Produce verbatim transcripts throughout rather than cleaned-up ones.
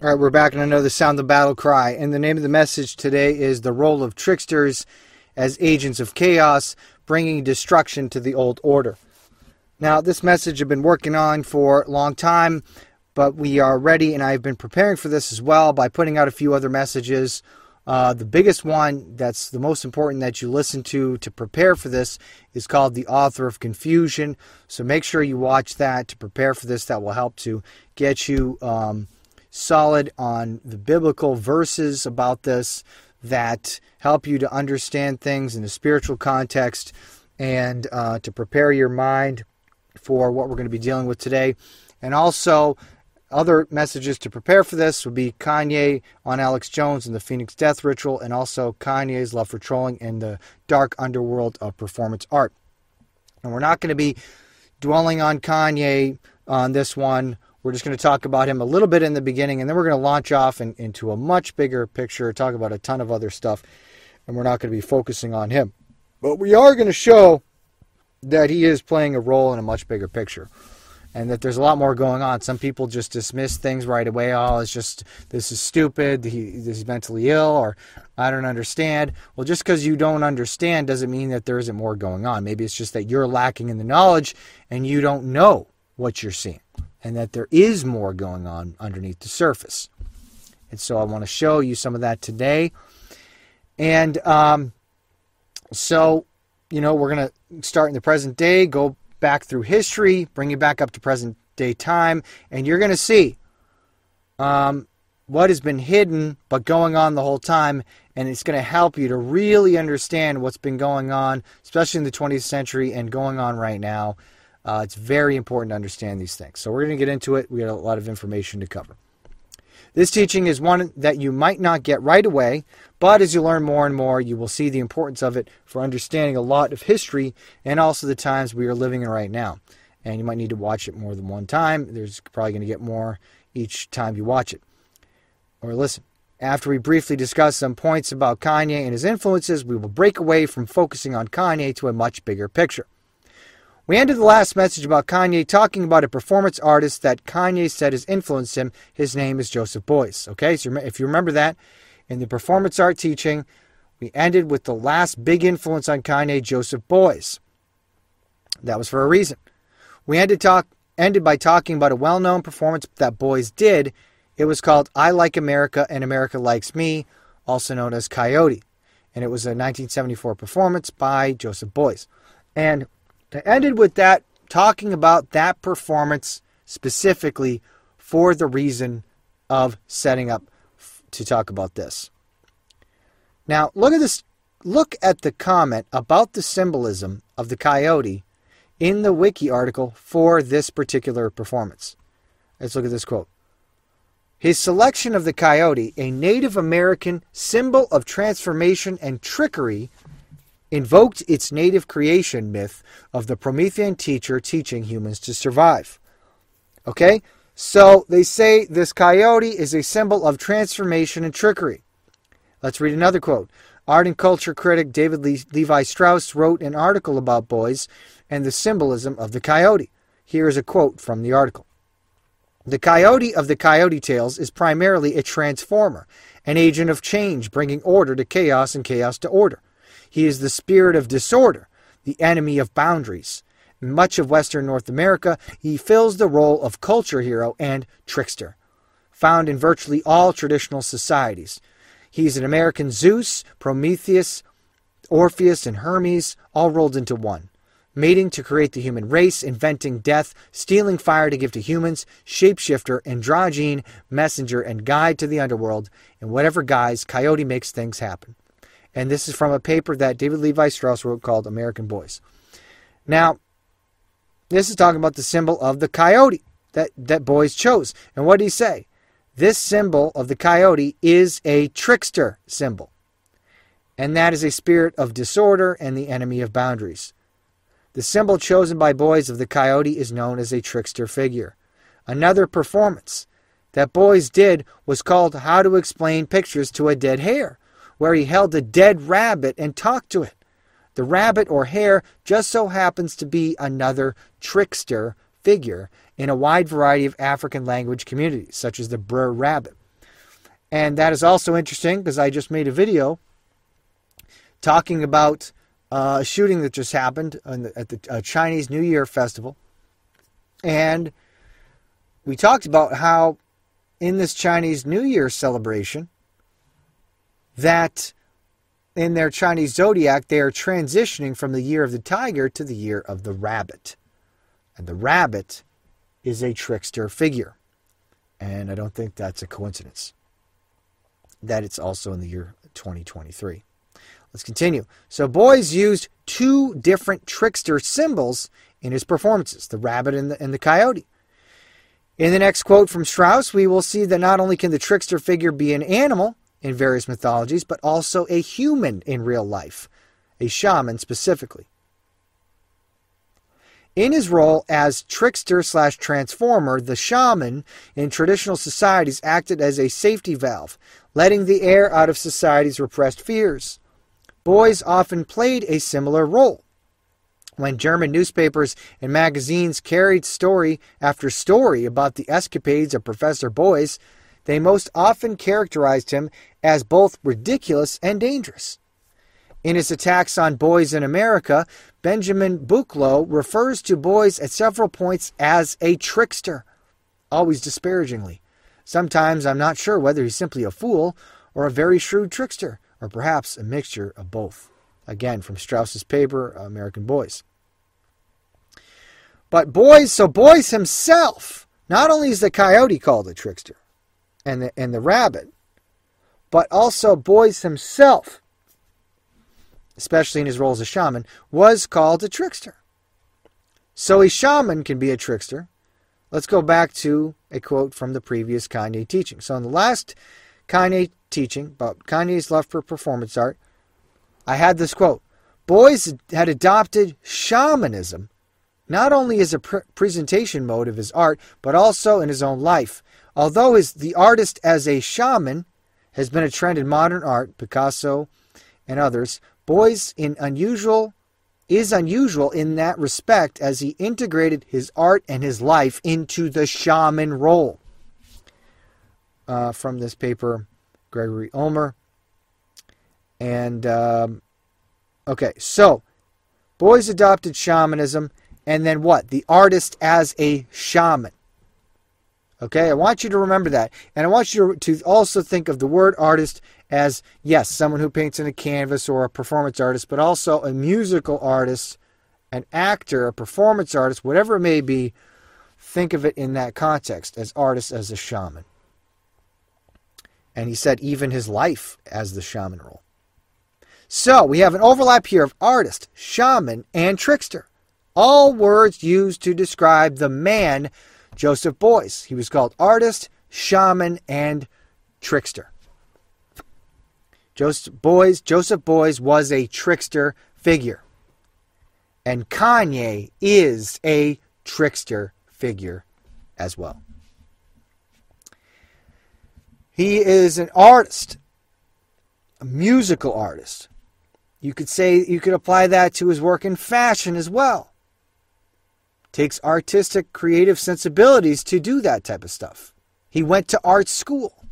All right, we're back in another Sound the Battle Cry, and the name of the message today is The Role of Tricksters as Agents of Chaos, Bringing Destruction to the Old Order. Now, this message I've been working on for a long time, but we are ready, and I've been preparing for this as well by putting out a few other messages. Uh, the biggest one that's the most important that you listen to to prepare for this is called The Author of Confusion. So make sure you watch that to prepare for this. That will help to get you um, solid on the biblical verses about this that help you to understand things in a spiritual context and uh, to prepare your mind for what we're going to be dealing with today. And also, other messages to prepare for this would be Kanye on Alex Jones and the Phoenix Death Ritual, and also Kanye's love for trolling and the dark underworld of performance art. And we're not going to be dwelling on Kanye on this one. We're just going to talk about him a little bit in the beginning, and then we're going to launch off in, into a much bigger picture, talk about a ton of other stuff, and we're not going to be focusing on him. But we are going to show that he is playing a role in a much bigger picture, and that there's a lot more going on. Some people just dismiss things right away. Oh, it's just, this is stupid, he, he's mentally ill, or I don't understand. Well, just because you don't understand doesn't mean that there isn't more going on. Maybe it's just that you're lacking in the knowledge, and you don't know what you're seeing, and that there is more going on underneath the surface. And so I want to show you some of that today. And um, so, you know, we're going to start in the present day, go back through history, bring you back up to present day time, and you're going to see um, what has been hidden but going on the whole time, and it's going to help you to really understand what's been going on, especially in the twentieth century and going on right now. Uh, it's very important to understand these things. So we're going to get into it. We got a lot of information to cover. This teaching is one that you might not get right away, but as you learn more and more, you will see the importance of it for understanding a lot of history and also the times we are living in right now. And you might need to watch it more than one time. There's probably going to get more each time you watch it or listen. After we briefly discuss some points about Kanye and his influences, we will break away from focusing on Kanye to a much bigger picture. We ended the last message about Kanye talking about a performance artist that Kanye said has influenced him. His name is Joseph Beuys. Okay, so if you remember that, in the performance art teaching, we ended with the last big influence on Kanye, Joseph Beuys. That was for a reason. We ended, talk, ended by talking about a well-known performance that Beuys did. It was called I Like America and America Likes Me, also known as Coyote. And it was a nineteen seventy-four performance by Joseph Beuys. And I ended with that, talking about that performance specifically for the reason of setting up to talk about this. Now, look at this. Look at the comment about the symbolism of the coyote in the wiki article for this particular performance. Let's look at this quote. His selection of the coyote, a Native American symbol of transformation and trickery, invoked its native creation myth of the Promethean teacher teaching humans to survive. Okay? So they say this coyote is a symbol of transformation and trickery. Let's read another quote. Art and culture critic David Le- Levi Strauss wrote an article about Beuys and the symbolism of the coyote. Here is a quote from the article. The coyote of the Coyote Tales is primarily a transformer, an agent of change, bringing order to chaos and chaos to order. He is the spirit of disorder, the enemy of boundaries. In much of Western North America, he fills the role of culture hero and trickster, found in virtually all traditional societies. He is an American Zeus, Prometheus, Orpheus, and Hermes, all rolled into one. Mating to create the human race, inventing death, stealing fire to give to humans, shapeshifter, androgyne, messenger, and guide to the underworld. In whatever guise, Coyote makes things happen. And this is from a paper that David Levi Strauss wrote called American Beuys. Now, this is talking about the symbol of the coyote that, that Beuys chose. And what did he say? This symbol of the coyote is a trickster symbol. And that is a spirit of disorder and the enemy of boundaries. The symbol chosen by Beuys of the coyote is known as a trickster figure. Another performance that Beuys did was called How to Explain Pictures to a Dead Hare, where he held a dead rabbit and talked to it. The rabbit or hare just so happens to be another trickster figure in a wide variety of African language communities, such as the Brer Rabbit. And that is also interesting because I just made a video talking about uh, a shooting that just happened the, at the uh, Chinese New Year festival. And we talked about how in this Chinese New Year celebration that in their Chinese zodiac they are transitioning from the year of the tiger to the year of the rabbit. And the rabbit is a trickster figure. And I don't think that's a coincidence that it's also in the year twenty twenty-three. Let's continue. So Boys used two different trickster symbols in his performances, the rabbit and the, and the coyote. In the next quote from Strauss, we will see that not only can the trickster figure be an animal in various mythologies, but also a human in real life, a shaman specifically. In his role as trickster slash transformer, the shaman in traditional societies acted as a safety valve, letting the air out of society's repressed fears. Boys often played a similar role. When German newspapers and magazines carried story after story about the escapades of Professor Boys, they most often characterized him as both ridiculous and dangerous. In his attacks on boys in America, Benjamin Buchloh refers to Boys at several points as a trickster, always disparagingly. Sometimes I'm not sure whether he's simply a fool or a very shrewd trickster, or perhaps a mixture of both. Again, from Strauss's paper, American Boys. But Boys, so Boys himself, not only is the coyote called a trickster, and the, and the rabbit, but also Boys himself, especially in his role as a shaman, was called a trickster. So a shaman can be a trickster. Let's go back to a quote from the previous Kanye teaching. So in the last Kanye teaching about Kanye's love for performance art, I had this quote. Boys had adopted shamanism not only as a pre- presentation mode of his art, but also in his own life. Although his, the artist as a shaman has been a trend in modern art, Picasso and others, Boys in unusual is unusual in that respect as he integrated his art and his life into the shaman role. Uh, from this paper, Gregory Ulmer. And, um, okay, so, Boys adopted shamanism, and then what? The artist as a shaman. Okay, I want you to remember that. And I want you to also think of the word artist as, yes, someone who paints on a canvas or a performance artist, but also a musical artist, an actor, a performance artist, whatever it may be. Think of it in that context as artist, as a shaman. And he said even his life as the shaman role. So we have an overlap here of artist, shaman, and trickster. All words used to describe the man Joseph Boys. He was called artist, shaman, and trickster. Joseph Boys, Joseph Boys was a trickster figure. And Kanye is a trickster figure as well. He is an artist, a musical artist. You could say, you could apply that to his work in fashion as well. Takes artistic, creative sensibilities to do that type of stuff. He went to art school.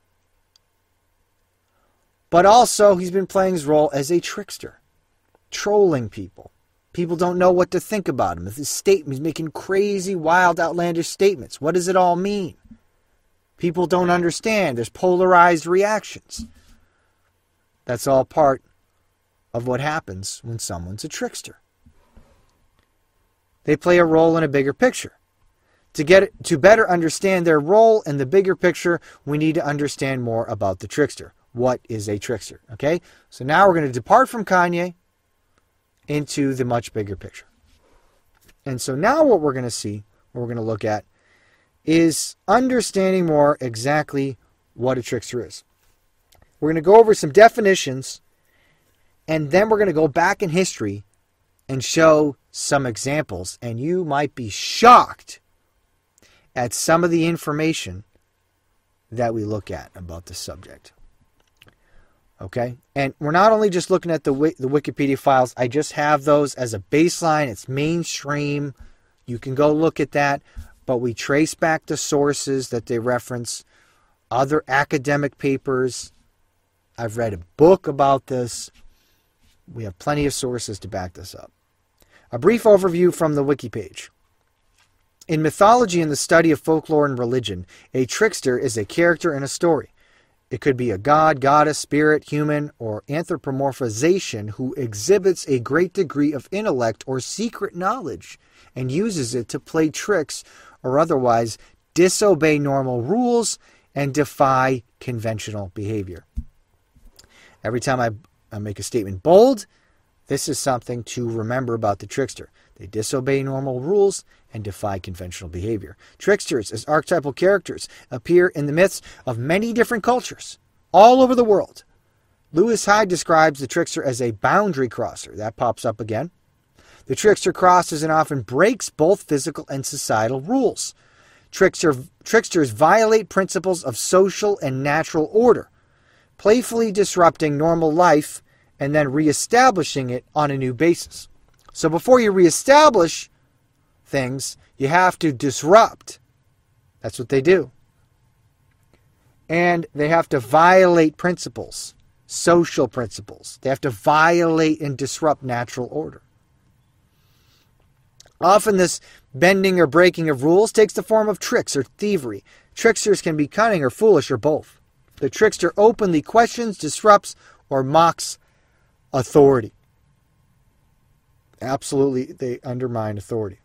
But also, he's been playing his role as a trickster, trolling people. People don't know what to think about him. His statement, he's making crazy, wild, outlandish statements. What does it all mean? People don't understand. There's polarized reactions. That's all part of what happens when someone's a trickster. They play a role in a bigger picture. To get to better understand their role in the bigger picture, we need to understand more about the trickster. What is a trickster? Okay? So now we're going to depart from Kanye into the much bigger picture. And so now what we're going to see, what we're going to look at, is understanding more exactly what a trickster is. We're going to go over some definitions, and then we're going to go back in history and show some examples, and you might be shocked at some of the information that we look at about the subject. Okay? And we're not only just looking at the the Wikipedia files. I just have those as a baseline. It's mainstream. You can go look at that. But we trace back the sources that they reference. other academic papers. I've read a book about this. We have plenty of sources to back this up. A brief overview from the wiki page. In mythology and the study of folklore and religion, a trickster is a character in a story. It could be a god, goddess, spirit, human, or anthropomorphization who exhibits a great degree of intellect or secret knowledge and uses it to play tricks or otherwise disobey normal rules and defy conventional behavior. Every time I, I make a statement bold, this is something to remember about the trickster. They disobey normal rules and defy conventional behavior. Tricksters, as archetypal characters, appear in the myths of many different cultures all over the world. Lewis Hyde describes the trickster as a boundary crosser. That pops up again. The trickster crosses and often breaks both physical and societal rules. Trickster, tricksters violate principles of social and natural order, playfully disrupting normal life and then reestablishing it on a new basis. So before you reestablish things, you have to disrupt. That's what they do. And they have to violate principles, social principles. They have to violate and disrupt natural order. Often this bending or breaking of rules takes the form of tricks or thievery. Tricksters can be cunning or foolish or both. The trickster openly questions, disrupts, or mocks authority. Absolutely, they undermine authority.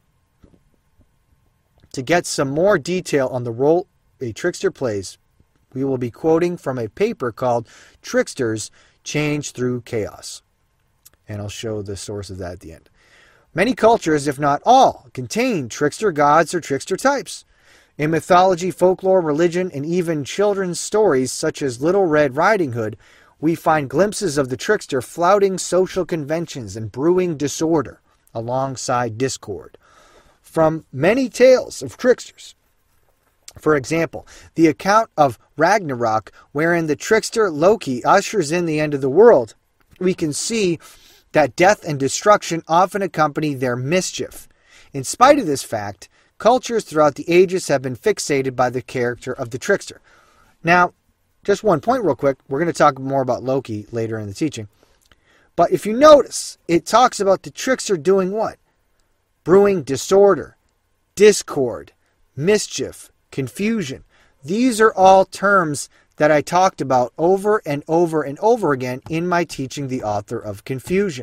To get some more detail on the role a trickster plays, we will be quoting from a paper called Tricksters Change Through Chaos. And I'll show the source of that at the end. Many cultures, if not all, contain trickster gods or trickster types. In mythology, folklore, religion, and even children's stories such as Little Red Riding Hood, we find glimpses of the trickster flouting social conventions and brewing disorder alongside discord. From many tales of tricksters, for example, the account of Ragnarok, wherein the trickster Loki ushers in the end of the world, we can see that death and destruction often accompany their mischief. In spite of this fact, cultures throughout the ages have been fixated by the character of the trickster. Now, just one point real quick. We're going to talk more about Loki later in the teaching. But if you notice, it talks about the trickster doing what? Brewing disorder, discord, mischief, confusion. These are all terms that I talked about over and over and over again in my teaching The Author of Confusion.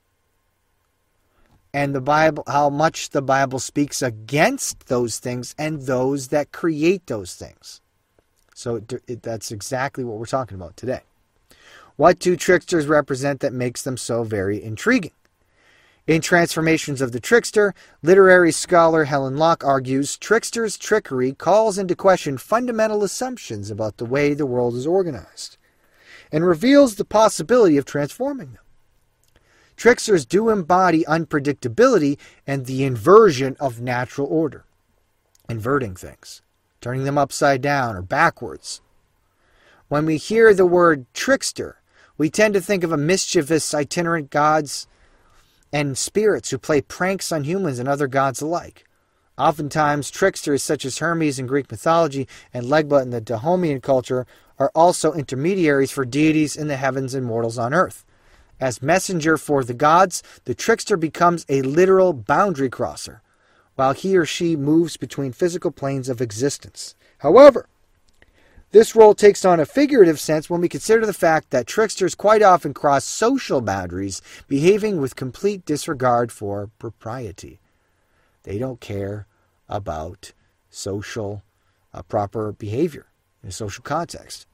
And the Bible, how much the Bible speaks against those things and those that create those things. So it, it, that's exactly what we're talking about today. What do tricksters represent that makes them so very intriguing? In Transformations of the Trickster, literary scholar Helen Locke argues tricksters' trickery calls into question fundamental assumptions about the way the world is organized and reveals the possibility of transforming them. Tricksters do embody unpredictability and the inversion of natural order, inverting things, turning them upside down or backwards. When we hear the word trickster, we tend to think of a mischievous itinerant gods and spirits who play pranks on humans and other gods alike. Oftentimes, tricksters such as Hermes in Greek mythology and Legba in the Dahomean culture are also intermediaries for deities in the heavens and mortals on earth. As messenger for the gods, the trickster becomes a literal boundary crosser, while he or she moves between physical planes of existence. However, this role takes on a figurative sense when we consider the fact that tricksters quite often cross social boundaries, behaving with complete disregard for propriety. They don't care about social uh, proper behavior in a social context.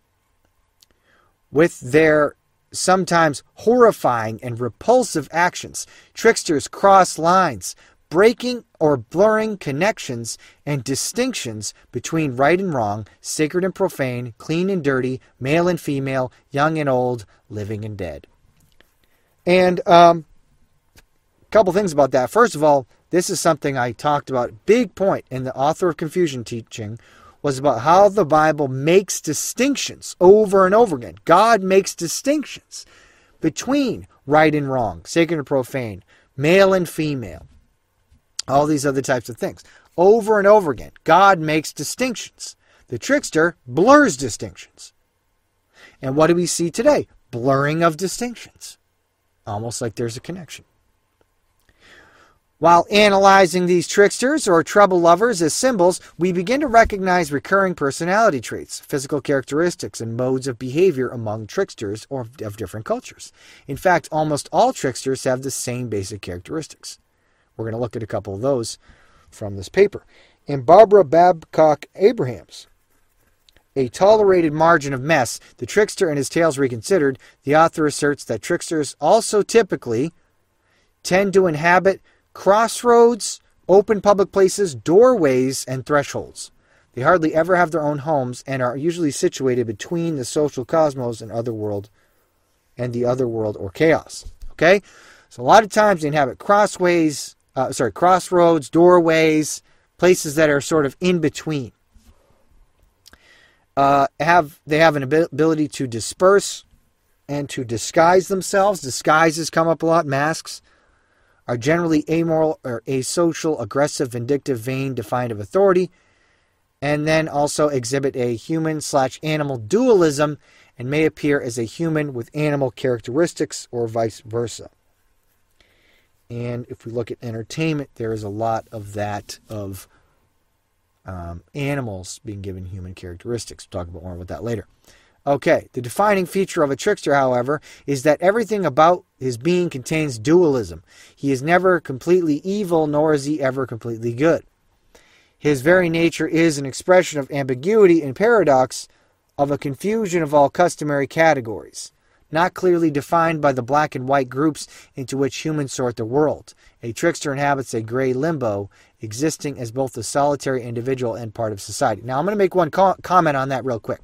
With their sometimes horrifying and repulsive actions, tricksters cross lines, breaking or blurring connections and distinctions between right and wrong, sacred and profane, clean and dirty, male and female, young and old, living and dead. And um, a couple things about that. First of all, this is something I talked about. Big point in the Author of Confusion teaching was about how the Bible makes distinctions over and over again. God makes distinctions between right and wrong, sacred and profane, male and female, all these other types of things. Over and over again, God makes distinctions. The trickster blurs distinctions. And what do we see today? Blurring of distinctions. Almost like there's a connection. While analyzing these tricksters or trouble lovers as symbols, we begin to recognize recurring personality traits, physical characteristics, and modes of behavior among tricksters or of different cultures. In fact, almost all tricksters have the same basic characteristics. We're going to look at a couple of those from this paper. In Barbara Babcock Abrahams, A Tolerated Margin of Mess, The Trickster and His Tales Reconsidered, the author asserts that tricksters also typically tend to inhabit crossroads, open public places, doorways, and thresholds. They hardly ever have their own homes and are usually situated between the social cosmos and other world and the other world or chaos. Okay? So a lot of times they inhabit crossways, uh, sorry, crossroads, doorways, places that are sort of in between. Uh, have they have an ability to disperse and to disguise themselves. Disguises come up a lot, masks. Are generally amoral or asocial, aggressive, vindictive, vain, defiant of authority, and then also exhibit a human slash animal dualism and may appear as a human with animal characteristics or vice versa. And if we look at entertainment, there is a lot of that of um, animals being given human characteristics. We'll talk about more about that later. Okay, the defining feature of a trickster, however, is that everything about his being contains dualism. He is never completely evil, nor is he ever completely good. His very nature is an expression of ambiguity and paradox, of a confusion of all customary categories, not clearly defined by the black and white groups into which humans sort the world. A trickster inhabits a gray limbo, existing as both a solitary individual and part of society. Now, I'm going to make one co- comment on that real quick.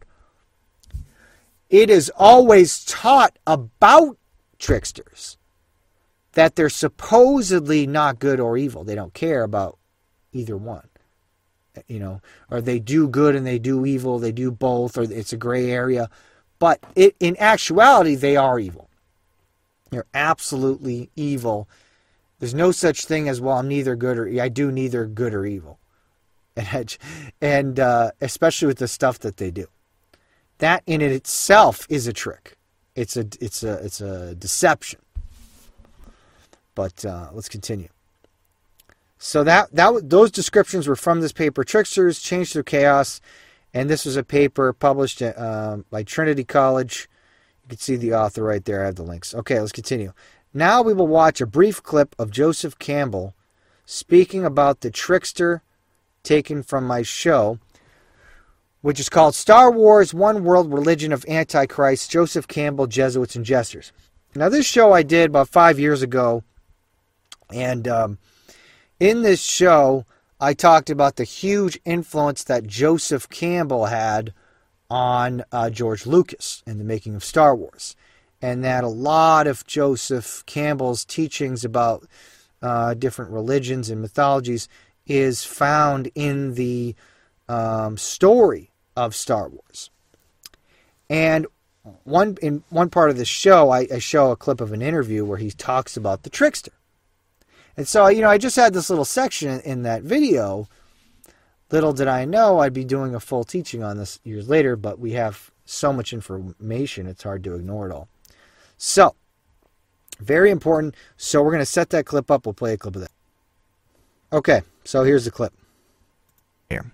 It is always taught about tricksters that they're supposedly not good or evil. They don't care about either one. You know, or they do good and they do evil, they do both, or it's a gray area. But it, in actuality, they are evil. They're absolutely evil. There's no such thing as, well, I'm neither good or I do neither good or evil. And, and uh, especially with the stuff that they do. That in it itself is a trick. It's a it's a it's a deception. But uh, let's continue. So that that those descriptions were from this paper, Tricksters Changed Through Chaos, and this was a paper published um, by Trinity College. You can see the author right there. I have the links. Okay, let's continue. Now we will watch a brief clip of Joseph Campbell speaking about the trickster, taken from my show, which is called Star Wars, One World Religion of Antichrist, Joseph Campbell, Jesuits and Jesters. Now, this show I did about five years ago, and um, in this show, I talked about the huge influence that Joseph Campbell had on uh, George Lucas in the making of Star Wars, and that a lot of Joseph Campbell's teachings about uh, different religions and mythologies is found in the um, story of Star Wars. And one in one part of the show, I, I show a clip of an interview where he talks about the trickster. And so, you know, I just had this little section in that video. Little did I know I'd be doing a full teaching on this years later, but we have so much information, it's hard to ignore it all. So, very important. So we're going to set that clip up. We'll play a clip of that. Okay, so here's the clip. Here.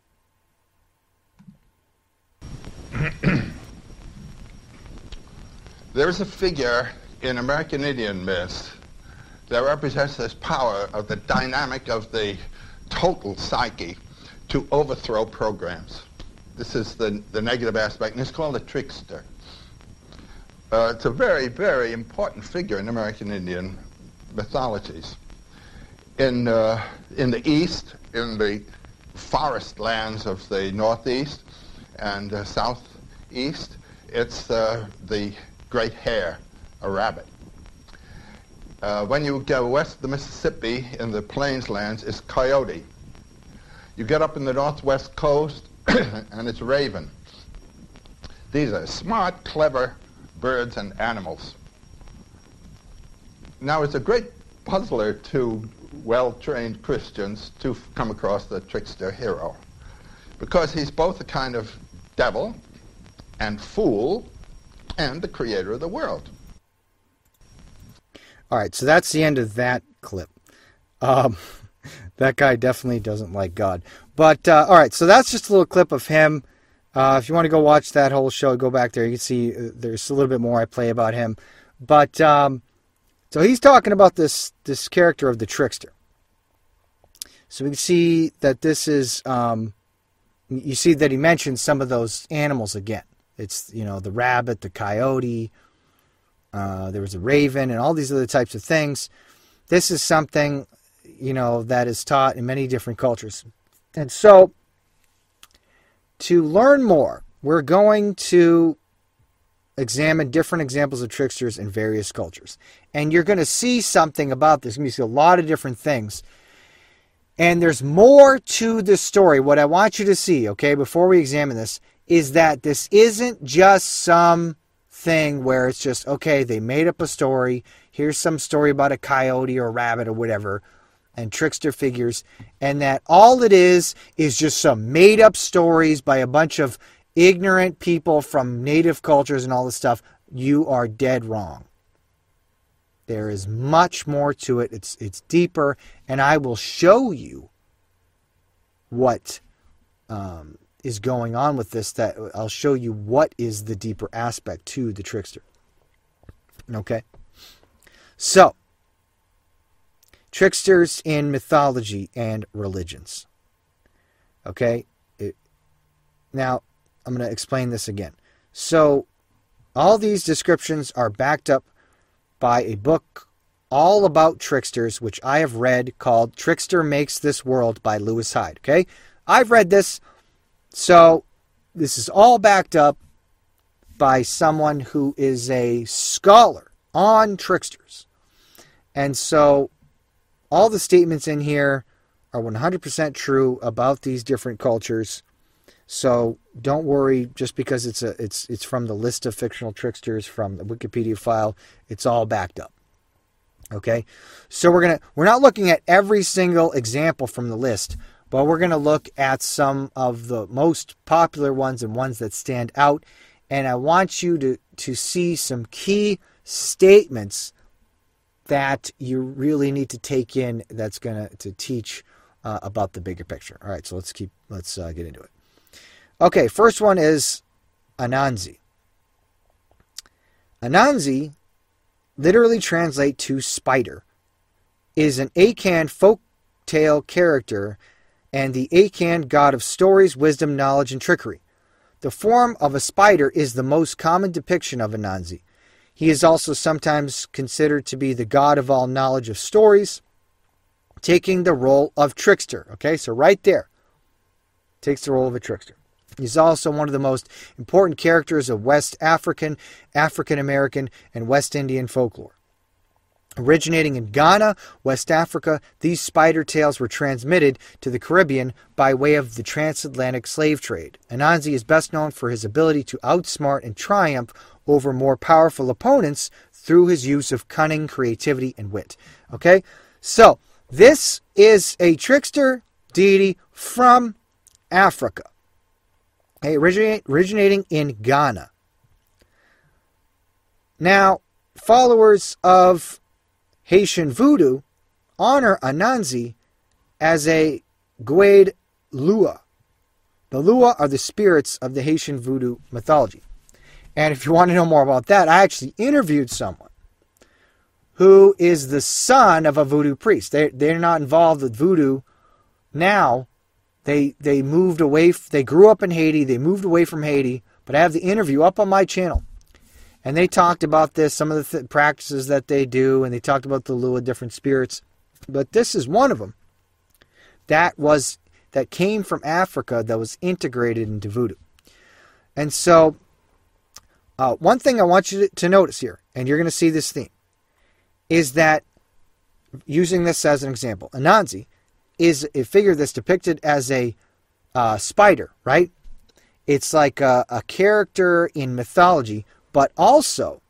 There's a figure in American Indian myth that represents this power of the dynamic of the total psyche to overthrow programs. This is the, the negative aspect, and it's called a trickster. Uh, it's a very, very important figure in American Indian mythologies. In, uh, in the East, in the forest lands of the Northeast and uh, Southeast, it's uh, the great hare, a rabbit. Uh, when you go west of the Mississippi in the plains lands, it's coyote. You get up in the northwest coast, and it's raven. These are smart, clever birds and animals. Now, it's a great puzzler to well-trained Christians to come across the trickster hero. because he's both a kind of devil and fool and the creator of the world. All right, so that's the end of that clip. Um, that guy definitely doesn't like God. But, uh, all right, so that's just a little clip of him. Uh, if you want to go watch that whole show, go back there. You can see uh, there's a little bit more I play about him. But, um, so he's talking about this, this character of the trickster. So we can see that this is, um, you see that he mentions some of those animals again. It's, you know, the rabbit, the coyote, uh, there was a raven, and all these other types of things. This is something, you know, that is taught in many different cultures. And so, to learn more, we're going to examine different examples of tricksters in various cultures. And you're going to see something about this. You're going to see a lot of different things. And there's more to this story. What I want you to see, okay, before we examine this, is that this isn't just some thing where it's just, okay, they made up a story. Here's some story about a coyote or a rabbit or whatever, and trickster figures. And that all it is is just some made up stories by a bunch of ignorant people from native cultures and all this stuff. You are dead wrong. There is much more to it. It's it's deeper, and I will show you what um, is going on with this. That I'll show you what is the deeper aspect to the trickster. Okay? So, tricksters in mythology and religions. Okay? It, now, I'm going to explain this again. So, all these descriptions are backed up by a book all about tricksters, which I have read, called Trickster Makes This World by Lewis Hyde. Okay? I've read this, so this is all backed up by someone who is a scholar on tricksters. And so all the statements in here are one hundred percent true about these different cultures. So don't worry, just because it's a it's it's from the list of fictional tricksters from the Wikipedia file, it's all backed up. Okay? So we're gonna we're not looking at every single example from the list, but we're gonna look at some of the most popular ones and ones that stand out. And I want you to, to see some key statements that you really need to take in that's gonna to teach uh, about the bigger picture. All right, so let's keep let's uh, get into it. Okay, first one is Anansi. Anansi, literally translate to spider, is an Akan folktale character and the Akan god of stories, wisdom, knowledge, and trickery. The form of a spider is the most common depiction of Anansi. He is also sometimes considered to be the god of all knowledge of stories, taking the role of trickster. Okay, so right there, takes the role of a trickster. He's also one of the most important characters of West African, African American, and West Indian folklore. Originating in Ghana, West Africa, these spider tales were transmitted to the Caribbean by way of the transatlantic slave trade. Anansi is best known for his ability to outsmart and triumph over more powerful opponents through his use of cunning, creativity, and wit. Okay? So, this is a trickster deity from Africa. Okay, originate, originating in Ghana. Now, followers of Haitian voodoo honor Anansi as a Guade Lua. The Lua are the spirits of the Haitian voodoo mythology. And if you want to know more about that, I actually interviewed someone who is the son of a voodoo priest. They, they're not involved with voodoo now. They they moved away, they grew up in Haiti, they moved away from Haiti, but I have the interview up on my channel. And they talked about this, some of the th- practices that they do, and they talked about the Lua, different spirits. But this is one of them that was that came from Africa that was integrated into voodoo. And so, uh, one thing I want you to, to notice here, and you're going to see this theme, is that, using this as an example, Anansi is a figure that's depicted as a uh, spider, right? It's like a, a character in mythology, but also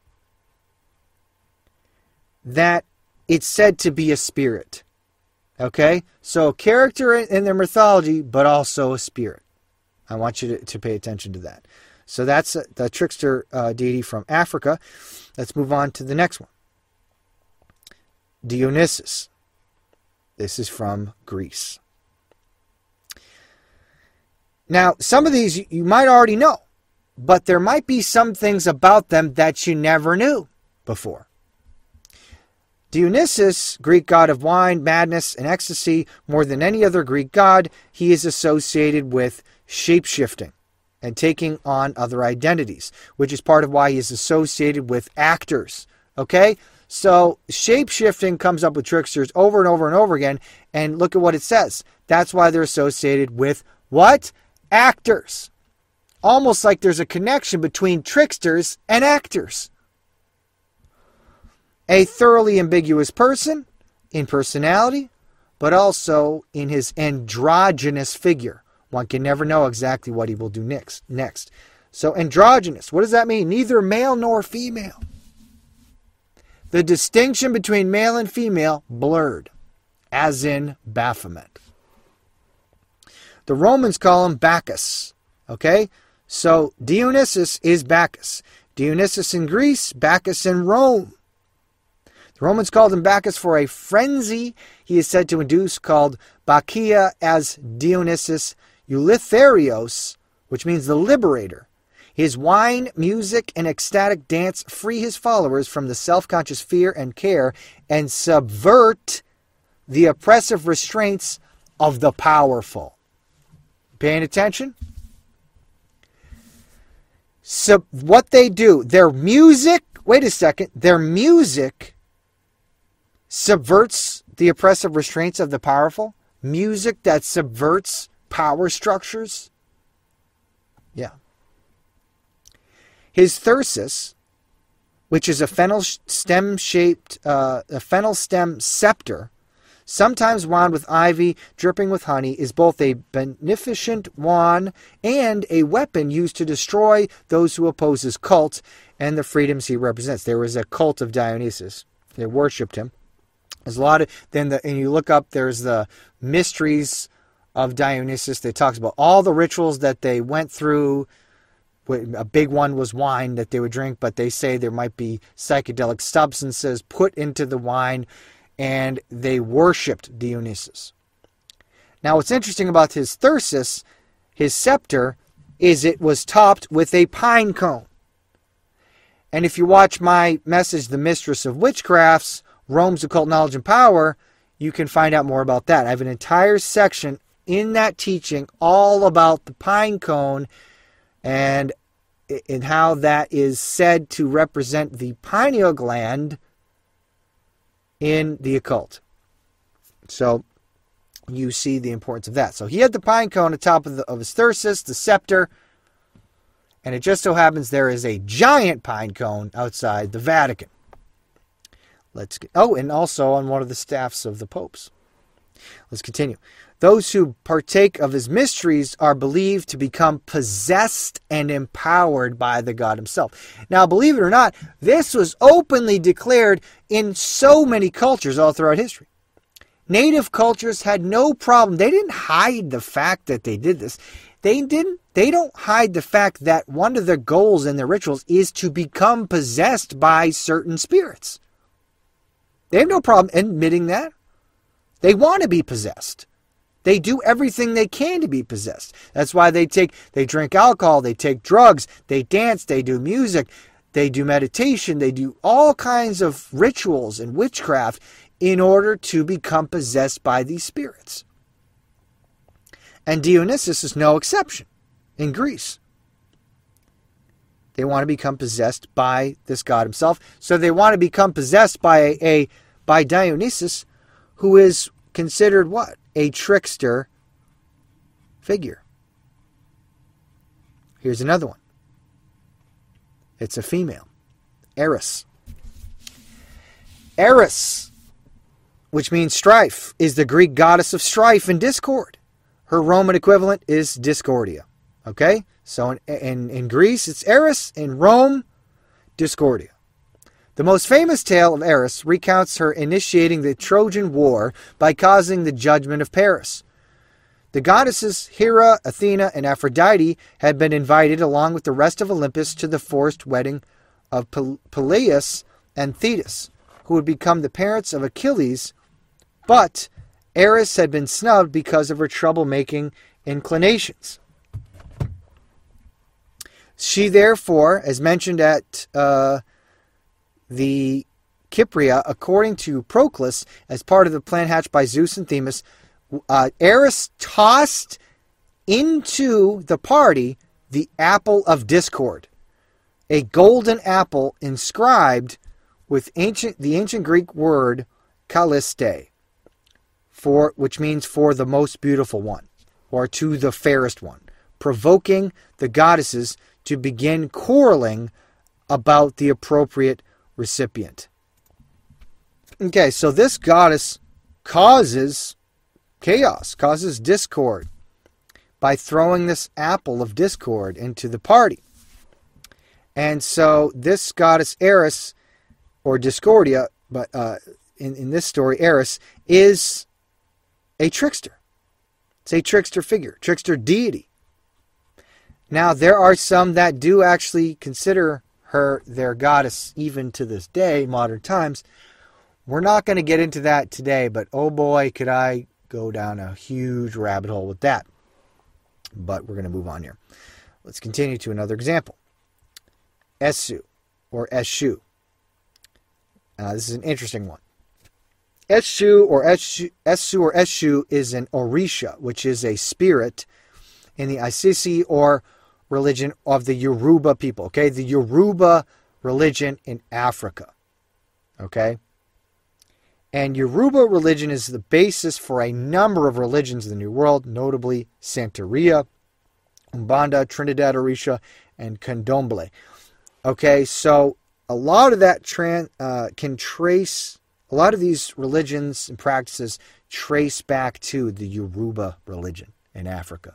that it's said to be a spirit. Okay? So, character in their mythology, but also a spirit. I want you to, to pay attention to that. So that's the trickster uh, deity from Africa. Let's move on to the next one. Dionysus. This is from Greece. Now, some of these you might already know, but there might be some things about them that you never knew before. Dionysus, Greek god of wine, madness, and ecstasy, more than any other Greek god, he is associated with shape-shifting and taking on other identities, which is part of why he is associated with actors. Okay? So shape-shifting comes up with tricksters over and over and over again, and look at what it says. That's why they're associated with what? Actors. Almost like there's a connection between tricksters and actors. A thoroughly ambiguous person in personality, but also in his androgynous figure. One can never know exactly what he will do next. Next. So androgynous, what does that mean? Neither male nor female. The distinction between male and female blurred, as in Baphomet. The Romans call him Bacchus. Okay? So Dionysus is Bacchus. Dionysus in Greece, Bacchus in Rome. The Romans called him Bacchus for a frenzy he is said to induce called Bacchia, as Dionysus Eurytherios, which means the liberator. His wine, music, and ecstatic dance free his followers from the self-conscious fear and care and subvert the oppressive restraints of the powerful. Paying attention? So what they do, their music, wait a second, their music subverts the oppressive restraints of the powerful. Music that subverts power structures. Yeah. His thyrsus, which is a fennel stem shaped, uh, a fennel stem scepter, sometimes wound with ivy, dripping with honey, is both a beneficent wand and a weapon used to destroy those who oppose his cult and the freedoms he represents. There was a cult of Dionysus. They worshipped him. There's a lot of, then the, and you look up, there's the mysteries of Dionysus that talks about all the rituals that they went through. A big one was wine that they would drink, but they say there might be psychedelic substances put into the wine, and they worshipped Dionysus. Now, what's interesting about his thyrsus, his scepter, is it was topped with a pine cone. And if you watch my message, The Mistress of Witchcrafts, Rome's Occult Knowledge and Power, you can find out more about that. I have an entire section in that teaching all about the pine cone and, and how that is said to represent the pineal gland in the occult. So you see the importance of that. So he had the pine cone at the top of, the, of his thyrsus, the scepter, and it just so happens there is a giant pine cone outside the Vatican. Let's get, oh, and also on one of the staffs of the popes. Let's continue. Those who partake of his mysteries are believed to become possessed and empowered by the God himself. Now, believe it or not, this was openly declared in so many cultures all throughout history. Native cultures had no problem. They didn't hide the fact that they did this. They didn't. They don't hide the fact that one of their goals in their rituals is to become possessed by certain spirits. They have no problem admitting that. They want to be possessed. They do everything they can to be possessed. That's why they take, they drink alcohol, they take drugs, they dance, they do music, they do meditation, they do all kinds of rituals and witchcraft in order to become possessed by these spirits. And Dionysus is no exception in Greece. They want to become possessed by this god himself. So they want to become possessed by a, a by Dionysus, who is considered what? A trickster figure. Here's another one. It's a female. Eris. Eris, which means strife, is the Greek goddess of strife and discord. Her Roman equivalent is Discordia. Okay? So in, in, in Greece, it's Eris. In Rome, Discordia. The most famous tale of Eris recounts her initiating the Trojan War by causing the judgment of Paris. The goddesses Hera, Athena, and Aphrodite had been invited along with the rest of Olympus to the forced wedding of Peleus and Thetis, who would become the parents of Achilles, but Eris had been snubbed because of her troublemaking inclinations. She therefore, as mentioned at uh, the Kypria, according to Proclus, as part of the plan hatched by Zeus and Themis, uh, Eris tossed into the party the apple of discord, a golden apple inscribed with ancient the ancient Greek word Kalliste, for which means for the most beautiful one, or to the fairest one, provoking the goddesses to begin quarreling about the appropriate recipient. Okay, so this goddess causes chaos, causes discord by throwing this apple of discord into the party. And so this goddess Eris, or Discordia, but uh, in, in this story, Eris, is a trickster. It's a trickster figure, trickster deity. Now, there are some that do actually consider her their goddess even to this day, modern times. We're not going to get into that today, but oh boy, could I go down a huge rabbit hole with that. But we're going to move on here. Let's continue to another example. Essu, or Eshu. Uh, this is an interesting one. Eshu or Eshu, Essu or Eshu is an Orisha, which is a spirit in the Isisi or religion of the Yoruba people. Okay, the Yoruba religion in Africa. Okay, and Yoruba religion is the basis for a number of religions in the New World, notably Santeria, Umbanda, Trinidad Orisha, and Candomblé. Okay, so a lot of that tran- uh, can trace, a lot of these religions and practices trace back to the Yoruba religion in Africa.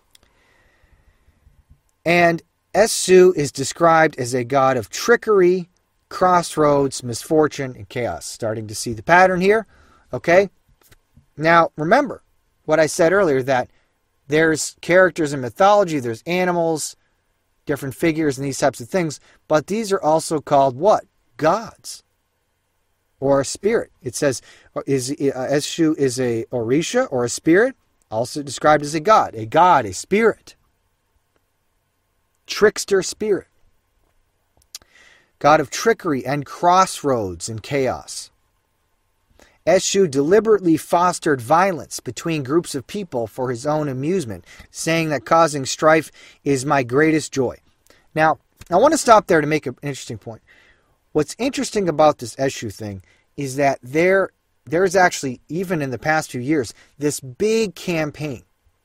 And Essu is described as a god of trickery, crossroads, misfortune, and chaos. Starting to see the pattern here, okay? Now, remember what I said earlier, that there's characters in mythology, there's animals, different figures, and these types of things, but these are also called what? Gods. Or a spirit. It says, is uh, Eshu is a Orisha, or a spirit, also described as a god. A god, a spirit. Trickster spirit. God of trickery and crossroads and chaos. Eshu deliberately fostered violence between groups of people for his own amusement, saying that causing strife is my greatest joy. Now, I want to stop there to make an interesting point. What's interesting about this Eshu thing is that there, there's actually, even in the past few years, this big campaign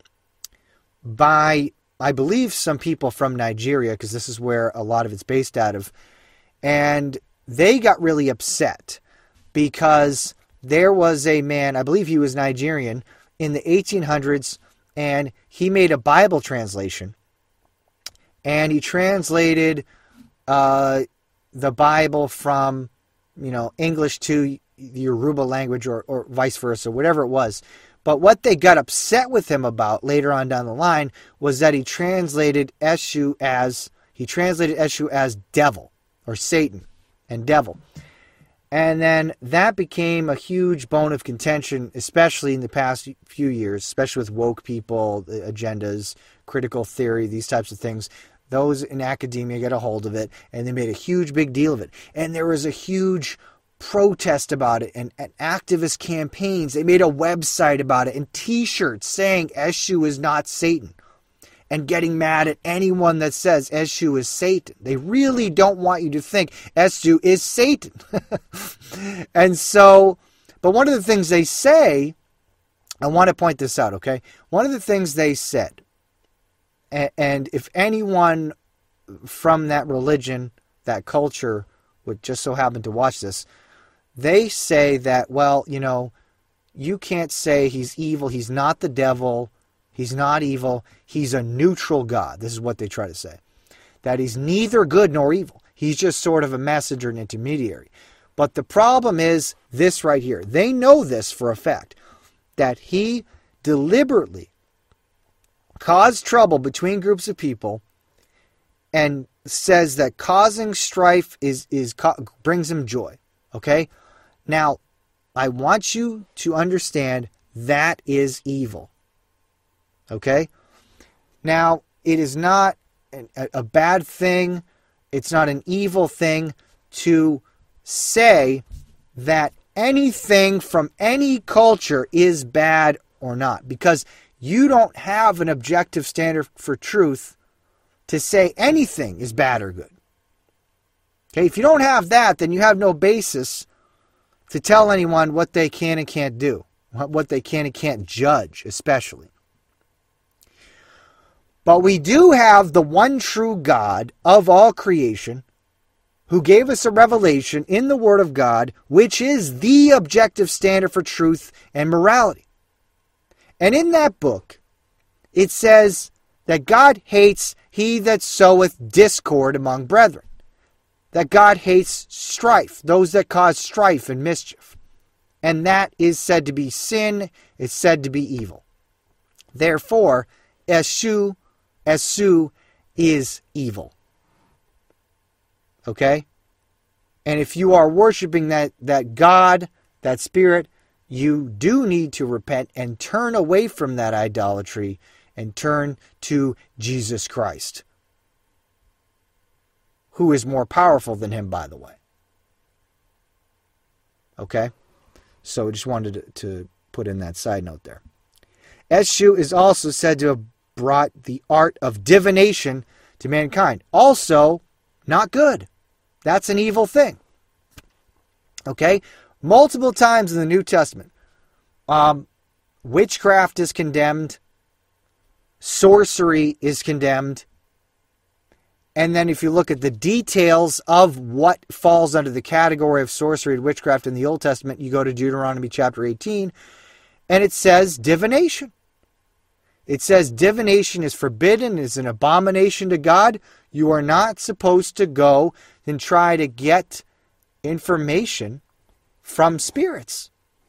by, I believe, some people from Nigeria, because this is where a lot of it's based out of, and they got really upset because there was a man, I believe he was Nigerian, in the eighteen hundreds, and he made a Bible translation. And he translated uh, the Bible from, you know, English to the Yoruba language, or, or vice versa, whatever it was. But what they got upset with him about later on down the line was that he translated Eshu as, he translated Eshu as devil, or Satan, and devil. And then that became a huge bone of contention, especially in the past few years, especially with woke people, agendas, critical theory, these types of things. Those in academia get a hold of it, and they made a huge big deal of it. And there was a huge protest about it, and, and activist campaigns. They made a website about it, and t-shirts saying Eshu is not Satan, and getting mad at anyone that says Eshu is Satan. They really don't want you to think Eshu is Satan. And so, but one of the things they say, I want to point this out, okay? One of the things they said, and, and if anyone from that religion, that culture, would just so happen to watch this, they say that, well, you know, you can't say he's evil, he's not the devil, he's not evil, he's a neutral God. This is what they try to say. That he's neither good nor evil. He's just sort of a messenger and intermediary. But the problem is this right here. They know this for a fact, that he deliberately cause trouble between groups of people and says that causing strife is, is brings him joy. Okay? Now, I want you to understand that is evil. Okay? Now, it is not a, a bad thing. It's not an evil thing to say that anything from any culture is bad or not, because you don't have an objective standard for truth to say anything is bad or good. Okay, if you don't have that, then you have no basis to tell anyone what they can and can't do, what they can and can't judge, especially. But we do have the one true God of all creation, who gave us a revelation in the Word of God, which is the objective standard for truth and morality. And in that book, it says that God hates he that soweth discord among brethren. That God hates strife, those that cause strife and mischief. And that is said to be sin, it's said to be evil. Therefore, Eshu, Eshu is evil. Okay? And if you are worshiping that, that God, that spirit, you do need to repent and turn away from that idolatry and turn to Jesus Christ, who is more powerful than him, by the way. Okay? So I just wanted to, to put in that side note there. Eshu is also said to have brought the art of divination to mankind. Also, not good. That's an evil thing. Okay? Multiple times in the New Testament, um, witchcraft is condemned, sorcery is condemned, and then if you look at the details of what falls under the category of sorcery and witchcraft in the Old Testament, you go to Deuteronomy chapter eighteen, and it says divination. It says divination is forbidden, is an abomination to God. You are not supposed to go and try to get information from spirits.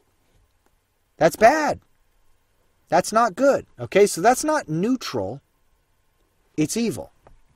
That's bad. That's not good. Okay, so that's not neutral. It's evil.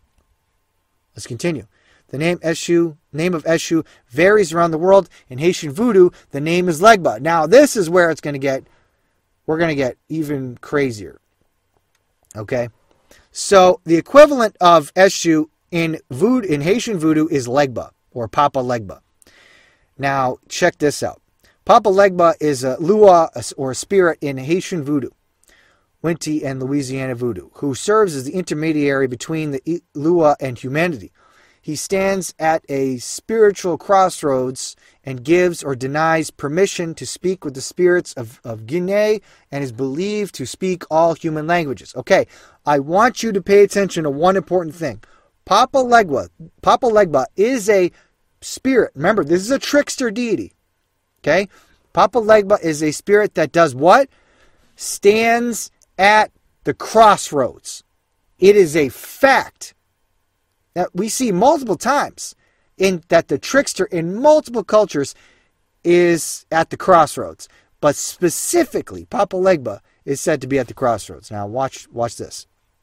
Let's continue. The name Eshu, name of Eshu varies around the world. In Haitian voodoo, the name is Legba. Now, this is where it's going to get, we're going to get even crazier. Okay? So, the equivalent of Eshu in voodoo, in Haitian voodoo is Legba, or Papa Legba. Now, check this out. Papa Legba is a lua, or a spirit in Haitian voodoo, Winti and Louisiana voodoo, who serves as the intermediary between the lua and humanity. He stands at a spiritual crossroads and gives or denies permission to speak with the spirits of, of Guinea, and is believed to speak all human languages. Okay, I want you to pay attention to one important thing. Papa Legba, Papa Legba is a spirit. Remember, this is a trickster deity. Okay? Papa Legba is a spirit that does what? Stands at the crossroads. It is a fact that we see multiple times in that the trickster in multiple cultures is at the crossroads. But specifically, Papa Legba is said to be at the crossroads. Now watch watch this.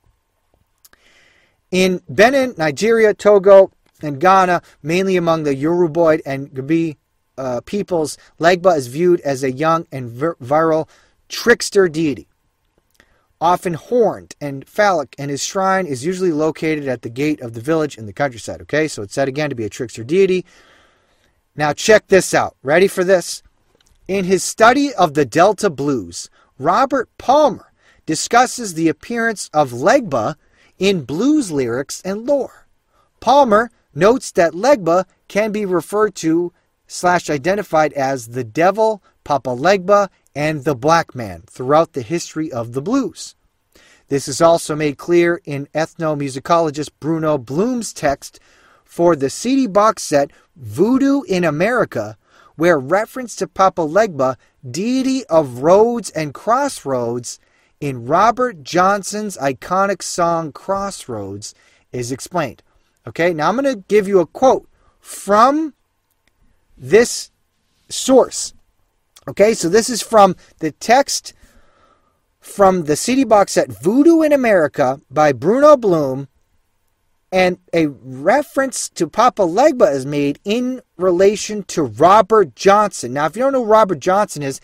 In Benin, Nigeria, Togo, and Ghana, mainly among the Yoruboid and Gabi uh, peoples, Legba is viewed as a young and vir- virile trickster deity, often horned and phallic, and his shrine is usually located at the gate of the village in the countryside. Okay, so it's said again to be a trickster deity. Now check this out. Ready for this? In his study of the Delta blues, Robert Palmer discusses the appearance of Legba in blues lyrics and lore. Palmer notes that Legba can be referred to slash identified as the devil, Papa Legba, and the black man throughout the history of the blues. This is also made clear in ethnomusicologist Bruno Bloom's text for the C D box set Voodoo in America, where reference to Papa Legba, deity of roads and crossroads, in Robert Johnson's iconic song Crossroads is explained. Okay, now I'm going to give you a quote from this source. Okay, so this is from the text from the C D box set Voodoo in America by Bruno Bloom, and a reference to Papa Legba is made in relation to Robert Johnson. Now, if you don't know who Robert Johnson is,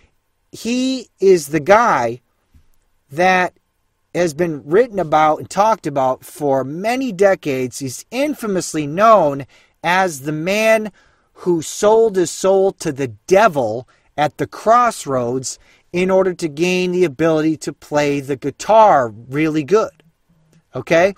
he is the guy that has been written about and talked about for many decades. He's infamously known as the man who sold his soul to the devil at the crossroads in order to gain the ability to play the guitar really good. Okay?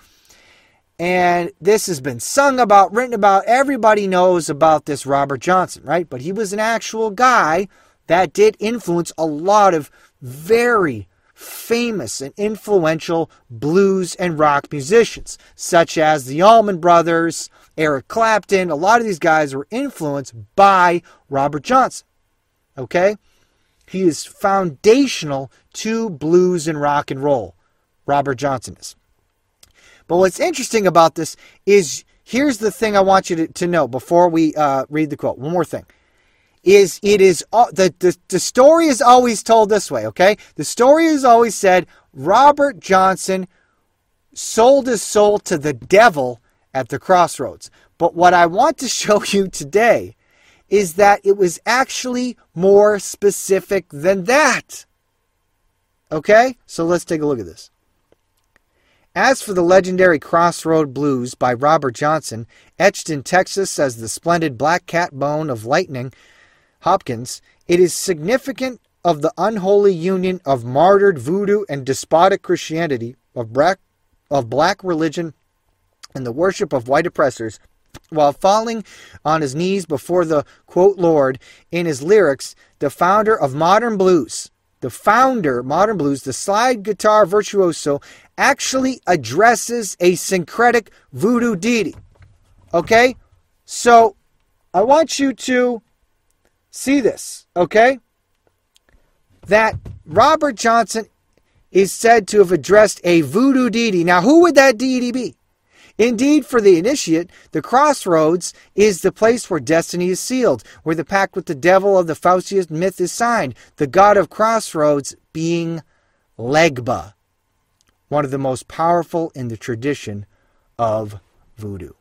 And this has been sung about, written about. Everybody knows about this Robert Johnson, right? But he was an actual guy that did influence a lot of very famous and influential blues and rock musicians, such as the Allman Brothers, Eric Clapton. A lot of these guys were influenced by Robert Johnson. Okay? He is foundational to blues and rock and roll. Robert Johnson is. But what's interesting about this is, here's the thing I want you to, to know before we uh, read the quote. One more thing. Is it is uh, the, the the story is always told this way, okay? The story is always said Robert Johnson sold his soul to the devil at the crossroads. But what I want to show you today is that it was actually more specific than that. Okay? So let's take a look at this. As for the legendary Crossroad Blues by Robert Johnson, etched in Texas as the splendid black cat bone of Lightning Hopkins, it is significant of the unholy union of martyred voodoo and despotic Christianity, of black, of black religion and the worship of white oppressors, while falling on his knees before the, quote, Lord, in his lyrics, the founder of modern blues, the founder, modern blues, the slide guitar virtuoso, actually addresses a syncretic voodoo deity. Okay? So, I want you to see this, okay? That Robert Johnson is said to have addressed a voodoo deity. Now, who would that deity be? Indeed, for the initiate, the crossroads is the place where destiny is sealed, where the pact with the devil of the Faustian myth is signed, the god of crossroads being Legba, one of the most powerful in the tradition of voodoo.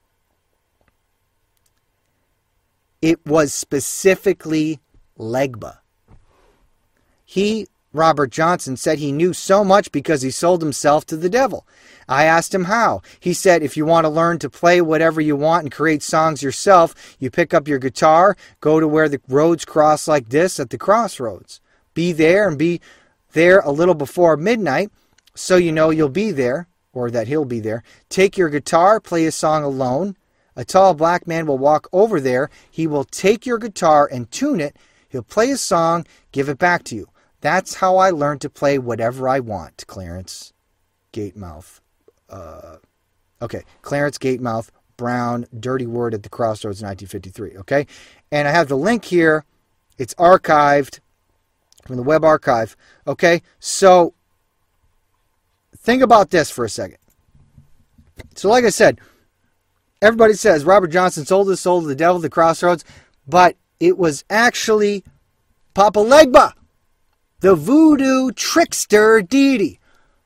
It was specifically Legba. He, Robert Johnson, said he knew so much because he sold himself to the devil. I asked him how. He said, if you want to learn to play whatever you want and create songs yourself, you pick up your guitar, go to where the roads cross like this at the crossroads. Be there and be there a little before midnight so you know you'll be there, or that he'll be there. Take your guitar, play a song alone. A tall black man will walk over there. He will take your guitar and tune it. He'll play a song, give it back to you. That's how I learned to play whatever I want, Clarence Gatemouth. Uh, okay, Clarence Gatemouth Brown, Dirty Word at the Crossroads, nineteen fifty-three, okay? And I have the link here. It's archived from the web archive, okay? So, think about this for a second. So, like I said, everybody says Robert Johnson sold his soul to the devil at the crossroads, but it was actually Papa Legba, the voodoo trickster deity.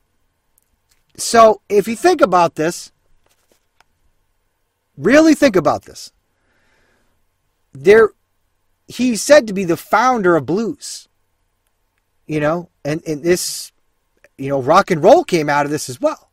So, if you think about this, really think about this. There, he's said to be the founder of blues. You know, and, and this, you know, rock and roll came out of this as well.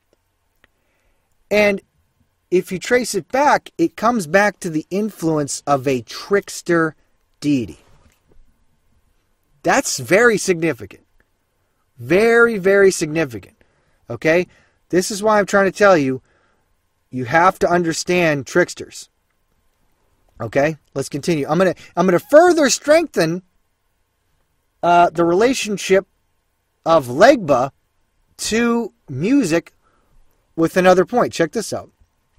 And if you trace it back, it comes back to the influence of a trickster deity. That's very significant. Very, very significant. Okay? This is why I'm trying to tell you, you have to understand tricksters. Okay? Let's continue. I'm going to I'm going to further strengthen uh, the relationship of Legba to music with another point. Check this out.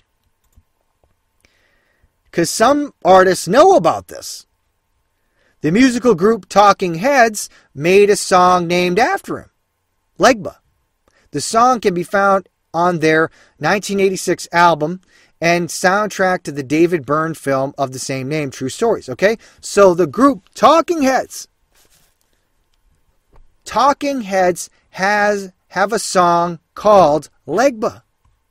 Because some artists know about this. The musical group Talking Heads made a song named after him, Legba. The song can be found on their nineteen eighty-six album and soundtrack to the David Byrne film of the same name, True Stories. Okay? So the group Talking Heads Talking Heads has have a song called Legba.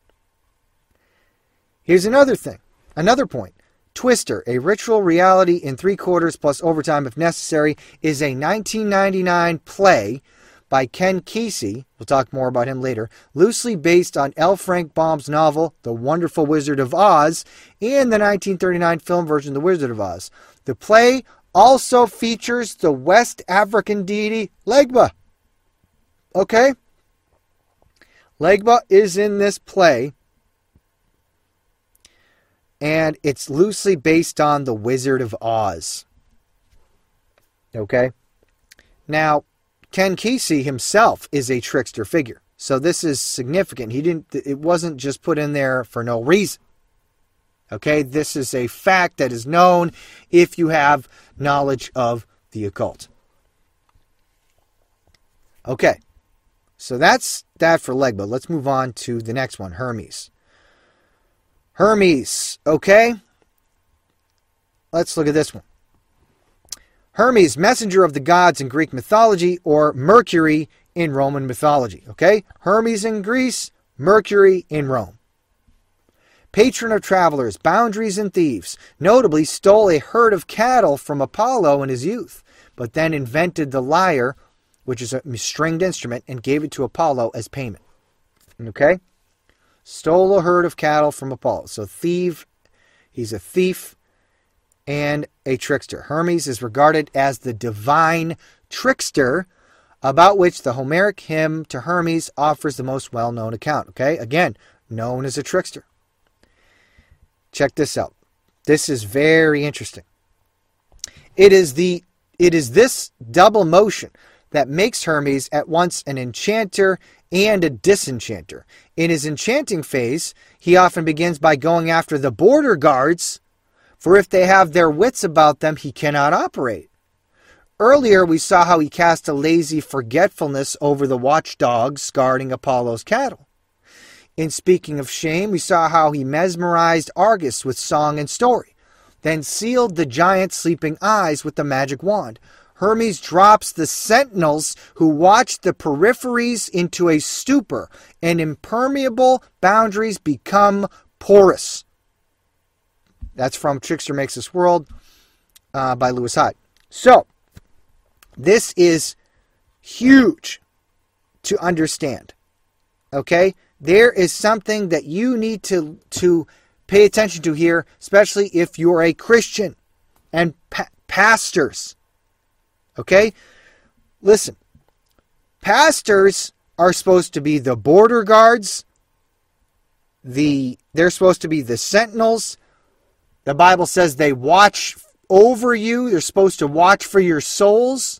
Here's another thing, another point. Twister, a ritual reality in three quarters plus overtime if necessary, is a nineteen ninety-nine play by Ken Kesey, we'll talk more about him later, loosely based on L. Frank Baum's novel, The Wonderful Wizard of Oz, and the nineteen thirty-nine film version, The Wizard of Oz. The play also features the West African deity Legba. Okay? Legba is in this play, and it's loosely based on The Wizard of Oz. Okay? Now, Ken Kesey himself is a trickster figure. So this is significant. He didn't it wasn't just put in there for no reason. Okay? This is a fact that is known if you have knowledge of the occult. Okay. So that's that for Legba. Let's move on to the next one, Hermes. Hermes, okay? Let's look at this one. Hermes, messenger of the gods in Greek mythology, or Mercury in Roman mythology, okay? Hermes in Greece, Mercury in Rome. Patron of travelers, boundaries, and thieves, notably stole a herd of cattle from Apollo in his youth, but then invented the lyre, which is a stringed instrument, and gave it to Apollo as payment. Okay? Stole a herd of cattle from Apollo. So thief, he's a thief and a trickster. Hermes is regarded as the divine trickster, about which the Homeric hymn to Hermes offers the most well-known account. Okay? Again, known as a trickster. Check this out. This is very interesting. It is the it is this double motion that makes Hermes at once an enchanter and a disenchanter. In his enchanting phase, he often begins by going after the border guards, for if they have their wits about them, he cannot operate. Earlier, we saw how he cast a lazy forgetfulness over the watchdogs guarding Apollo's cattle. In Speaking of Shame, we saw how he mesmerized Argus with song and story, then sealed the giant's sleeping eyes with the magic wand. Hermes drops the sentinels who watch the peripheries into a stupor, and impermeable boundaries become porous. That's from Trickster Makes This World uh, by Lewis Hyde. So, this is huge to understand. Okay? There is something that you need to, to pay attention to here, especially if you're a Christian and pa- pastors. Okay? Listen. Pastors are supposed to be the border guards. The they're supposed to be the sentinels. The Bible says they watch over you. They're supposed to watch for your souls.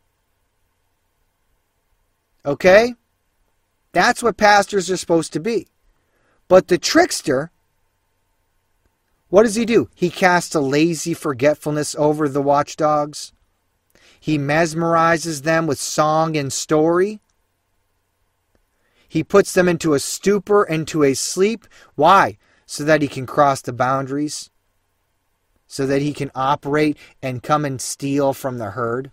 Okay? That's what pastors are supposed to be. But the trickster, what does he do? He casts a lazy forgetfulness over the watchdogs. He mesmerizes them with song and story. He puts them into a stupor, into a sleep. Why? So that he can cross the boundaries. So that he can operate and come and steal from the herd.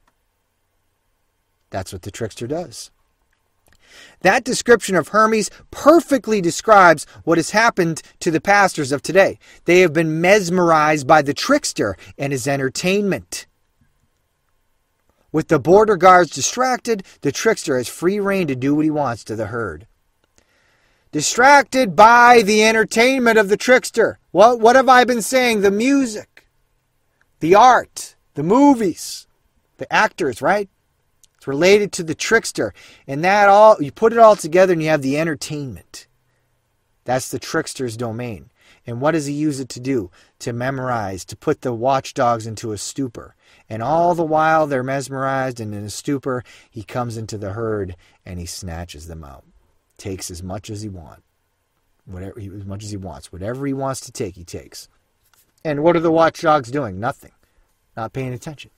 That's what the trickster does. That description of Hermes perfectly describes what has happened to the pastors of today. They have been mesmerized by the trickster and his entertainment. With the border guards distracted, the trickster has free rein to do what he wants to the herd. Distracted by the entertainment of the trickster. What, what have I been saying? The music, the art, the movies, the actors, right? It's related to the trickster. And that all, you put it all together and you have the entertainment. That's the trickster's domain. And what does he use it to do? To memorize, to put the watchdogs into a stupor. And all the while they're mesmerized and in a stupor, he comes into the herd and he snatches them out. Takes as much as he wants. Whatever, as much as he wants. Whatever he wants to take, he takes. And what are the watchdogs doing? Nothing. Not paying attention.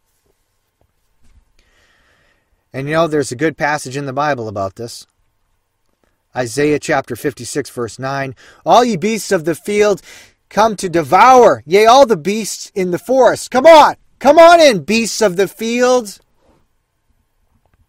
And you know, there's a good passage in the Bible about this. Isaiah chapter fifty-six, verse nine. All ye beasts of the field come to devour. Yea, all the beasts in the forest. Come on. Come on in, beasts of the field.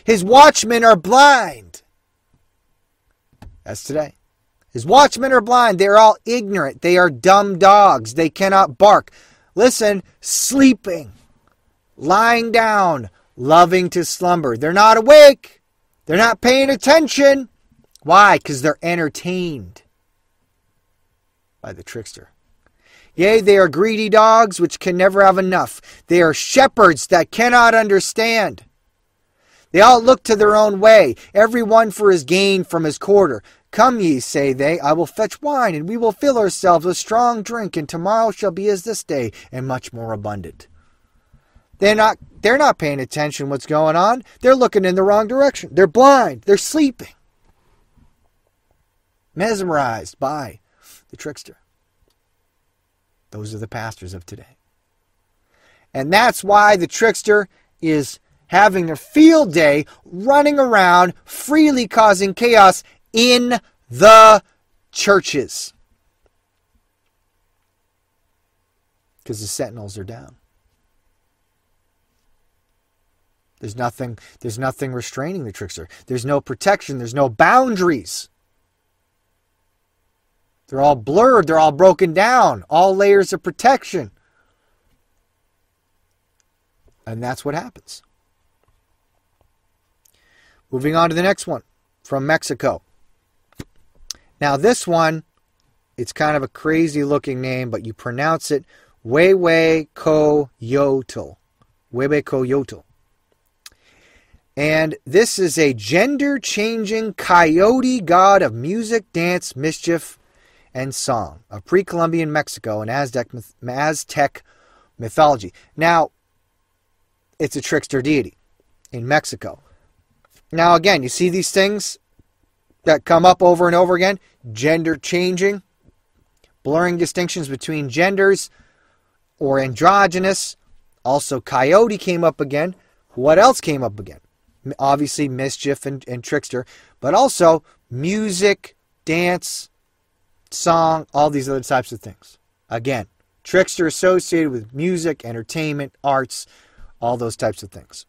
His watchmen are blind. That's today. His watchmen are blind. They are all ignorant. They are dumb dogs. They cannot bark. Listen, sleeping, lying down, loving to slumber. They're not awake. They're not paying attention. Why? Because they're entertained by the trickster. Yea, they are greedy dogs which can never have enough. They are shepherds that cannot understand. They all look to their own way, every one for his gain from his quarter. Come ye, say they, I will fetch wine, and we will fill ourselves with strong drink, and tomorrow shall be as this day, and much more abundant. They're not, they're not paying attention what's going on. They're looking in the wrong direction. They're blind. They're sleeping. Mesmerized by the trickster. Those are the pastors of today. And that's why the trickster is having a field day running around, freely causing chaos in the churches. Because the sentinels are down. There's nothing, there's nothing restraining the trickster. There's no protection. There's no boundaries. They're all blurred. They're all broken down. All layers of protection. And that's what happens. Moving on to the next one from Mexico. Now this one, it's kind of a crazy looking name, but you pronounce it Huehuecoyotl. Huehuecoyotl. And this is a gender-changing coyote god of music, dance, mischief, and song of pre-Columbian Mexico and Aztec, Aztec mythology. Now, it's a trickster deity in Mexico. Now, again, you see these things that come up over and over again? Gender changing, blurring distinctions between genders, or androgynous. Also, coyote came up again. What else came up again? Obviously, mischief and, and trickster, but also music, dance, song, all these other types of things. Again, trickster associated with music, entertainment, arts, all those types of things.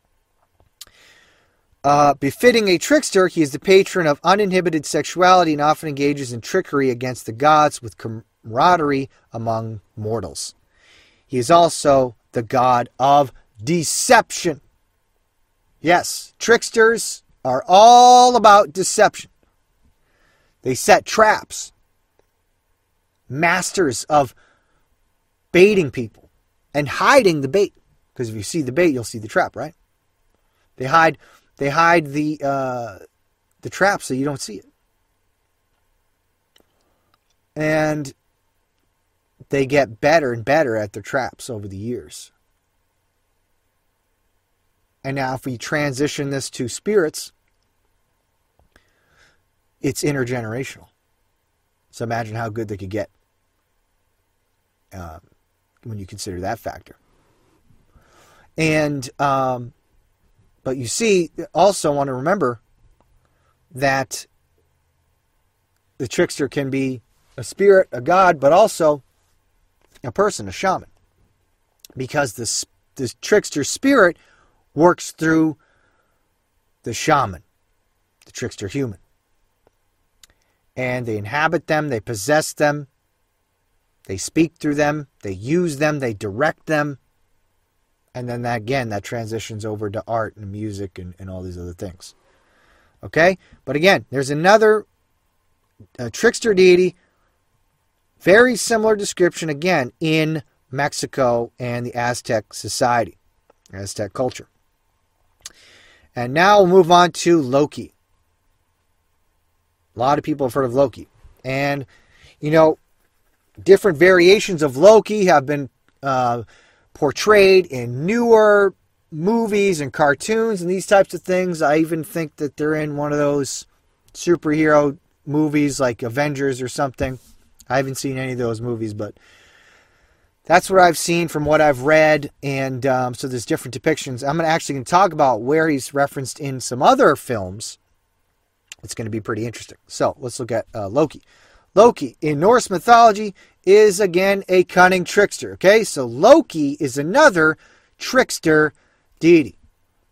Uh, befitting a trickster, he is the patron of uninhibited sexuality and often engages in trickery against the gods with camaraderie among mortals. He is also the god of deception. Yes, tricksters are all about deception. They set traps. Masters of baiting people and hiding the bait. Because if you see the bait, you'll see the trap, right? They hide... They hide the uh, the trap so you don't see it. And they get better and better at their traps over the years. And now if we transition this to spirits, it's intergenerational. So imagine how good they could get uh, when you consider that factor. And... Um, But you see, also want to remember that the trickster can be a spirit, a god, but also a person, a shaman. Because this, this trickster spirit works through the shaman, the trickster human. And they inhabit them, they possess them, they speak through them, they use them, they direct them. And then that, again, that transitions over to art and music and, and all these other things. Okay? But again, there's another uh, trickster deity. Very similar description, again, in Mexico and the Aztec society. Aztec culture. And now we'll move on to Loki. A lot of people have heard of Loki. And, you know, different variations of Loki have been... Uh, portrayed in newer movies and cartoons and these types of things. I even think that they're in one of those superhero movies like Avengers or something. I haven't seen any of those movies, but that's what I've seen from what I've read. And um, so there's different depictions. I'm actually going to talk about where he's referenced in some other films. It's going to be pretty interesting. So let's look at uh, Loki. Loki, in Norse mythology, is again a cunning trickster. Okay, so Loki is another trickster deity.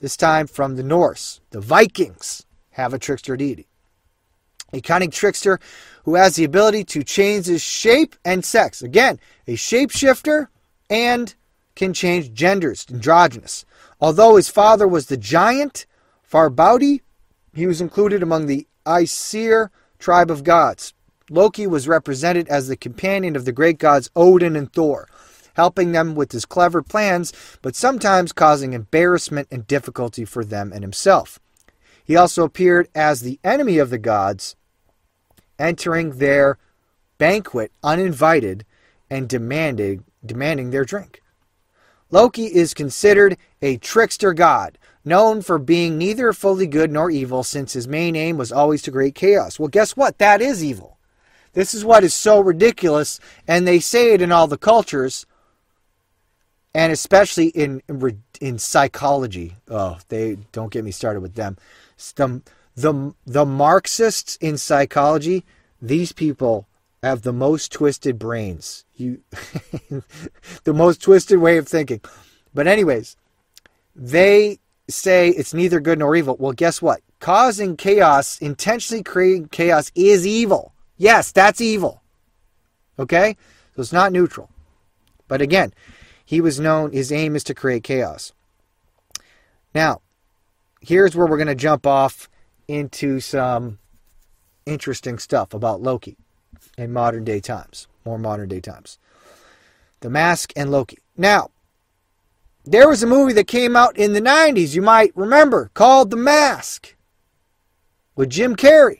this time from the Norse. The Vikings have a trickster deity. A cunning trickster who has the ability to change his shape and sex. Again, a shapeshifter and can change genders, androgynous. Although his father was the giant Farbauti, he was included among the Aesir tribe of gods. Loki was represented as the companion of the great gods Odin and Thor, helping them with his clever plans, but sometimes causing embarrassment and difficulty for them and himself. He also appeared as the enemy of the gods, entering their banquet uninvited and demanding, demanding their drink. Loki is considered a trickster god, known for being neither fully good nor evil, since his main aim was always to create chaos. Well, guess what? That is evil. This is what is so ridiculous, and they say it in all the cultures, and especially in in psychology. Oh, they don't get me started with them. The, the, the Marxists in psychology, these people have the most twisted brains. You, the most twisted way of thinking. But anyways, they say it's neither good nor evil. Well, guess what? Causing chaos, intentionally creating chaos is evil. Yes, that's evil. Okay? So it's not neutral. But again, he was known, his aim is to create chaos. Now, here's where we're going to jump off into some interesting stuff about Loki in modern day times. More modern day times. The Mask and Loki. Now, there was a movie that came out in the nineties, you might remember, called The Mask, with Jim Carrey.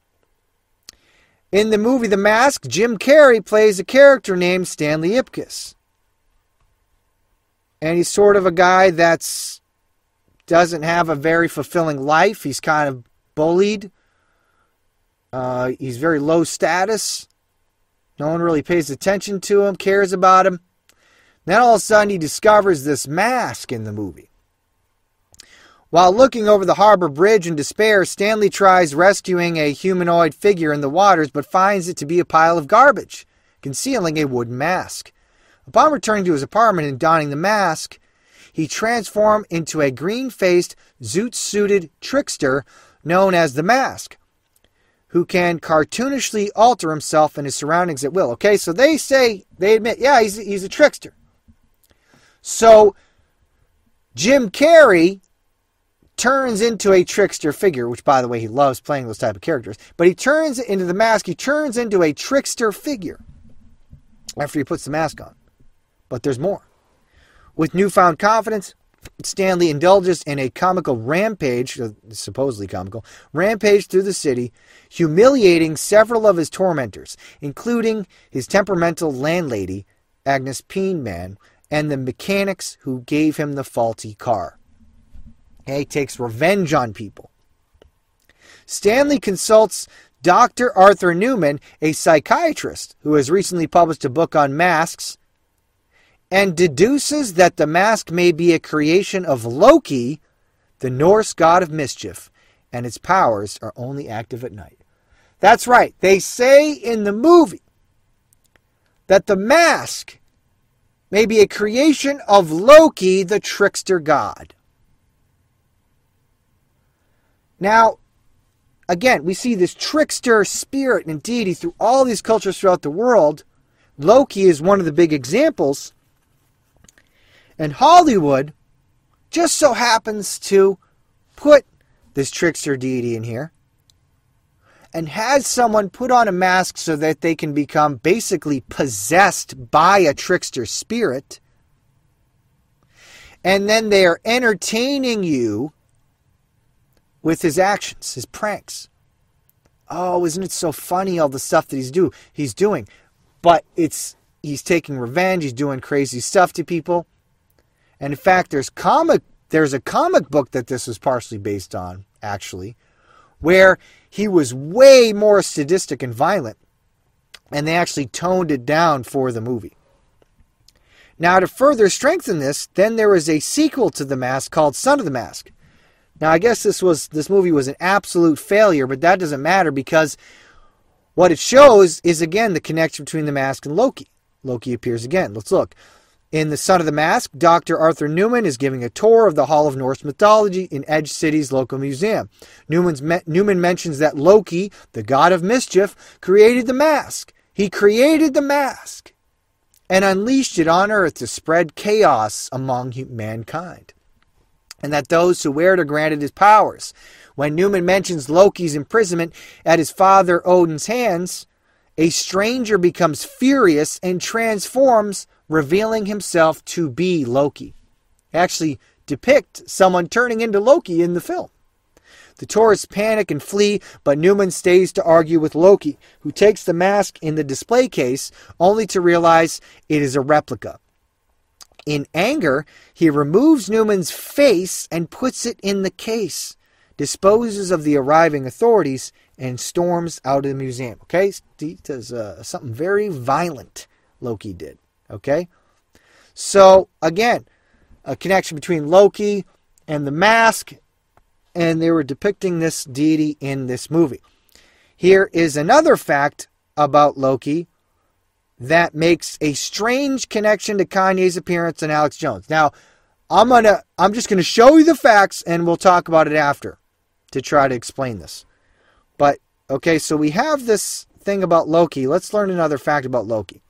In the movie The Mask, Jim Carrey plays a character named Stanley Ipkiss. And he's sort of a guy that's doesn't have a very fulfilling life. He's kind of bullied. Uh, he's very low status. No one really pays attention to him, cares about him. Then all of a sudden he discovers this mask in the movie. While looking over the harbor bridge in despair, Stanley tries rescuing a humanoid figure in the waters, but finds it to be a pile of garbage, concealing a wooden mask. Upon returning to his apartment and donning the mask, he transformed into a green-faced, zoot-suited trickster known as the Mask, who can cartoonishly alter himself and his surroundings at will. Okay, so they say, they admit, yeah, he's, he's a trickster. So, Jim Carrey turns into a trickster figure, which, by the way, he loves playing those type of characters. But he turns into the mask. He turns into a trickster figure after he puts the mask on. But there's more. With newfound confidence, Stanley indulges in a comical rampage, supposedly comical, rampage through the city, humiliating several of his tormentors, including his temperamental landlady, Agnes Peenman, and the mechanics who gave him the faulty car. He takes revenge on people. Stanley consults Doctor Arthur Newman, a psychiatrist who has recently published a book on masks, and deduces that the mask may be a creation of Loki, the Norse god of mischief, and its powers are only active at night. That's right. They say in the movie that the mask may be a creation of Loki, the trickster god. Now, again, we see this trickster spirit and deity through all these cultures throughout the world. Loki is one of the big examples. And Hollywood just so happens to put this trickster deity in here and has someone put on a mask so that they can become basically possessed by a trickster spirit. And then they are entertaining you with his actions, his pranks. Oh, isn't it so funny, all the stuff that he's do he's doing? But it's he's taking revenge, he's doing crazy stuff to people. And in fact, there's comic there's a comic book that this was partially based on, actually, where he was way more sadistic and violent, and they actually toned it down for the movie. Now, to further strengthen this, then there was a sequel to The Mask called Son of the Mask. Now, I guess this was this movie was an absolute failure, but that doesn't matter because what it shows is, again, the connection between the Mask and Loki. Loki appears again. Let's look. In The Son of the Mask, Doctor Arthur Newman is giving a tour of the Hall of Norse Mythology in Edge City's local museum. Newman's me- Newman mentions that Loki, the god of mischief, created the mask. He created the mask and unleashed it on Earth to spread chaos among mankind, and that those who wear it are granted his powers. When Newman mentions Loki's imprisonment at his father Odin's hands, a stranger becomes furious and transforms, revealing himself to be Loki. Actually depict someone turning into Loki in the film. The tourists panic and flee, but Newman stays to argue with Loki, who takes the mask in the display case only to realize it is a replica. In anger, he removes Newman's face and puts it in the case, disposes of the arriving authorities, and storms out of the museum. Okay, he does uh, something very violent, Loki did. Okay, so again, a connection between Loki and the mask, and they were depicting this deity in this movie. Here is another fact about Loki that makes a strange connection to Kanye's appearance in Alex Jones. Now, I'm gonna, I'm just gonna show you the facts, and we'll talk about it after to try to explain this. But okay, so we have this thing about Loki. Let's learn another fact about Loki.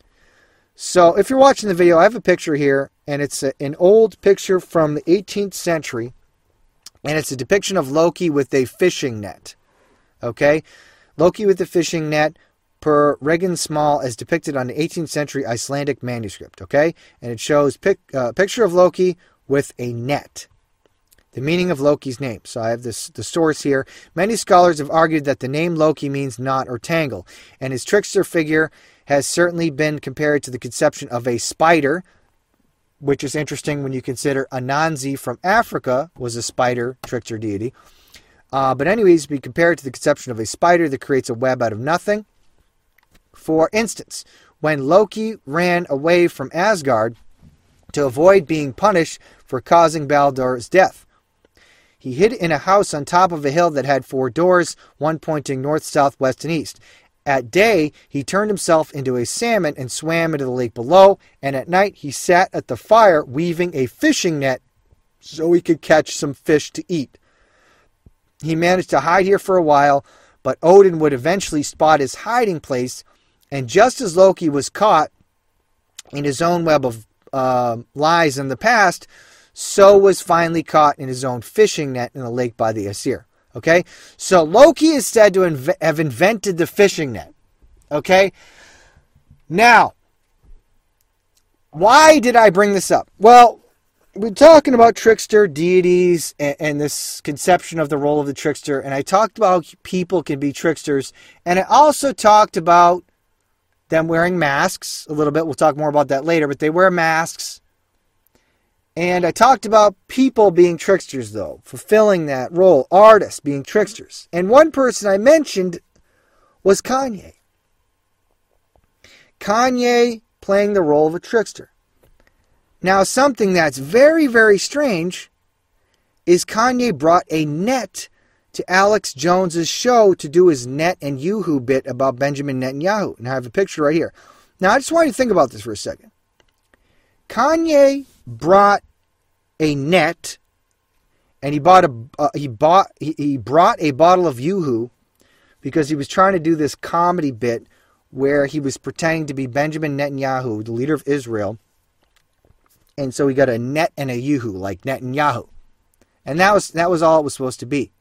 So, if you're watching the video, I have a picture here, and it's a, an old picture from the eighteenth century. And it's a depiction of Loki with a fishing net. Okay? Loki with a fishing net per Regan Small as depicted on the eighteenth century Icelandic manuscript. Okay? And it shows a uh, picture of Loki with a net. The meaning of Loki's name. So I have this the source here. Many scholars have argued that the name Loki means knot or tangle. And his trickster figure has certainly been compared to the conception of a spider, which is interesting when you consider Anansi from Africa was a spider trickster deity. Uh, but anyways, be compared to the conception of a spider that creates a web out of nothing. For instance, when Loki ran away from Asgard to avoid being punished for causing Baldur's death, he hid in a house on top of a hill that had four doors, one pointing north, south, west, and east. At day, he turned himself into a salmon and swam into the lake below, and at night he sat at the fire weaving a fishing net so he could catch some fish to eat. He managed to hide here for a while, but Odin would eventually spot his hiding place, and just as Loki was caught in his own web of uh, lies in the past, so was finally caught in his own fishing net in the lake by the Aesir. Okay, so Loki is said to inv- have invented the fishing net. Okay, now, why did I bring this up? Well, we're talking about trickster deities and, and this conception of the role of the trickster, and I talked about how people can be tricksters, and I also talked about them wearing masks a little bit. We'll talk more about that later, but they wear masks. And I talked about people being tricksters, though, fulfilling that role, artists being tricksters. And one person I mentioned was Kanye. Kanye playing the role of a trickster. Now, something that's very, very strange is Kanye brought a net to Alex Jones's show to do his Net and Yoo-hoo bit about Benjamin Netanyahu. And I have a picture right here. Now, I just want you to think about this for a second. Kanye brought a net, and he bought a uh, he bought he, he brought a bottle of Yoo-hoo because he was trying to do this comedy bit where he was pretending to be Benjamin Netanyahu, the leader of Israel, and so he got a net and a Yoo-hoo like Netanyahu, and that was that was all it was supposed to be.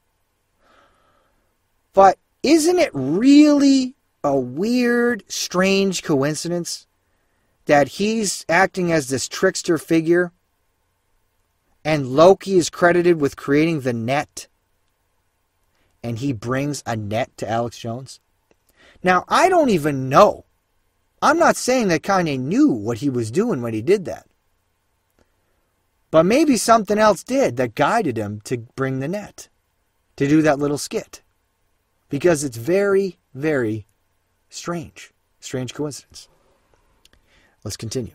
But isn't it really a weird, strange coincidence that he's acting as this trickster figure and Loki is credited with creating the net and he brings a net to Alex Jones? Now, I don't even know. I'm not saying that Kanye knew what he was doing when he did that. But maybe something else did that guided him to bring the net, to do that little skit. Because it's very, very strange. Strange coincidence. Let's continue.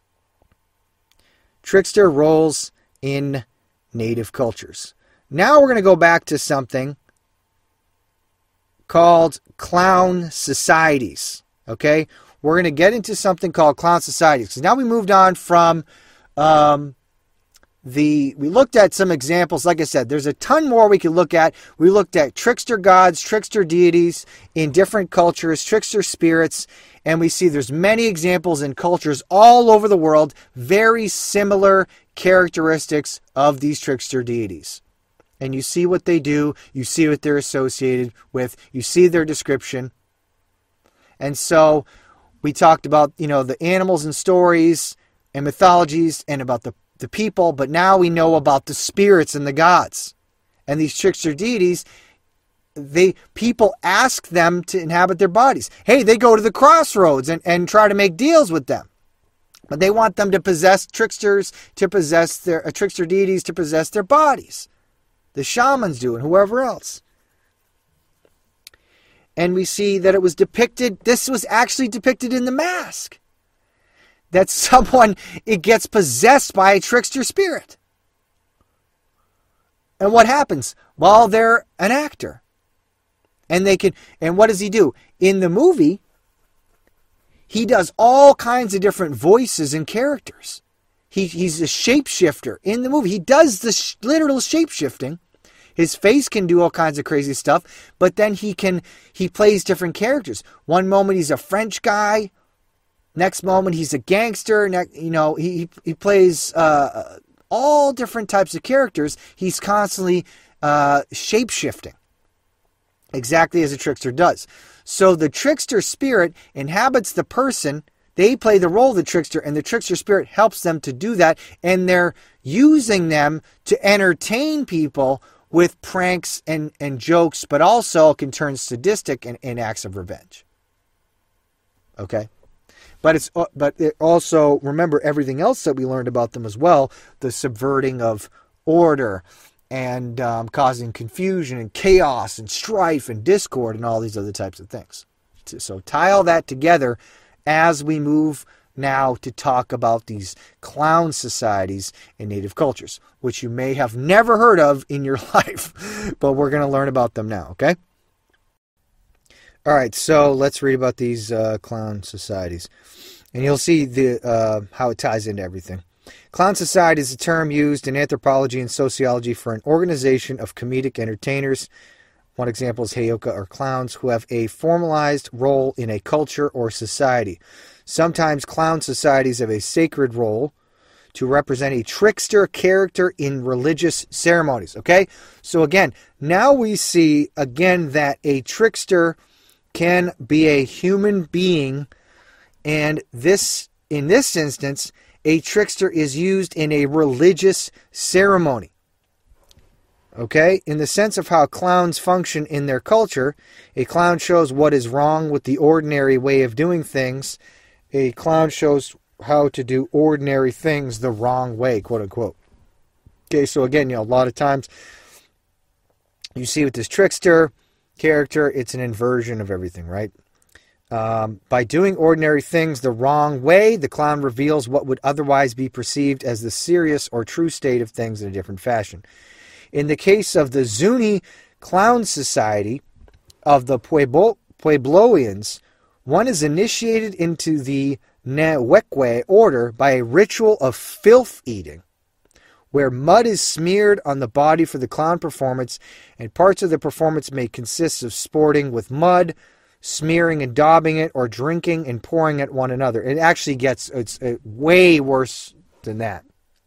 Trickster roles in native cultures. Now we're going to go back to something called clown societies. Okay? We're going to get into something called clown societies. So now we moved on from um, the... We looked at some examples. Like I said, there's a ton more we could look at. We looked at trickster gods, trickster deities in different cultures, trickster spirits, and we see there's many examples in cultures all over the world, very similar characteristics of these trickster deities. And you see what they do, you see what they're associated with, you see their description. And so we talked about, you know, the animals and stories and mythologies and about the, the people, but now we know about the spirits and the gods. And these trickster deities, they people ask them to inhabit their bodies. Hey, they go to the crossroads and, and try to make deals with them. But they want them to possess tricksters, to possess their uh, trickster deities, to possess their bodies. The shamans do, and whoever else. And we see that it was depicted, this was actually depicted in The Mask. That someone, it gets possessed by a trickster spirit. And what happens? Well, they're an actor. And they can, and what does he do? In the movie, he does all kinds of different voices and characters. He, he's a shapeshifter in the movie. He does the sh- literal shapeshifting. His face can do all kinds of crazy stuff, but then he can, he plays different characters. One moment he's a French guy. Next moment he's a gangster. Next, you know, he, he plays uh, all different types of characters. He's constantly uh, shapeshifting. Exactly as a trickster does. So the trickster spirit inhabits the person. They play the role of the trickster, and the trickster spirit helps them to do that. And they're using them to entertain people with pranks and, and jokes, but also can turn sadistic in, in acts of revenge. Okay? But it's but it also, remember everything else that we learned about them as well, the subverting of order, and um, causing confusion and chaos and strife and discord and all these other types of things. So tie all that together as we move now to talk about these clown societies in native cultures, which you may have never heard of in your life, but we're going to learn about them now, okay? All right, so let's read about these uh, clown societies, and you'll see the uh, how it ties into everything. Clown society is a term used in anthropology and sociology for an organization of comedic entertainers. One example is Heyoka, or clowns, who have a formalized role in a culture or society. Sometimes clown societies have a sacred role to represent a trickster character in religious ceremonies. Okay? So again, now we see again that a trickster can be a human being, and this, in this instance, a trickster is used in a religious ceremony. Okay? In the sense of how clowns function in their culture, a clown shows what is wrong with the ordinary way of doing things. A clown shows how to do ordinary things the wrong way, quote unquote. Okay, so again, you know, a lot of times you see with this trickster character, it's an inversion of everything, right? Um, by doing ordinary things the wrong way, the clown reveals what would otherwise be perceived as the serious or true state of things in a different fashion. In the case of the Zuni Clown Society of the Pueblo, Puebloians, one is initiated into the Nehwekwe order by a ritual of filth eating, where mud is smeared on the body for the clown performance, and parts of the performance may consist of sporting with mud, smearing and daubing it, or drinking and pouring at one another. It actually gets, it's uh, way worse than that.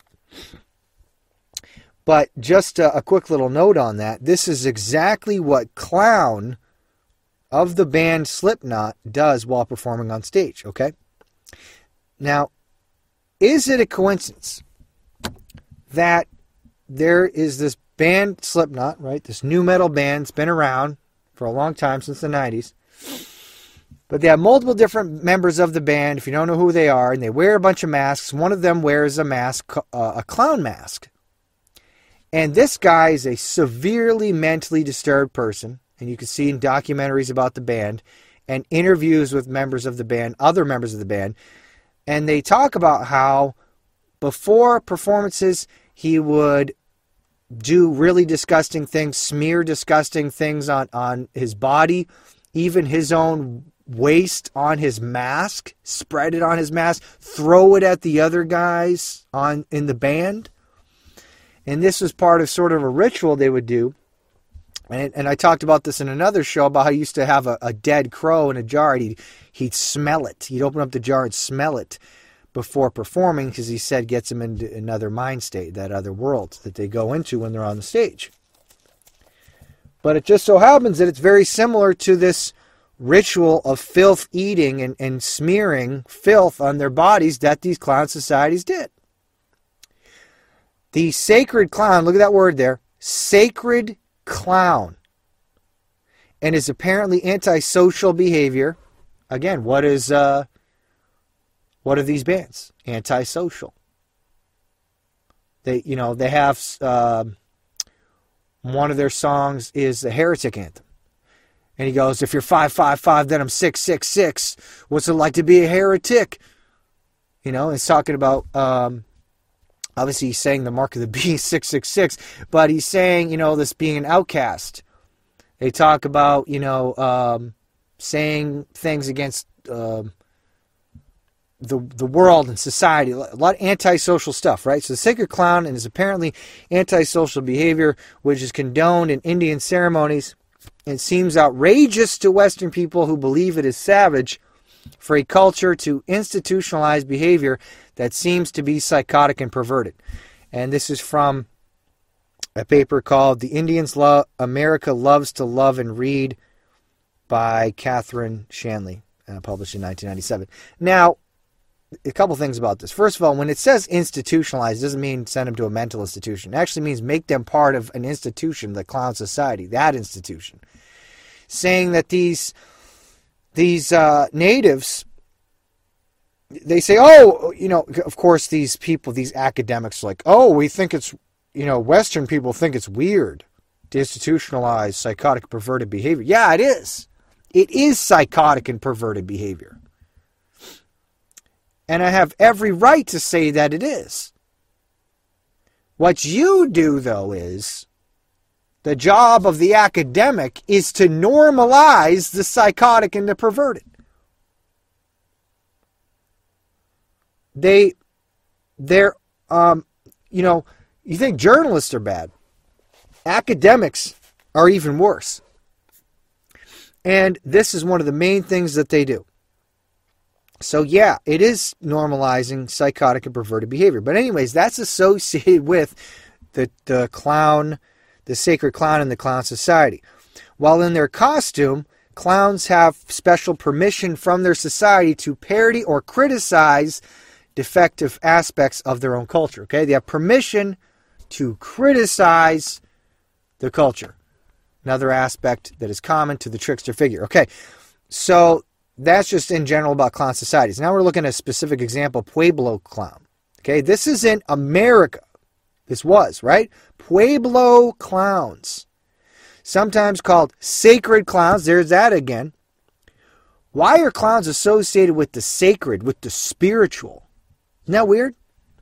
But just a, a quick little note on that. This is exactly what Clown of the band Slipknot does while performing on stage, okay? Now, is it a coincidence that there is this band Slipknot, right? This new metal band. It's been around for a long time, since the nineties. But they have multiple different members of the band, if you don't know who they are, and they wear a bunch of masks. One of them wears a mask, uh, a clown mask. And this guy is a severely mentally disturbed person, and you can see in documentaries about the band and interviews with members of the band, other members of the band, and they talk about how before performances he would do really disgusting things, smear disgusting things on, on his body, even his own waste on his mask, spread it on his mask, throw it at the other guys on in the band. And this was part of sort of a ritual they would do. And, and I talked about this in another show about how he used to have a, a dead crow in a jar. And he'd, he'd smell it. He'd open up the jar and smell it before performing, because he said gets him into another mind state, that other world that they go into when they're on the stage. But it just so happens that it's very similar to this ritual of filth eating and, and smearing filth on their bodies that these clown societies did. The sacred clown, look at that word there, sacred clown, and is apparently antisocial behavior. Again, what is uh, what are these bands? Antisocial. They, you know, they have uh, one of their songs is the Heretic Anthem, and he goes, "If you're five five five, then I'm six six six. What's it like to be a heretic?" You know, it's talking about. Um, Obviously, he's saying the mark of the beast, six six six, but he's saying, you know, this being an outcast. They talk about, you know, um, saying things against uh, the the world and society. A lot of antisocial stuff, right? So the sacred clown is apparently antisocial behavior, which is condoned in Indian ceremonies. It seems outrageous to Western people who believe it is savage for a culture to institutionalize behavior that seems to be psychotic and perverted. And this is from a paper called The Indians Lo- America Loves to Love and Read by Catherine Shanley, uh, published in nineteen ninety-seven. Now, a couple things about this. First of all, when it says institutionalize, it doesn't mean send them to a mental institution. It actually means make them part of an institution, the clown society, that institution. Saying that these These uh, natives, they say, oh, you know, of course, these people, these academics, like, oh, we think it's, you know, Western people think it's weird to institutionalize psychotic, perverted behavior. Yeah, it is. It is psychotic and perverted behavior. And I have every right to say that it is. What you do, though, is the job of the academic is to normalize the psychotic and the perverted. They, they're, um, you know, you think journalists are bad. Academics are even worse. And this is one of the main things that they do. So yeah, it is normalizing psychotic and perverted behavior. But anyways, that's associated with the, the clown, the sacred clown and the clown society. While in their costume, clowns have special permission from their society to parody or criticize defective aspects of their own culture. Okay, they have permission to criticize the culture. Another aspect that is common to the trickster figure. Okay, so that's just in general about clown societies. Now we're looking at a specific example, Pueblo clown. Okay, this is in America. This was, right? Pueblo clowns. Sometimes called sacred clowns. There's that again. Why are clowns associated with the sacred, with the spiritual? Isn't that weird?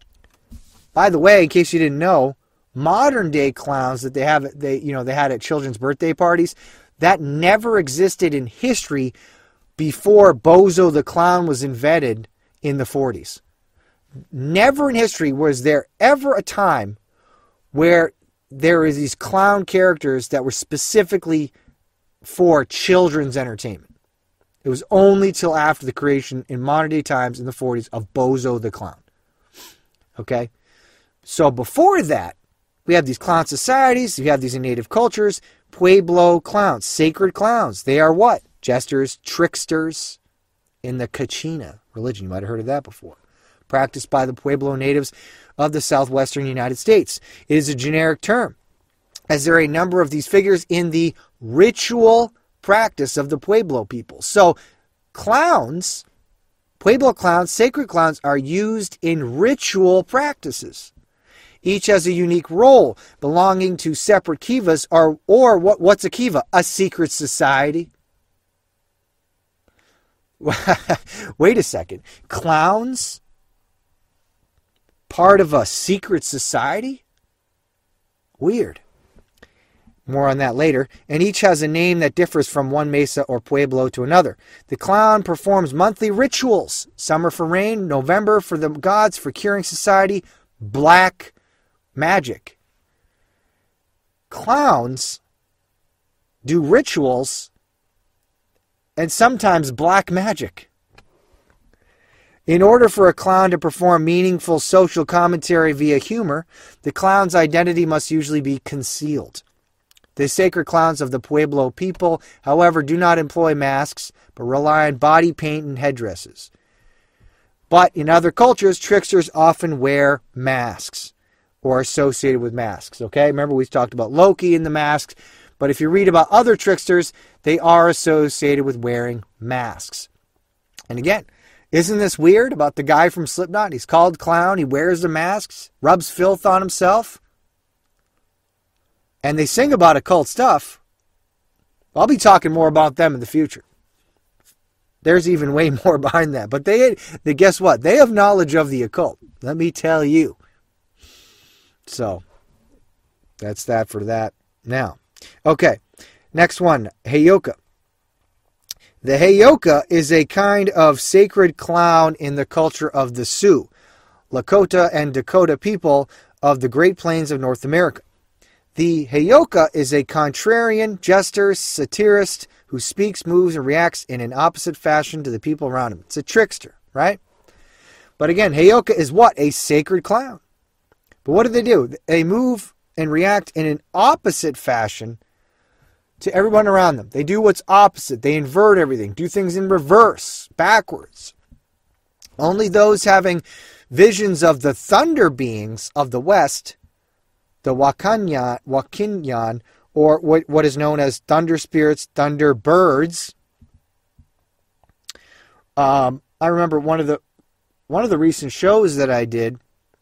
By the way, in case you didn't know, modern day clowns that they have, they you know, they had at children's birthday parties, that never existed in history before Bozo the Clown was invented in the forties. Never in history was there ever a time where there is these clown characters that were specifically for children's entertainment. It was only till after the creation in modern day times in the forties of Bozo the Clown. Okay? So before that, we have these clown societies, we have these native cultures, Pueblo clowns, sacred clowns. They are what? Jesters, tricksters in the Kachina religion. You might have heard of that before. Practiced by the Pueblo natives of the southwestern United States. It is a generic term, as there are a number of these figures in the ritual practice of the Pueblo people. So clowns, Pueblo clowns, sacred clowns, are used in ritual practices. Each has a unique role belonging to separate kivas, or, or what, what's a kiva? A secret society. Wait a second. Clowns? Part of a secret society? Weird. More on that later. And each has a name that differs from one mesa or pueblo to another. The clown performs monthly rituals. Summer for rain, November for the gods, for curing society, black magic. Clowns do rituals and sometimes black magic. In order for a clown to perform meaningful social commentary via humor, the clown's identity must usually be concealed. The sacred clowns of the Pueblo people, however, do not employ masks, but rely on body paint and headdresses. But in other cultures, tricksters often wear masks or associated with masks. Okay, remember we talked about Loki and the masks, but if you read about other tricksters, they are associated with wearing masks. And again, isn't this weird about the guy from Slipknot? He's called Clown, he wears the masks, rubs filth on himself. And they sing about occult stuff. I'll be talking more about them in the future. There's even way more behind that. But they, they guess what? They have knowledge of the occult. Let me tell you. So, that's that for that. Now, okay. Next one, Heyoka. The Heyoka is a kind of sacred clown in the culture of the Sioux, Lakota, and Dakota people of the Great Plains of North America. The Heyoka is a contrarian, jester, satirist who speaks, moves, and reacts in an opposite fashion to the people around him. It's a trickster, right? But again, Heyoka is what? A sacred clown. But what do they do? They move and react in an opposite fashion to everyone around them. They do what's opposite. They invert everything, do things in reverse, backwards. Only those having visions of the thunder beings of the West, the Wakanyan, Wakinyan, or what, what is known as thunder spirits, thunder birds. Um, I remember one of the one of the recent shows that I did.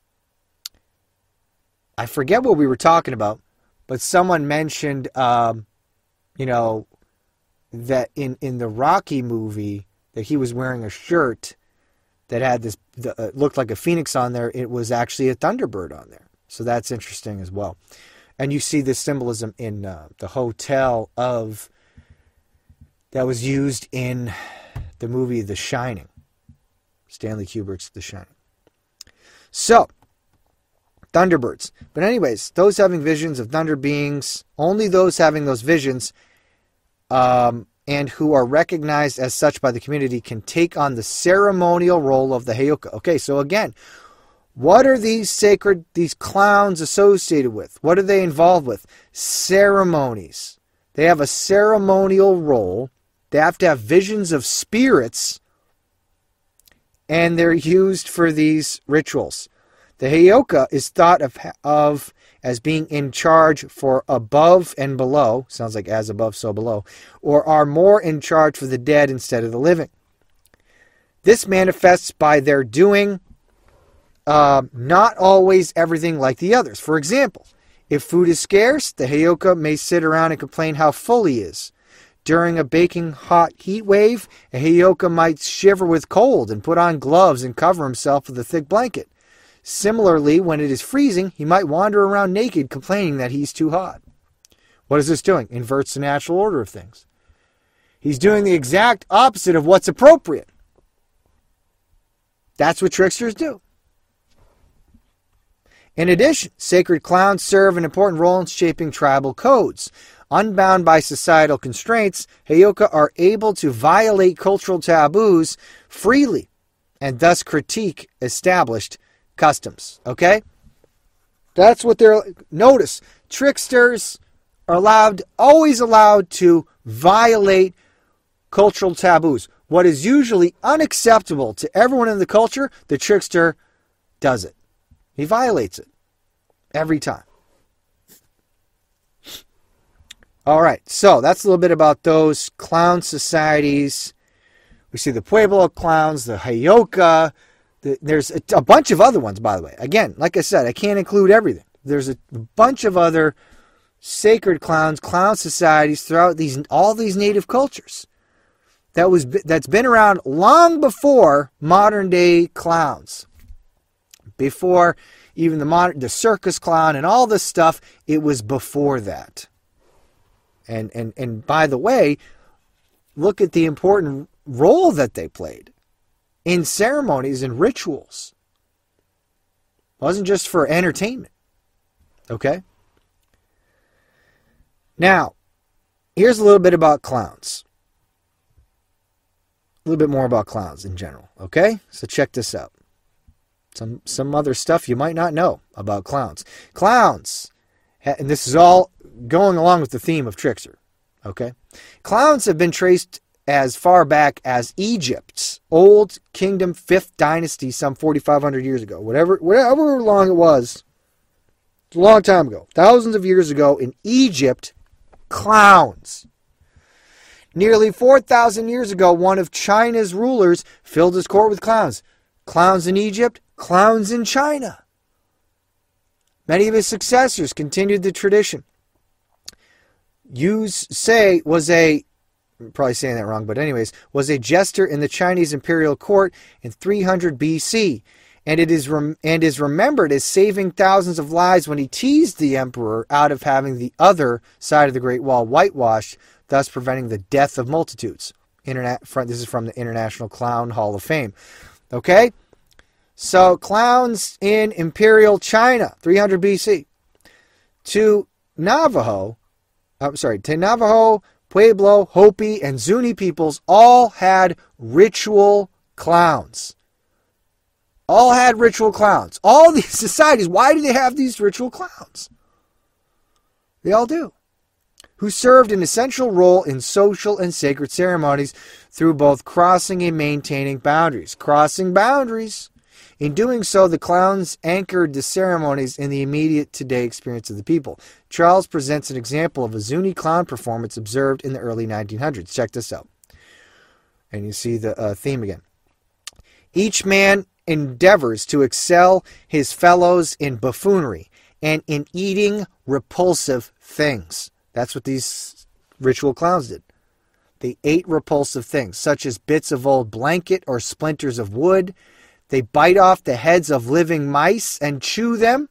I forget what we were talking about, but someone mentioned, um, you know, that in, in the Rocky movie that he was wearing a shirt that had this the, uh, looked like a phoenix on there. It was actually a thunderbird on there. So that's interesting as well. And you see this symbolism in uh, the hotel of that was used in the movie The Shining. Stanley Kubrick's The Shining. So, thunderbirds. But anyways, those having visions of thunder beings, only those having those visions um, and who are recognized as such by the community can take on the ceremonial role of the Heyoka. Okay, so again, what are these sacred, these clowns associated with? What are they involved with? Ceremonies. They have a ceremonial role. They have to have visions of spirits. And they're used for these rituals. The Heyoka is thought of, of as being in charge for above and below. Sounds like as above, so below. Or are more in charge for the dead instead of the living. This manifests by their doing Uh, not always everything like the others. For example, if food is scarce, the Heyoka may sit around and complain how full he is. During a baking hot heat wave, a Heyoka might shiver with cold and put on gloves and cover himself with a thick blanket. Similarly, when it is freezing, he might wander around naked complaining that he's too hot. What is this doing? Inverts the natural order of things. He's doing the exact opposite of what's appropriate. That's what tricksters do. In addition, sacred clowns serve an important role in shaping tribal codes. Unbound by societal constraints, Heyoka are able to violate cultural taboos freely and thus critique established customs. Okay? That's what they're... Notice, tricksters are allowed, always allowed to violate cultural taboos. What is usually unacceptable to everyone in the culture, the trickster does it. He violates it. Every time. All right. So that's a little bit about those clown societies. We see the Pueblo clowns, the Heyoka. The, there's a, a bunch of other ones, by the way. Again, like I said, I can't include everything. There's a bunch of other sacred clowns, clown societies throughout these all these native cultures. That was that's been around long before modern day clowns. Before even the modern, the circus clown and all this stuff, it was before that. And, and, and by the way, look at the important role that they played in ceremonies and rituals. It wasn't just for entertainment. Okay? Now, here's a little bit about clowns. A little bit more about clowns in general. Okay? So check this out. Some, some other stuff you might not know about clowns. Clowns, and this is all going along with the theme of Trickster. Okay? Clowns have been traced as far back as Egypt's Old Kingdom fifth Dynasty some forty-five hundred years ago. Whatever, whatever long it was. It's a long time ago. Thousands of years ago in Egypt, clowns. Nearly four thousand years ago, one of China's rulers filled his court with clowns. Clowns in Egypt, clowns in China. Many of his successors continued the tradition. Yu Sei was a I'm probably saying that wrong, but anyways, was a jester in the Chinese imperial court in three hundred B C, and it is rem- and is remembered as saving thousands of lives when he teased the emperor out of having the other side of the Great Wall whitewashed, thus preventing the death of multitudes. Internet, this is from the International Clown Hall of Fame. Okay, so clowns in imperial China, three hundred B C, to Navajo. I'm sorry, to Navajo, Pueblo, Hopi, and Zuni peoples all had ritual clowns. All had ritual clowns. All these societies, why do they have these ritual clowns? They all do. Who served an essential role in social and sacred ceremonies through both crossing and maintaining boundaries. Crossing boundaries. In doing so, the clowns anchored the ceremonies in the immediate today experience of the people. Charles presents an example of a Zuni clown performance observed in the early nineteen hundreds. Check this out. And you see the uh, theme again. Each man endeavors to excel his fellows in buffoonery and in eating repulsive things. That's what these ritual clowns did. They ate repulsive things, such as bits of old blanket or splinters of wood. They bite off the heads of living mice and chew them.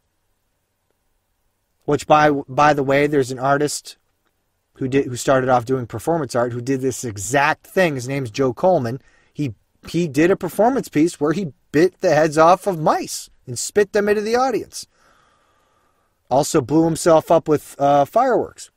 Which, by by the way, there's an artist who did who started off doing performance art who did this exact thing. His name's Joe Coleman. He he did a performance piece where he bit the heads off of mice and spit them into the audience. Also blew himself up with uh, fireworks.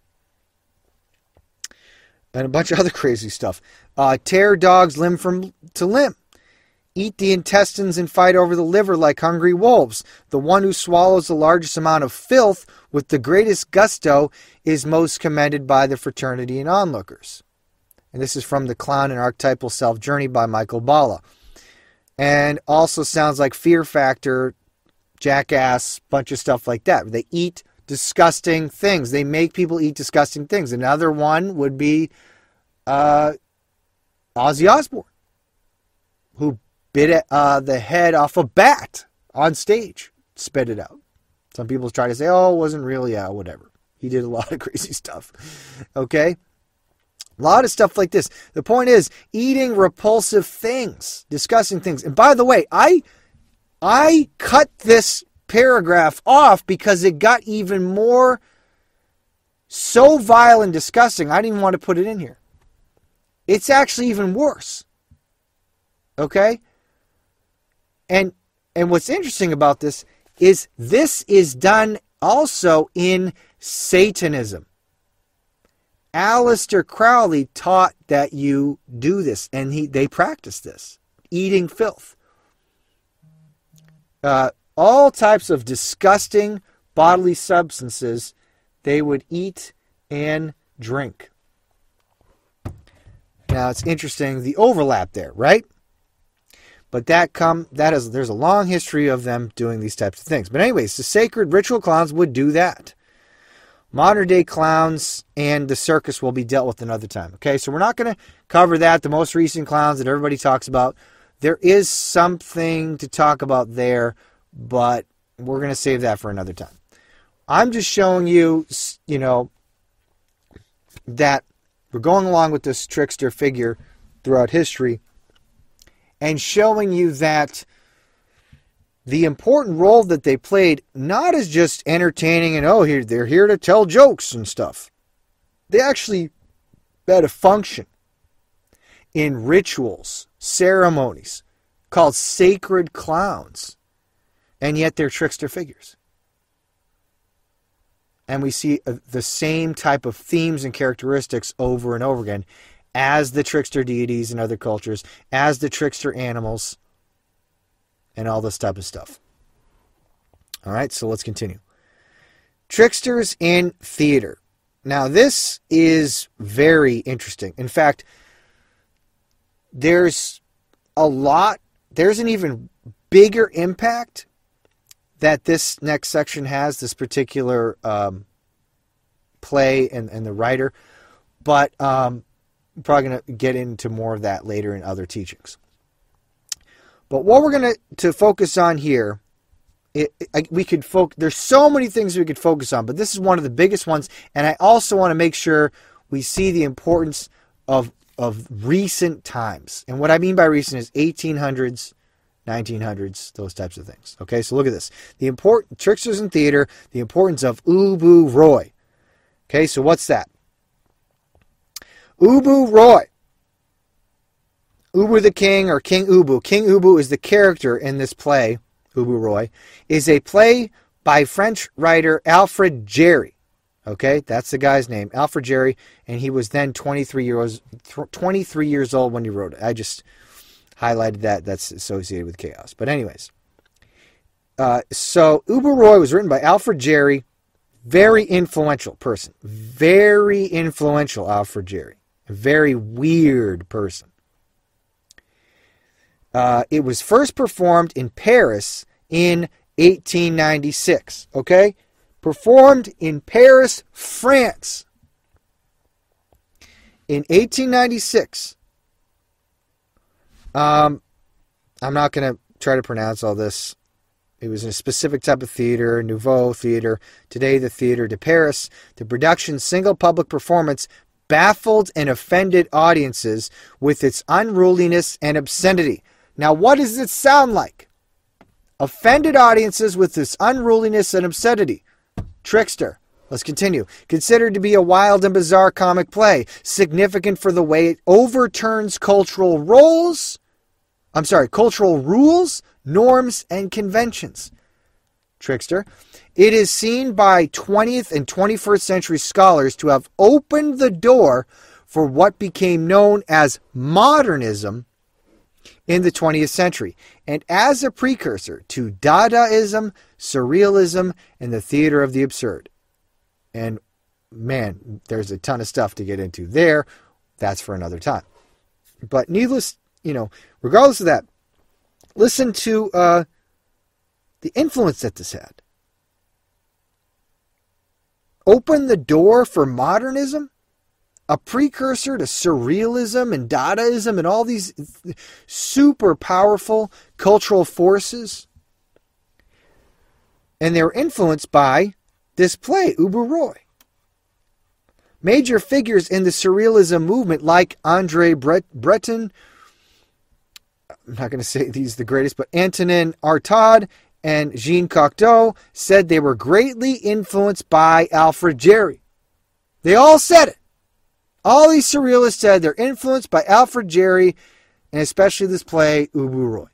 And a bunch of other crazy stuff. Uh, tear dogs limb from to limb. Eat the intestines and fight over the liver like hungry wolves. The one who swallows the largest amount of filth with the greatest gusto is most commended by the fraternity and onlookers. And this is from The Clown and Archetypal Self-Journey by Michael Balla. And also sounds like Fear Factor, Jackass, bunch of stuff like that. They eat disgusting things. They make people eat disgusting things. Another one would be uh, Ozzy Osbourne, who bit uh, the head off a bat on stage. Spit it out. Some people try to say, oh, it wasn't real. Yeah, whatever. He did a lot of crazy stuff. Okay? A lot of stuff like this. The point is, eating repulsive things. Disgusting things. And by the way, I, I cut this paragraph off because it got even more so vile and disgusting, I didn't even want to put it in here. It's actually even worse. Okay? And and what's interesting about this is this is done also in Satanism. Aleister Crowley taught that you do this, and he they practice this. Eating filth. Uh, all types of disgusting bodily substances they would eat and drink. Now it's interesting, the overlap there, right? But that come that is there's a long history of them doing these types of things. But anyways, the sacred ritual clowns would do that. Modern day clowns and the circus will be dealt with another time. Okay, so we're not going to cover that. The most recent clowns that everybody talks about. There is something to talk about there, but we're going to save that for another time. I'm just showing you, you know, that we're going along with this trickster figure throughout history and showing you that the important role that they played, not as just entertaining and, oh, here they're here to tell jokes and stuff. They actually had a function in rituals, ceremonies, called sacred clowns. And yet they're trickster figures. And we see the same type of themes and characteristics over and over again as the trickster deities in other cultures, as the trickster animals, and all this type of stuff. All right, so let's continue. Tricksters in theater. Now, this is very interesting. In fact, there's a lot, there's an even bigger impact that this next section has, this particular um, play and, and the writer. But um, I'm probably going to get into more of that later in other teachings. But what we're going to to focus on here, it, it, we could focus. There's so many things we could focus on, but this is one of the biggest ones. And I also want to make sure we see the importance of of recent times. And what I mean by recent is eighteen hundreds, nineteen hundreds, those types of things. Okay, so look at this. The important tricksters in theater, the importance of Ubu Roy. Okay, so what's that? Ubu Roy. Ubu the King, or King Ubu. King Ubu is the character in this play, Ubu Roy, is a play by French writer Alfred Jarry. Okay, that's the guy's name, Alfred Jarry, and he was then twenty-three years, twenty-three years old when he wrote it. I just highlighted that. That's associated with chaos. But anyways, uh, so Ubu Roy was written by Alfred Jarry, very influential person. Very influential, Alfred Jarry. A very weird person. Uh, it was first performed in Paris in eighteen ninety-six. Okay? Performed in Paris, France. In eighteen ninety-six. Um, I'm not going to try to pronounce all this. It was in a specific type of theater, Nouveau Theater. Today, the Theater de Paris. The production's single public performance baffled and offended audiences with its unruliness and obscenity. Now, what does it sound like? Offended audiences with its unruliness and obscenity. Trickster. Let's continue. Considered to be a wild and bizarre comic play, significant for the way it overturns cultural roles, I'm sorry, cultural rules, norms, and conventions. Trickster. It is seen by twentieth and twenty-first century scholars to have opened the door for what became known as modernism in the twentieth century, and as a precursor to Dadaism, Surrealism, and the theater of the absurd. And man, there's a ton of stuff to get into there. That's for another time. But needless, you know, regardless of that, listen to uh, the influence that this had. Open the door for modernism? A precursor to Surrealism and Dadaism and all these super powerful cultural forces. And they're influenced by this play, Ubu Roy. Major figures in the Surrealism movement like Andre Breton, I'm not going to say these the greatest, but Antonin Artaud and Jean Cocteau said they were greatly influenced by Alfred Jarry. They all said it. All these surrealists said they're influenced by Alfred Jarry, and especially this play, Ubu Roy.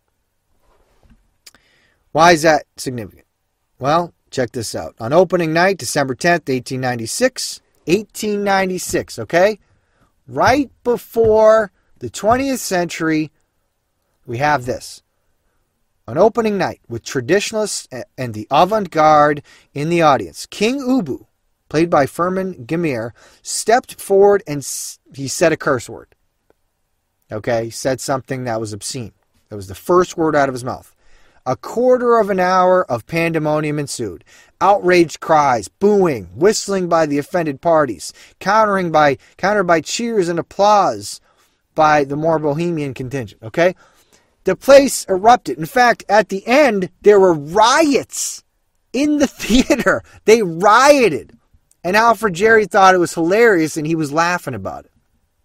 Why is that significant? Well, check this out. On opening night, December tenth, eighteen ninety-six, eighteen ninety-six, okay? Right before the twentieth century, we have this. On opening night, with traditionalists and the avant-garde in the audience, King Ubu, played by Firmin Gimir, stepped forward and he said a curse word. Okay, he said something that was obscene. That was the first word out of his mouth. A quarter of an hour of pandemonium ensued. Outraged cries, booing, whistling by the offended parties, countering by countered by cheers and applause by the more bohemian contingent. Okay, the place erupted. In fact, at the end, there were riots in the theater. They rioted. And Alfred Jarry thought it was hilarious and he was laughing about it.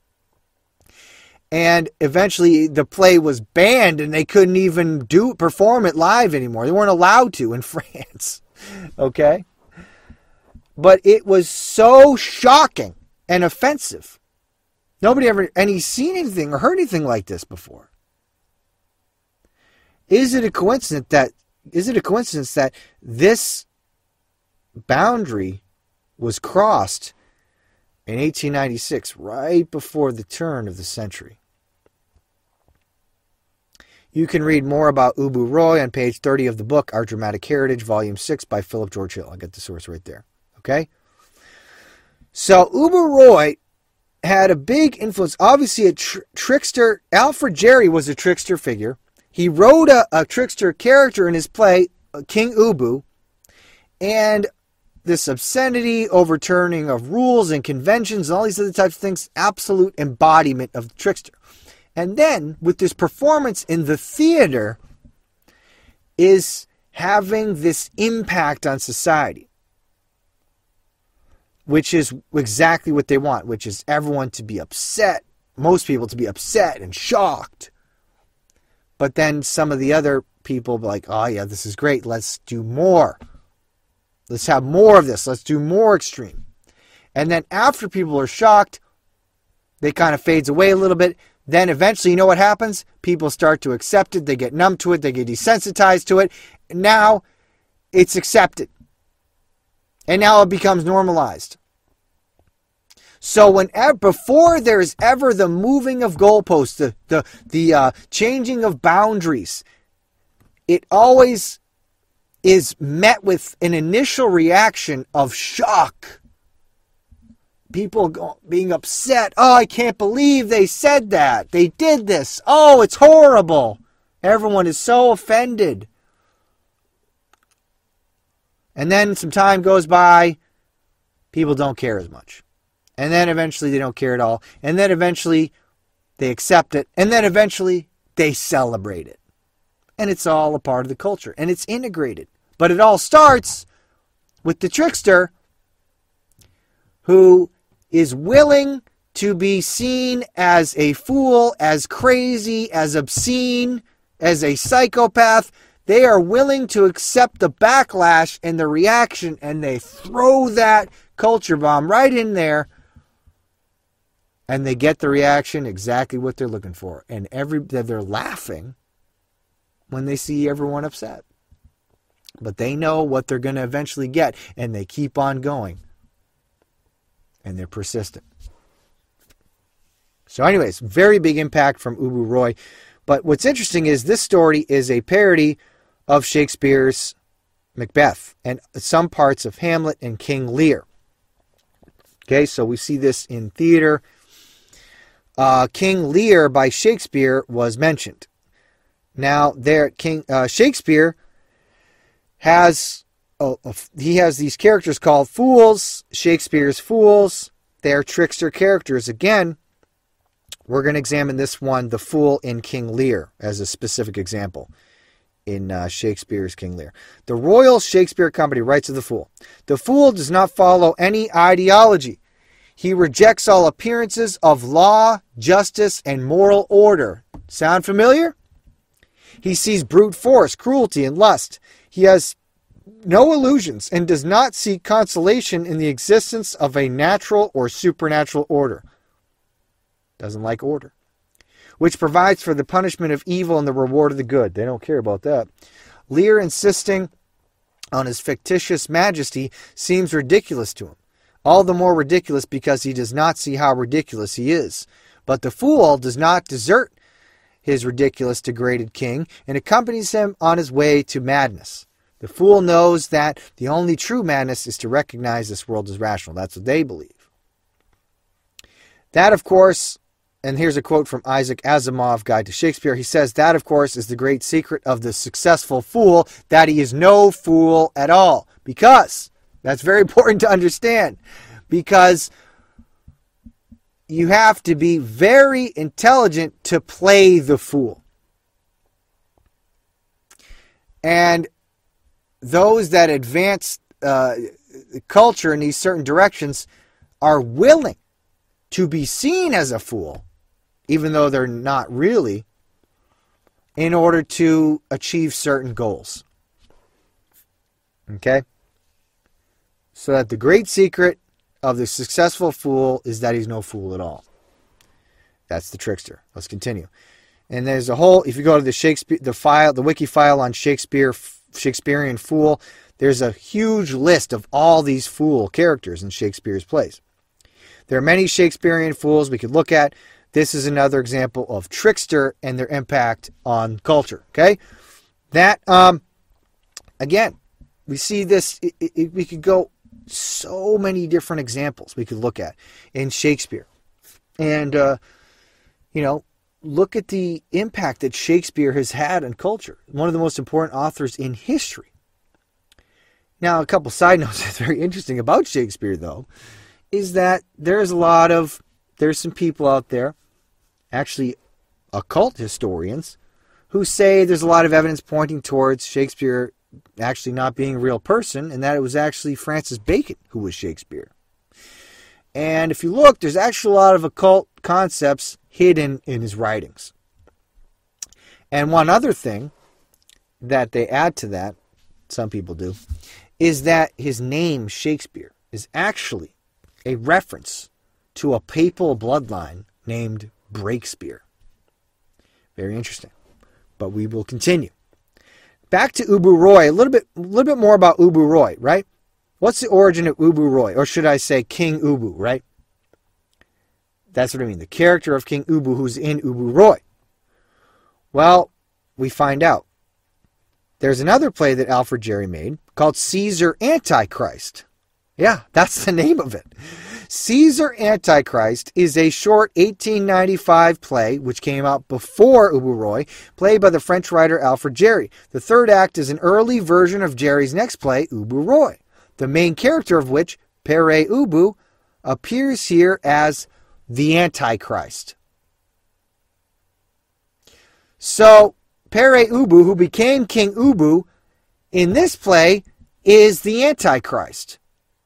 And eventually the play was banned and they couldn't even do perform it live anymore. They weren't allowed to in France. Okay? but it was so shocking and offensive. Nobody ever, any seen anything or heard anything like this before. Is it a coincidence that, is it a coincidence that this boundary was crossed in eighteen ninety-six, right before the turn of the century? You can read more about Ubu Roy on page thirty of the book, Our Dramatic Heritage, Volume six by Philip George Hill. I got the source right there. Okay? So Ubu Roy had a big influence. Obviously a tr- trickster. Alfred Jarry was a trickster figure. He wrote a, a trickster character in his play, King Ubu. And this obscenity, overturning of rules and conventions, and all these other types of things, absolute embodiment of the trickster. And then, with this performance in the theater, is having this impact on society, which is exactly what they want, which is everyone to be upset, most people to be upset and shocked. But then some of the other people be like, oh yeah, this is great, let's do more. Let's have more of this, let's do more extreme. And then after people are shocked, they kind of fades away a little bit. Then eventually, you know what happens? People start to accept it. They get numb to it. They get desensitized to it. And now it's accepted. And now it becomes normalized. So whenever, before there's ever the moving of goalposts, the, the, the uh, changing of boundaries, it always is met with an initial reaction of shock. People being upset. Oh, I can't believe they said that. They did this. Oh, it's horrible. Everyone is so offended. And then some time goes by. People don't care as much. And then eventually they don't care at all. And then eventually they accept it. And then eventually they celebrate it. And it's all a part of the culture. And it's integrated. But it all starts with the trickster who is willing to be seen as a fool, as crazy, as obscene, as a psychopath. They are willing to accept the backlash and the reaction, and they throw that culture bomb right in there, and they get the reaction exactly what they're looking for. And every they're laughing when they see everyone upset. But they know what they're going to eventually get, and they keep on going. And they're persistent. So anyways, very big impact from Ubu Roy. But what's interesting is this story is a parody of Shakespeare's Macbeth and some parts of Hamlet and King Lear. Okay, so we see this in theater. Uh, King Lear by Shakespeare was mentioned. Now, there, King uh, Shakespeare has... Oh, he has these characters called fools, Shakespeare's fools. They're trickster characters. Again, we're going to examine this one, the fool in King Lear, as a specific example in uh, Shakespeare's King Lear. The Royal Shakespeare Company writes of the fool. The fool does not follow any ideology. He rejects all appearances of law, justice, and moral order. Sound familiar? He sees brute force, cruelty, and lust. He has no illusions and does not seek consolation in the existence of a natural or supernatural order. Doesn't like order. Which provides for the punishment of evil and the reward of the good. They don't care about that. Lear insisting on his fictitious majesty seems ridiculous to him. All the more ridiculous because he does not see how ridiculous he is. But the fool does not desert his ridiculous, degraded king and accompanies him on his way to madness. The fool knows that the only true madness is to recognize this world as rational. That's what they believe. That, of course, and here's a quote from Isaac Asimov, Guide to Shakespeare. He says, that, of course, is the great secret of the successful fool, that he is no fool at all. Because, that's very important to understand, because you have to be very intelligent to play the fool. And those that advance uh, culture in these certain directions are willing to be seen as a fool, even though they're not really, in order to achieve certain goals. Okay? So that the great secret of the successful fool is that he's no fool at all. That's the trickster. Let's continue. And there's a whole, if you go to the Shakespeare, the file, the wiki file on Shakespeare, Shakespearean fool, there's a huge list of all these fool characters in Shakespeare's plays. There are many Shakespearean fools we could look at. This is another example of trickster and their impact on culture. Okay, that um, again, we see this. It, it, we could go so many different examples we could look at in Shakespeare, and uh, you know, look at the impact that Shakespeare has had on culture. One of the most important authors in history. Now, a couple side notes that's very interesting about Shakespeare, though, is that there's a lot of, there's some people out there, actually occult historians, who say there's a lot of evidence pointing towards Shakespeare actually not being a real person, and that it was actually Francis Bacon who was Shakespeare. And if you look, there's actually a lot of occult concepts hidden in his writings. And one other thing that they add to that, some people do, is that his name, Shakespeare, is actually a reference to a papal bloodline named Breakspear. Very interesting. But we will continue. Back to Ubu Roy, a little bit, a little bit more about Ubu Roy, right? What's the origin of Ubu Roy? Or should I say King Ubu, right? That's what I mean. The character of King Ubu who's in Ubu Roy. Well, we find out. There's another play that Alfred Jarry made called Caesar Antichrist. Yeah, that's the name of it. Caesar Antichrist is a short eighteen ninety-five play which came out before Ubu Roy, played by the French writer Alfred Jarry. The third act is an early version of Jarry's next play, Ubu Roy, the main character of which, Pere Ubu, appears here as the Antichrist. So, Pere Ubu, who became King Ubu, in this play, is the Antichrist.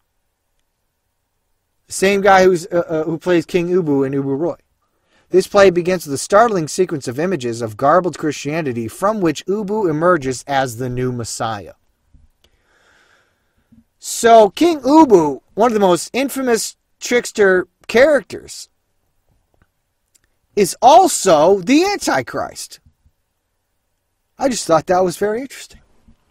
The same guy who's, uh, uh, who plays King Ubu in Ubu Roy. This play begins with a startling sequence of images of garbled Christianity from which Ubu emerges as the new Messiah. So, King Ubu, one of the most infamous trickster characters, is also the Antichrist. I just thought that was very interesting.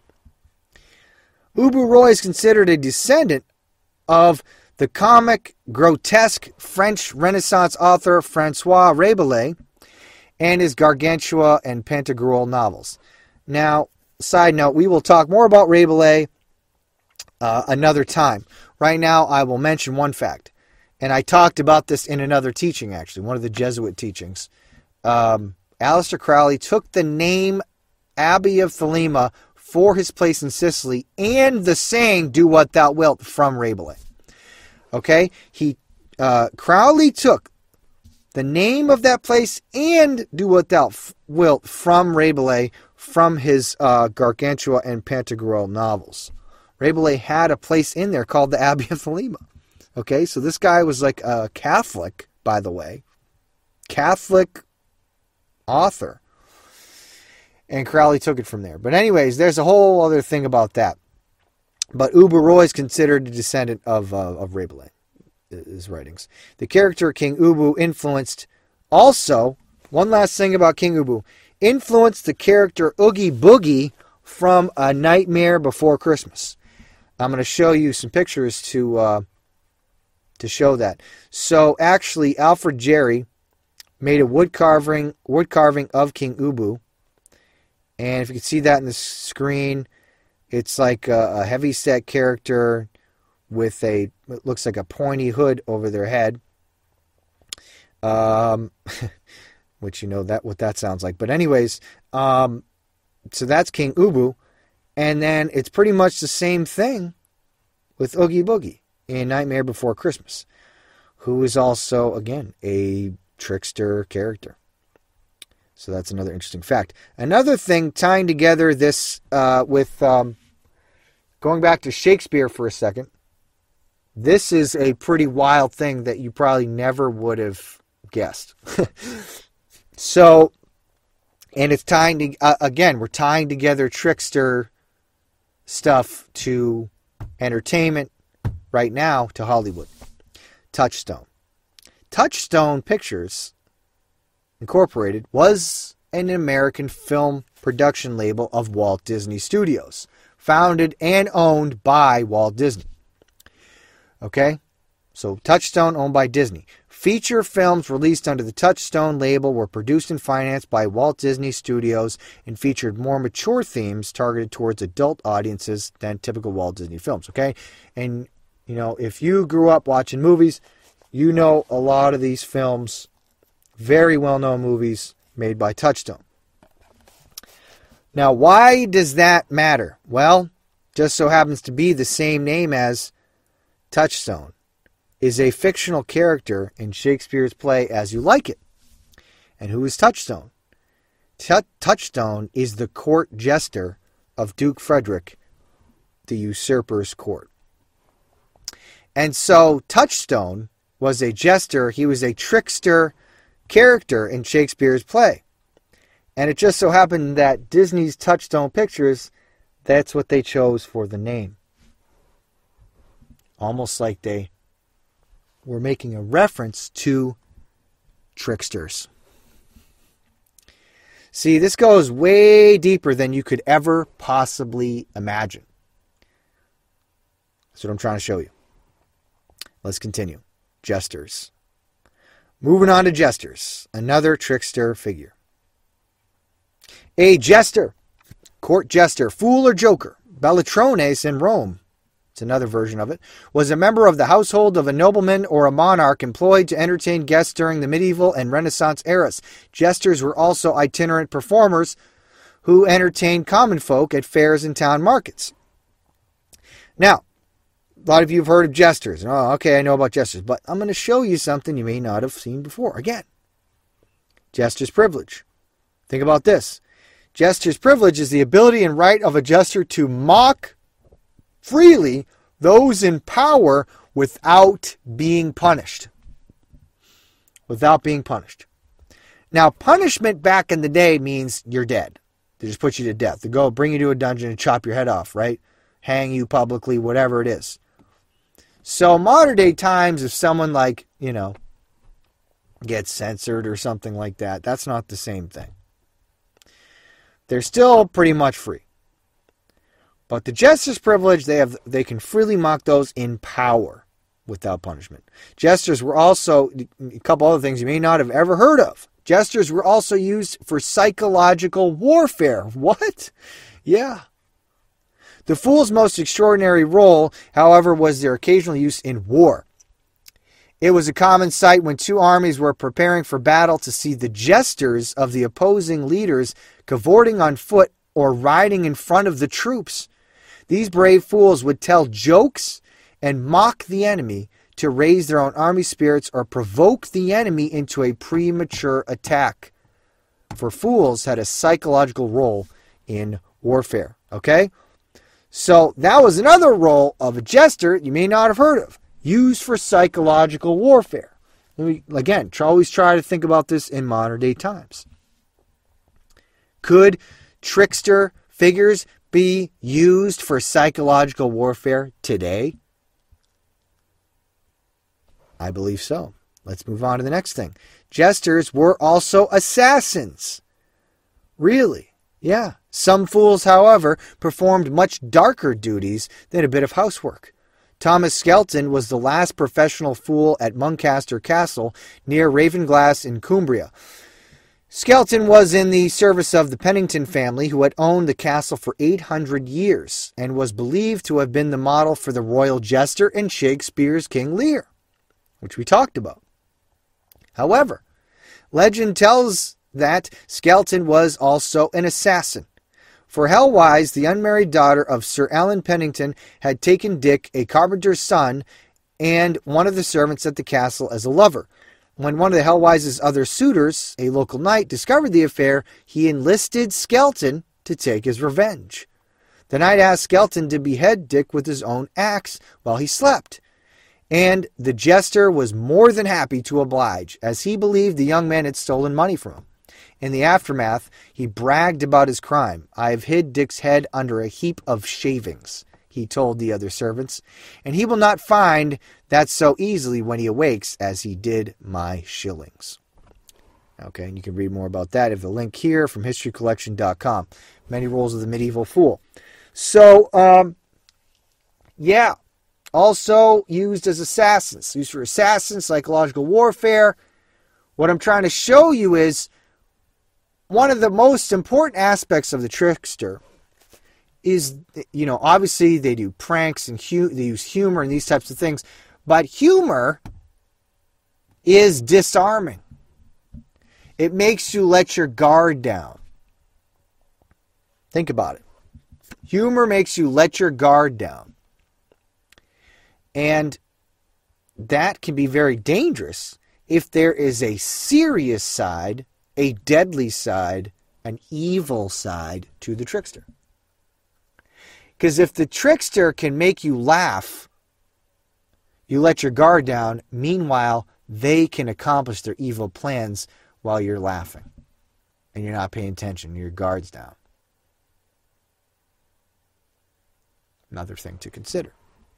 Ubu Roy is considered a descendant of the comic, grotesque French Renaissance author François Rabelais and his Gargantua and Pantagruel novels. Now, side note, we will talk more about Rabelais uh, another time. Right now, I will mention one fact. And I talked about this in another teaching, actually, one of the Jesuit teachings. Um, Aleister Crowley took the name Abbey of Thelema for his place in Sicily and the saying, do what thou wilt, from Rabelais. Okay? He uh, Crowley took the name of that place and do what thou wilt from Rabelais from his uh, Gargantua and Pantagruel novels. Rabelais had a place in there called the Abbey of Thelema. Okay, so this guy was like a Catholic, by the way. Catholic author. And Crowley took it from there. But anyways, there's a whole other thing about that. But Ubu Roy is considered a descendant of, uh, of Rabelais, his writings. The character King Ubu influenced also, one last thing about King Ubu, influenced the character Oogie Boogie from A Nightmare Before Christmas. I'm going to show you some pictures to... Uh, to show that. So actually, Alfred Jarry made a wood carving, wood carving of King Ubu. And if you can see that in the screen, it's like a, a heavy-set character with a, it looks like a pointy hood over their head. Um, which you know that what that sounds like. But anyways, um, so that's King Ubu. And then it's pretty much the same thing with Oogie Boogie in Nightmare Before Christmas, who is also, again, a trickster character. So that's another interesting fact. Another thing tying together this uh, with, um, going back to Shakespeare for a second, this is a pretty wild thing that you probably never would have guessed. So, and it's tying to, uh, again, we're tying together trickster stuff to entertainment, right now to Hollywood. Touchstone. Touchstone Pictures Incorporated was an American film production label of Walt Disney Studios, founded and owned by Walt Disney. Okay? So Touchstone, owned by Disney. Feature films released under the Touchstone label were produced and financed by Walt Disney Studios and featured more mature themes targeted towards adult audiences than typical Walt Disney films. Okay? And, you know, if you grew up watching movies, you know a lot of these films, very well-known movies made by Touchstone. Now, why does that matter? Well, just so happens to be the same name as Touchstone is a fictional character in Shakespeare's play As You Like It. And who is Touchstone? T- Touchstone is the court jester of Duke Frederick, the usurper's court. And so Touchstone was a jester. He was a trickster character in Shakespeare's play. And it just so happened that Disney's Touchstone Pictures, that's what they chose for the name. Almost like they were making a reference to tricksters. See, this goes way deeper than you could ever possibly imagine. That's what I'm trying to show you. Let's continue. Jesters. Moving on to jesters. Another trickster figure. A jester. Court jester. Fool or joker. Bellatrones in Rome. It's another version of it, was a member of the household of a nobleman or a monarch employed to entertain guests during the medieval and Renaissance eras. Jesters were also itinerant performers who entertained common folk at fairs and town markets. Now, a lot of you have heard of jesters. Oh, okay, I know about jesters, but I'm going to show you something you may not have seen before. Again, jester's privilege. Think about this. Jester's privilege is the ability and right of a jester to mock freely those in power without being punished. Without being punished. Now, punishment back in the day means you're dead. They just put you to death. They go bring you to a dungeon and chop your head off, right? Hang you publicly, whatever it is. So modern day times, if someone like, you know, gets censored or something like that, that's not the same thing. They're still pretty much free. But the jester's privilege, they have, they can freely mock those in power without punishment. Jesters were also, a couple other things you may not have ever heard of. Jesters were also used for psychological warfare. What? Yeah. The fool's most extraordinary role, however, was their occasional use in war. It was a common sight when two armies were preparing for battle to see the jesters of the opposing leaders cavorting on foot or riding in front of the troops. These brave fools would tell jokes and mock the enemy to raise their own army spirits or provoke the enemy into a premature attack. For fools had a psychological role in warfare. Okay? So that was another role of a jester you may not have heard of, used for psychological warfare. Again, always try to think about this in modern day times. Could trickster figures be used for psychological warfare today? I believe so. Let's move on to the next thing. Jesters were also assassins. Really? Yeah. Some fools, however, performed much darker duties than a bit of housework. Thomas Skelton was the last professional fool at Muncaster Castle near Ravenglass in Cumbria. Skelton was in the service of the Pennington family, who had owned the castle for eight hundred years and was believed to have been the model for the royal jester in Shakespeare's King Lear, which we talked about. However, legend tells that Skelton was also an assassin. For Helwise, the unmarried daughter of Sir Alan Pennington, had taken Dick, a carpenter's son, and one of the servants at the castle as a lover. When one of the Helwise's other suitors, a local knight, discovered the affair, he enlisted Skelton to take his revenge. The knight asked Skelton to behead Dick with his own axe while he slept, and the jester was more than happy to oblige, as he believed the young man had stolen money from him. In the aftermath, he bragged about his crime. "I have hid Dick's head under a heap of shavings," he told the other servants, and he will not find that so easily when he awakes as he did my shillings. Okay, and you can read more about that at the link here from history collection dot com. Many Roles of the Medieval Fool. So, um, yeah, also used as assassins, used for assassins, psychological warfare. What I'm trying to show you is one of the most important aspects of the trickster is, you know, obviously they do pranks and hu- they use humor and these types of things, but humor is disarming. It makes you let your guard down. Think about it. Humor makes you let your guard down. And that can be very dangerous if there is a serious side, a deadly side, an evil side to the trickster. Because if the trickster can make you laugh, you let your guard down. Meanwhile, they can accomplish their evil plans while you're laughing and you're not paying attention, your guard's down. Another thing to consider.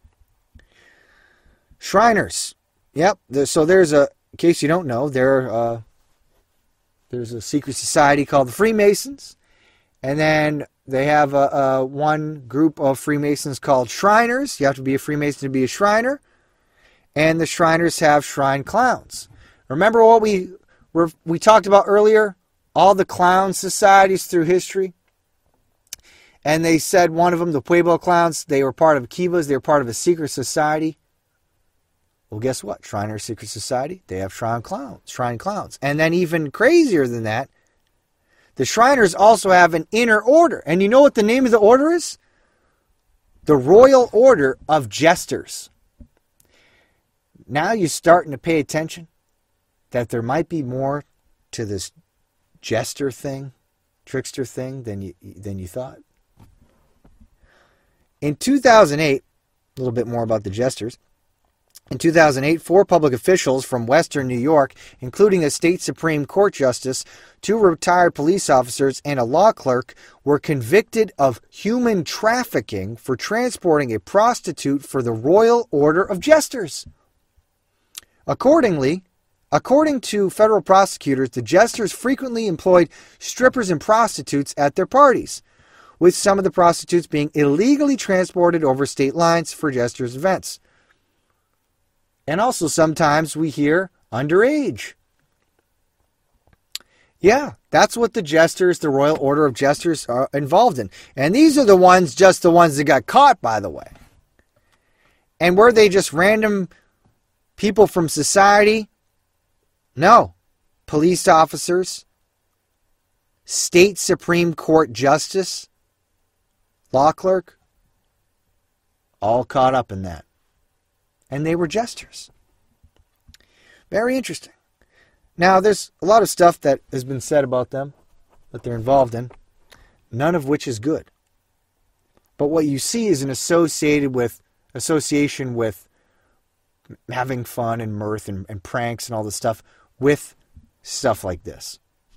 Shriners. Yep. So there's a, in case you don't know, there uh, there's a secret society called the Freemasons. And then they have a, a one group of Freemasons called Shriners. You have to be a Freemason to be a Shriner. And the Shriners have shrine clowns. Remember what we we talked about earlier? All the clown societies through history. And they said one of them, the Pueblo Clowns, they were part of Kivas. They were part of a secret society. Well, guess what? Shriner Secret Society, they have shrine clowns, shrine clowns. And then even crazier than that, the Shriners also have an inner order. And you know what the name of the order is? The Royal Order of Jesters. Now you're starting to pay attention that there might be more to this jester thing, trickster thing than you than you thought. In two thousand eight, a little bit more about the jesters. In two thousand eight, four public officials from Western New York, including a state Supreme Court justice, two retired police officers, and a law clerk, were convicted of human trafficking for transporting a prostitute for the Royal Order of Jesters. Accordingly, according to federal prosecutors, the jesters frequently employed strippers and prostitutes at their parties, with some of the prostitutes being illegally transported over state lines for jesters' events. And also sometimes we hear underage. Yeah, that's what the jesters, the Royal Order of Jesters, are involved in. And these are the ones, just the ones that got caught, by the way. And were they just random people from society? No. Police officers, state Supreme Court justice, law clerk, all caught up in that. And they were jesters. Very interesting. Now, there's a lot of stuff that has been said about them that they're involved in, none of which is good. But what you see is an associated with association with having fun and mirth and, and pranks and all this stuff with stuff like this.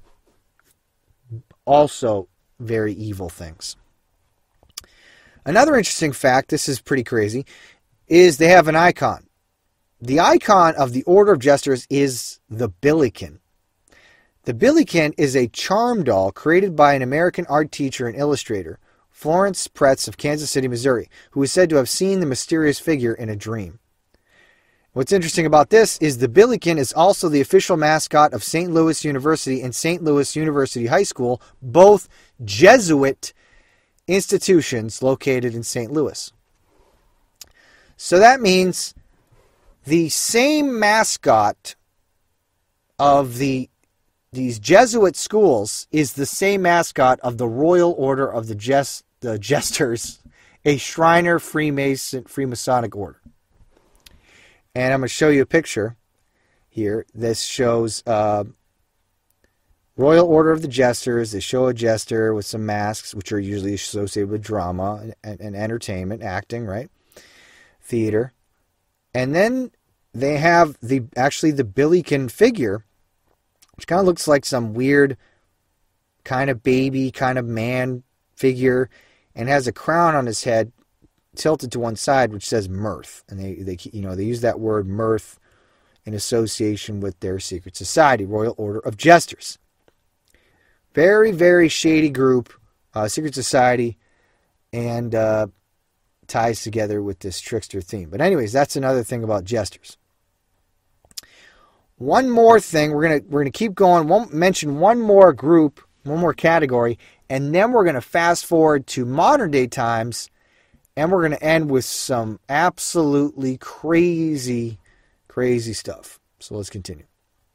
Also, very evil things. Another interesting fact, this is pretty crazy, is they have an icon. The icon of the Order of Jesters is the Billiken. The Billiken is a charm doll created by an American art teacher and illustrator, Florence Pretz of Kansas City, Missouri, who is said to have seen the mysterious figure in a dream. What's interesting about this is the Billiken is also the official mascot of Saint Louis University and Saint Louis University High School, both Jesuit institutions located in Saint Louis. So that means the same mascot of the these Jesuit schools is the same mascot of the Royal Order of the, Jest, the Jesters, a Shriner Freemason Freemasonic order. And I'm going to show you a picture here. This shows uh, Royal Order of the Jesters. They show a jester with some masks, which are usually associated with drama and, and entertainment, acting, right? Theater. And then they have the actually the Billiken figure, which kind of looks like some weird kind of baby, kind of man figure, and has a crown on his head tilted to one side, which says mirth. And they, they you know, they use that word mirth in association with their secret society, Royal Order of Jesters. Very, very shady group, uh, secret society, and uh, ties together with this trickster theme. But anyways, that's another thing about jesters. One more thing, we're gonna we're gonna keep going. We'll mention one more group, one more category, and then we're gonna fast forward to modern day times, and we're gonna end with some absolutely crazy, crazy stuff. So let's continue.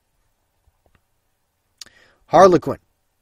Harlequin.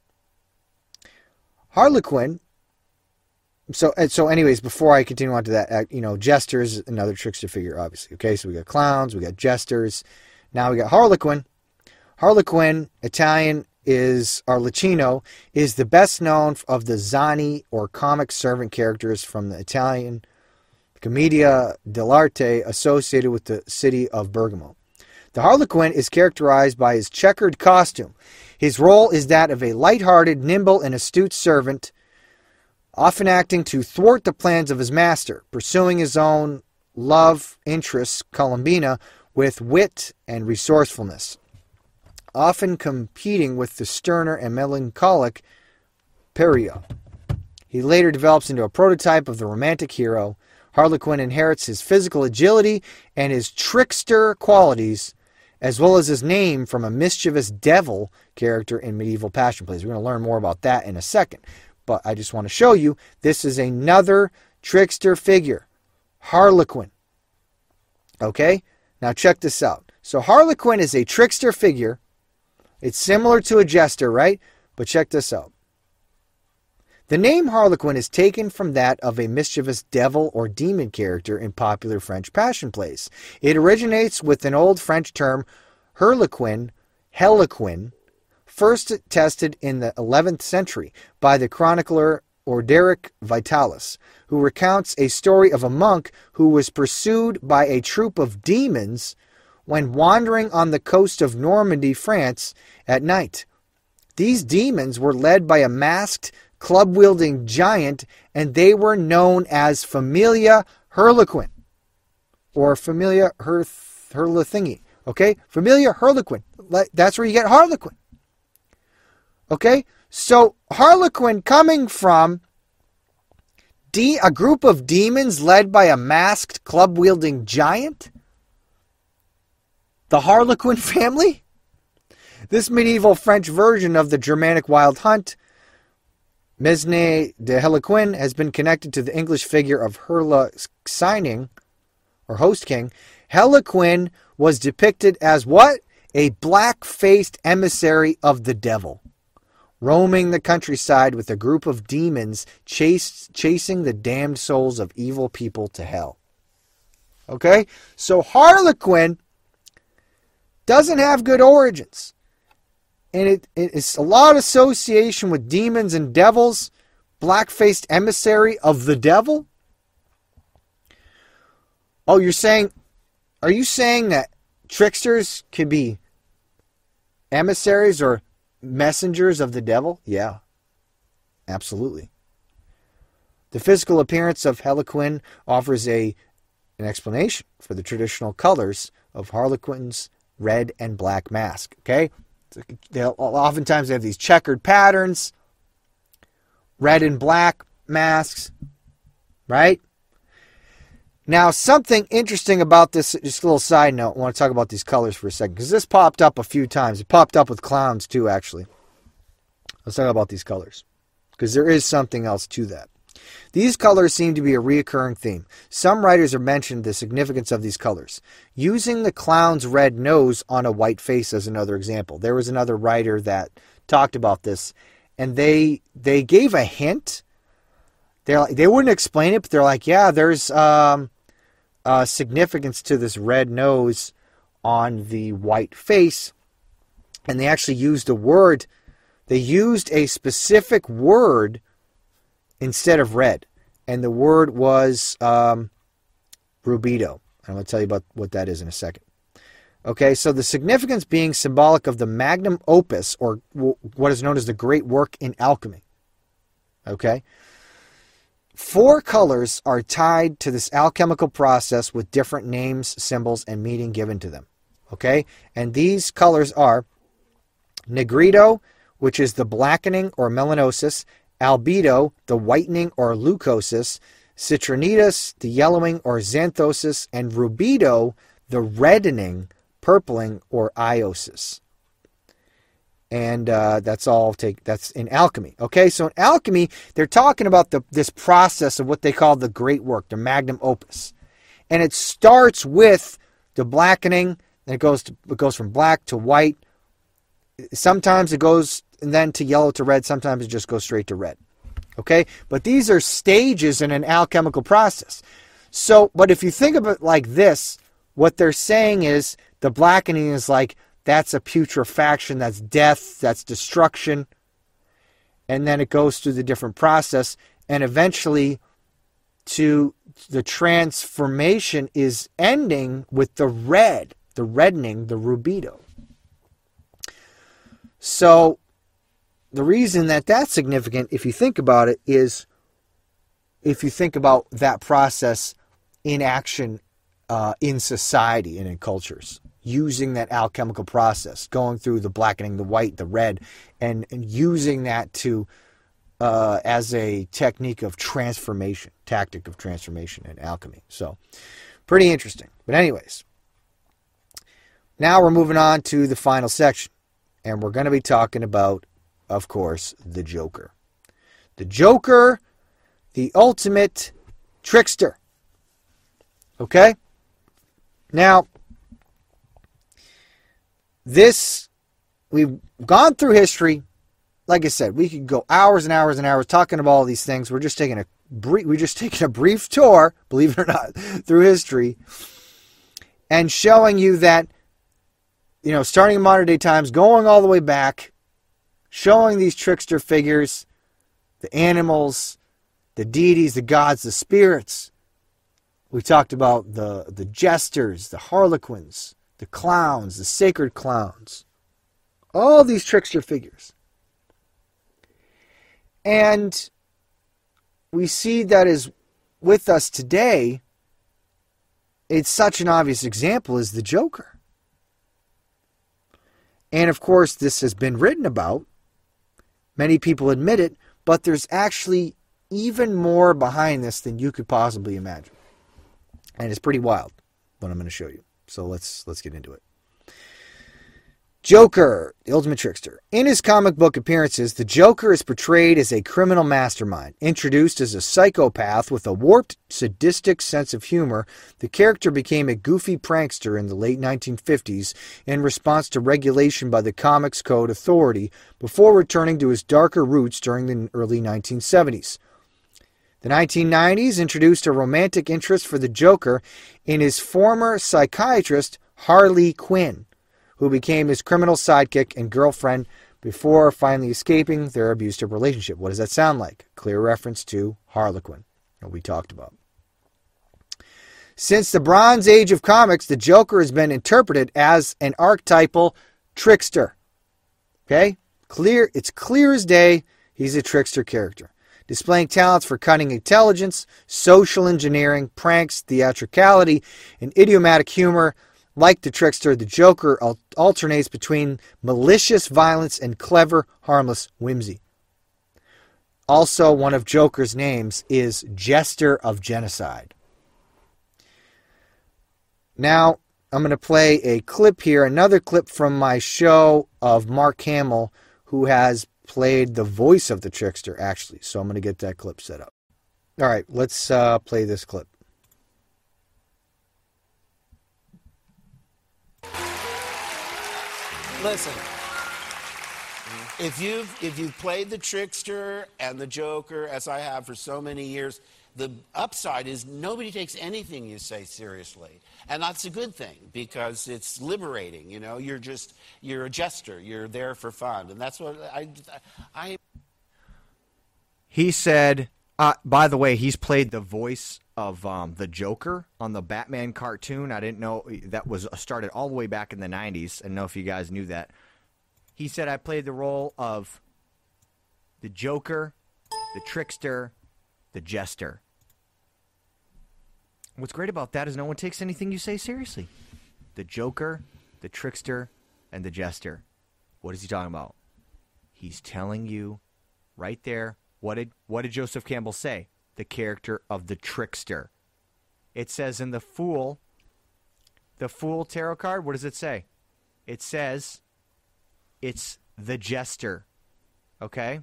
Harlequin. So, so anyways, before I continue on to that, you know, jesters, another trickster figure, obviously. Okay, so we got clowns, we got jesters. Now we got Harlequin. Harlequin, Italian is Arlecchino, is the best known of the Zani or comic servant characters from the Italian Commedia dell'arte associated with the city of Bergamo. The Harlequin is characterized by his checkered costume. His role is that of a light-hearted, nimble, and astute servant, often acting to thwart the plans of his master, pursuing his own love interests, Columbina, with wit and resourcefulness, often competing with the sterner and melancholic Perio. He later develops into a prototype of the romantic hero. Harlequin inherits his physical agility and his trickster qualities, as well as his name from a mischievous devil character in medieval Passion plays. We're going to learn more about that in a second. But I just want to show you, this is another trickster figure, Harlequin. Okay? Now check this out. So Harlequin is a trickster figure. It's similar to a jester, right? But check this out. The name Harlequin is taken from that of a mischievous devil or demon character in popular French Passion plays. It originates with an old French term, Harlequin, Heliquin, first tested in the eleventh century by the chronicler Orderic Vitalis, who recounts a story of a monk who was pursued by a troop of demons when wandering on the coast of Normandy, France, at night. These demons were led by a masked, club-wielding giant, and they were known as Familia Harlequin, or Familia Harlethingi. Okay? Familia Harlequin. That's where you get Harlequin. Okay? So, Harlequin coming from de- a group of demons led by a masked, club-wielding giant? The Harlequin family? This medieval French version of the Germanic wild hunt, Mesne de Heliquin, has been connected to the English figure of Herla Signing, or Host King. Heliquin was depicted as what? A black-faced emissary of the devil, roaming the countryside with a group of demons chased, chasing the damned souls of evil people to hell. Okay? So Harlequin doesn't have good origins. And it, it's a lot of association with demons and devils, black-faced emissary of the devil. Oh, you're saying, are you saying that tricksters can be emissaries or messengers of the devil? Yeah, absolutely. The physical appearance of Heliquin offers a an explanation for the traditional colors of Harlequin's red and black mask. Okay, they'll oftentimes they have these checkered patterns, red and black masks, right? Now, something interesting about this, just a little side note, I want to talk about these colors for a second, because this popped up a few times. It popped up with clowns, too, actually. Let's talk about these colors, because there is something else to that. These colors seem to be a reoccurring theme. Some writers have mentioned the significance of these colors, using the clown's red nose on a white face as another example. There was another writer that talked about this, and they they gave a hint. They're like, they wouldn't explain it, but they're like, yeah, there's um, uh, significance to this red nose on the white face. And they actually used a word. They used a specific word instead of red. And the word was um, rubido. I'm going to tell you about what that is in a second. Okay, so the significance being symbolic of the magnum opus, or w- what is known as the great work in alchemy. Okay? Four colors are tied to this alchemical process with different names, symbols, and meaning given to them. Okay? And these colors are negrito, which is the blackening or melanosis, albedo, the whitening or leucosis, citrinitas, the yellowing or xanthosis, and rubedo, the reddening, purpling, or iosis. And uh, that's all take that's in alchemy. Okay, so in alchemy, they're talking about the this process of what they call the great work, the magnum opus. And it starts with the blackening, and it goes to, it goes from black to white. Sometimes it goes and then to yellow to red, sometimes it just goes straight to red. Okay? But these are stages in an alchemical process. So, but if you think of it like this, what they're saying is the blackening is like, that's a putrefaction, that's death, that's destruction. And then it goes through the different process, and eventually to the transformation is ending with the red, the reddening, the rubedo. So the reason that that's significant, if you think about it, is if you think about that process in action uh, in society and in cultures, using that alchemical process, going through the blackening, the white, the red, and, and using that to uh, as a technique of transformation, tactic of transformation in alchemy. So, pretty interesting. But anyways, now we're moving on to the final section, and we're going to be talking about, of course, the Joker. The Joker, the ultimate trickster. Okay? Now, this, we've gone through history. Like I said, we could go hours and hours and hours talking about all these things. We're just taking a brief, we're just taking a brief tour, believe it or not, through history, and showing you that, you know, starting in modern day times, going all the way back, showing these trickster figures, the animals, the deities, the gods, the spirits. We talked about the the jesters, the harlequins, the clowns, the sacred clowns. All these trickster figures. And we see that is with us today. It's such an obvious example as the Joker. And of course, this has been written about. Many people admit it, but there's actually even more behind this than you could possibly imagine. And it's pretty wild, what I'm going to show you. So let's let's get into it. Joker, the ultimate trickster. In his comic book appearances, the Joker is portrayed as a criminal mastermind. Introduced as a psychopath with a warped, sadistic sense of humor, the character became a goofy prankster in the late nineteen fifties in response to regulation by the Comics Code Authority before returning to his darker roots during the early nineteen seventies. The nineteen nineties introduced a romantic interest for the Joker in his former psychiatrist, Harley Quinn, who became his criminal sidekick and girlfriend before finally escaping their abusive relationship. What does that sound like? Clear reference to Harlequin, that we talked about. Since the Bronze Age of comics, the Joker has been interpreted as an archetypal trickster. Okay? Clear, it's clear as day he's a trickster character, displaying talents for cunning intelligence, social engineering, pranks, theatricality, and idiomatic humor. Like the trickster, the Joker alternates between malicious violence and clever, harmless whimsy. Also, one of Joker's names is Jester of Genocide. Now, I'm going to play a clip here, another clip from my show of Mark Hamill, who has played the voice of the trickster, actually. So I'm going to get that clip set up. All right, let's uh, play this clip. Listen, if you've if you've played the trickster and the Joker, as I have for so many years, the upside is nobody takes anything you say seriously, and that's a good thing because it's liberating. You know, you're just you're a jester. You're there for fun, and that's what I. I He said. Uh, by the way, he's played the voice of um, the Joker on the Batman cartoon. I didn't know that was started all the way back in the nineties. I don't know if you guys knew that. He said, I played the role of the Joker, the trickster, the the jester. What's great about that is no one takes anything you say seriously. The Joker, the trickster, and the jester. What is he talking about? He's telling you right there, what did what did Joseph Campbell say? The character of the trickster. It says in the Fool, the Fool tarot card, what does it say? It says it's the jester. Okay?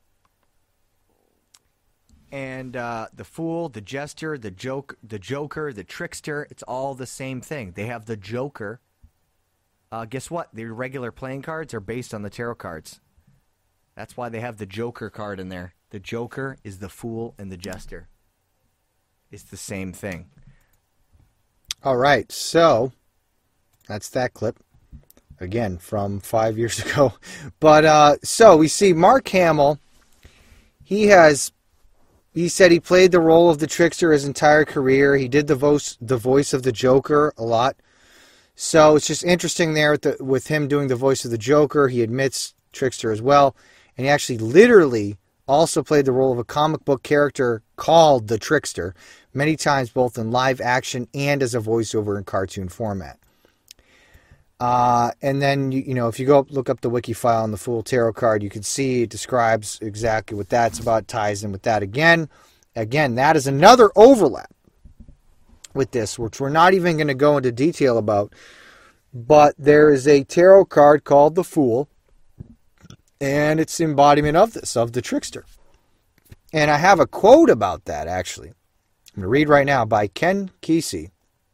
And uh, the Fool, the jester, the joke, the Joker, the trickster, it's all the same thing. They have the Joker. Uh, guess what? The regular playing cards are based on the tarot cards. That's why they have the Joker card in there. The Joker is the Fool and the jester. It's the same thing. All right, so that's that clip. Again, from five years ago. But, uh, so we see Mark Hamill. He has, he said he played the role of the trickster his entire career. He did the voice, the voice of the Joker a lot. So it's just interesting there with, the, with him doing the voice of the Joker. He admits trickster as well. And he actually literally also played the role of a comic book character called the Trickster, many times both in live action and as a voiceover in cartoon format. Uh, and then, you, you know, if you go up, look up the wiki file on the Fool Tarot card, you can see it describes exactly what that's about, ties in with that again. Again, that is another overlap with this, which we're not even going to go into detail about. But there is a tarot card called the Fool, and it's the embodiment of this, of the trickster. And I have a quote about that, actually. I'm going to read right now by Ken Kesey.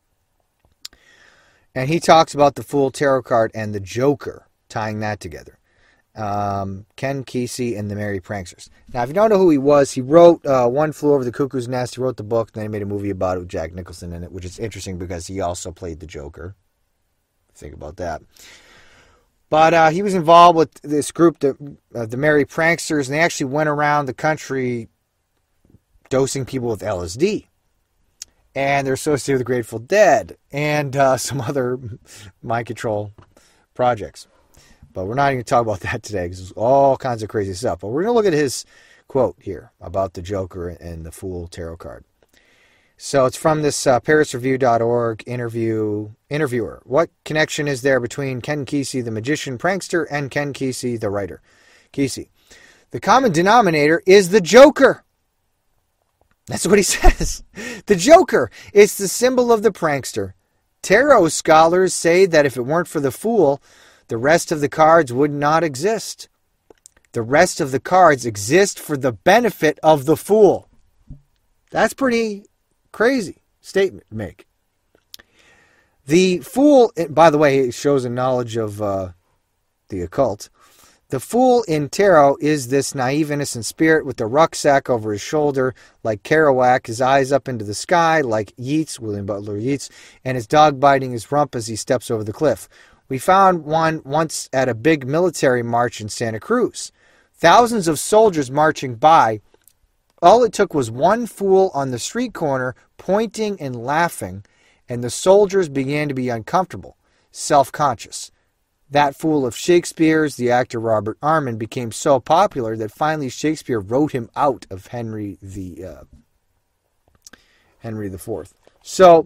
And he talks about the Fool Tarot card and the Joker, tying that together. Um, Ken Kesey and the Merry Pranksters. Now, if you don't know who he was, he wrote uh, One Flew Over the Cuckoo's Nest. He wrote the book, and then he made a movie about it with Jack Nicholson in it, which is interesting because he also played the Joker. Think about that. But uh, he was involved with this group, the, uh, the Merry Pranksters, and they actually went around the country dosing people with L S D. And they're associated with the Grateful Dead and uh, some other mind control projects. But we're not even going to talk about that today because there's all kinds of crazy stuff. But we're going to look at his quote here about the Joker and the Fool Tarot card. So it's from this uh, Paris Review dot org interview, interviewer. What connection is there between Ken Kesey, the magician prankster, and Ken Kesey, the writer? Kesey. The common denominator is the Joker. That's what he says. The Joker. It's the symbol of the prankster. Tarot scholars say that if it weren't for the Fool, the rest of the cards would not exist. The rest of the cards exist for the benefit of the Fool. That's pretty crazy statement to make. The Fool, by the way, shows a knowledge of uh, the occult. The Fool in tarot is this naive, innocent spirit with a rucksack over his shoulder, like Kerouac, his eyes up into the sky, like Yeats, William Butler Yeats, and his dog biting his rump as he steps over the cliff. We found one once at a big military march in Santa Cruz. Thousands of soldiers marching by. All it took was one fool on the street corner pointing and laughing, and the soldiers began to be uncomfortable, self-conscious. That fool of Shakespeare's, the actor Robert Armin, became so popular that finally Shakespeare wrote him out of Henry the uh, Henry the Fourth. So,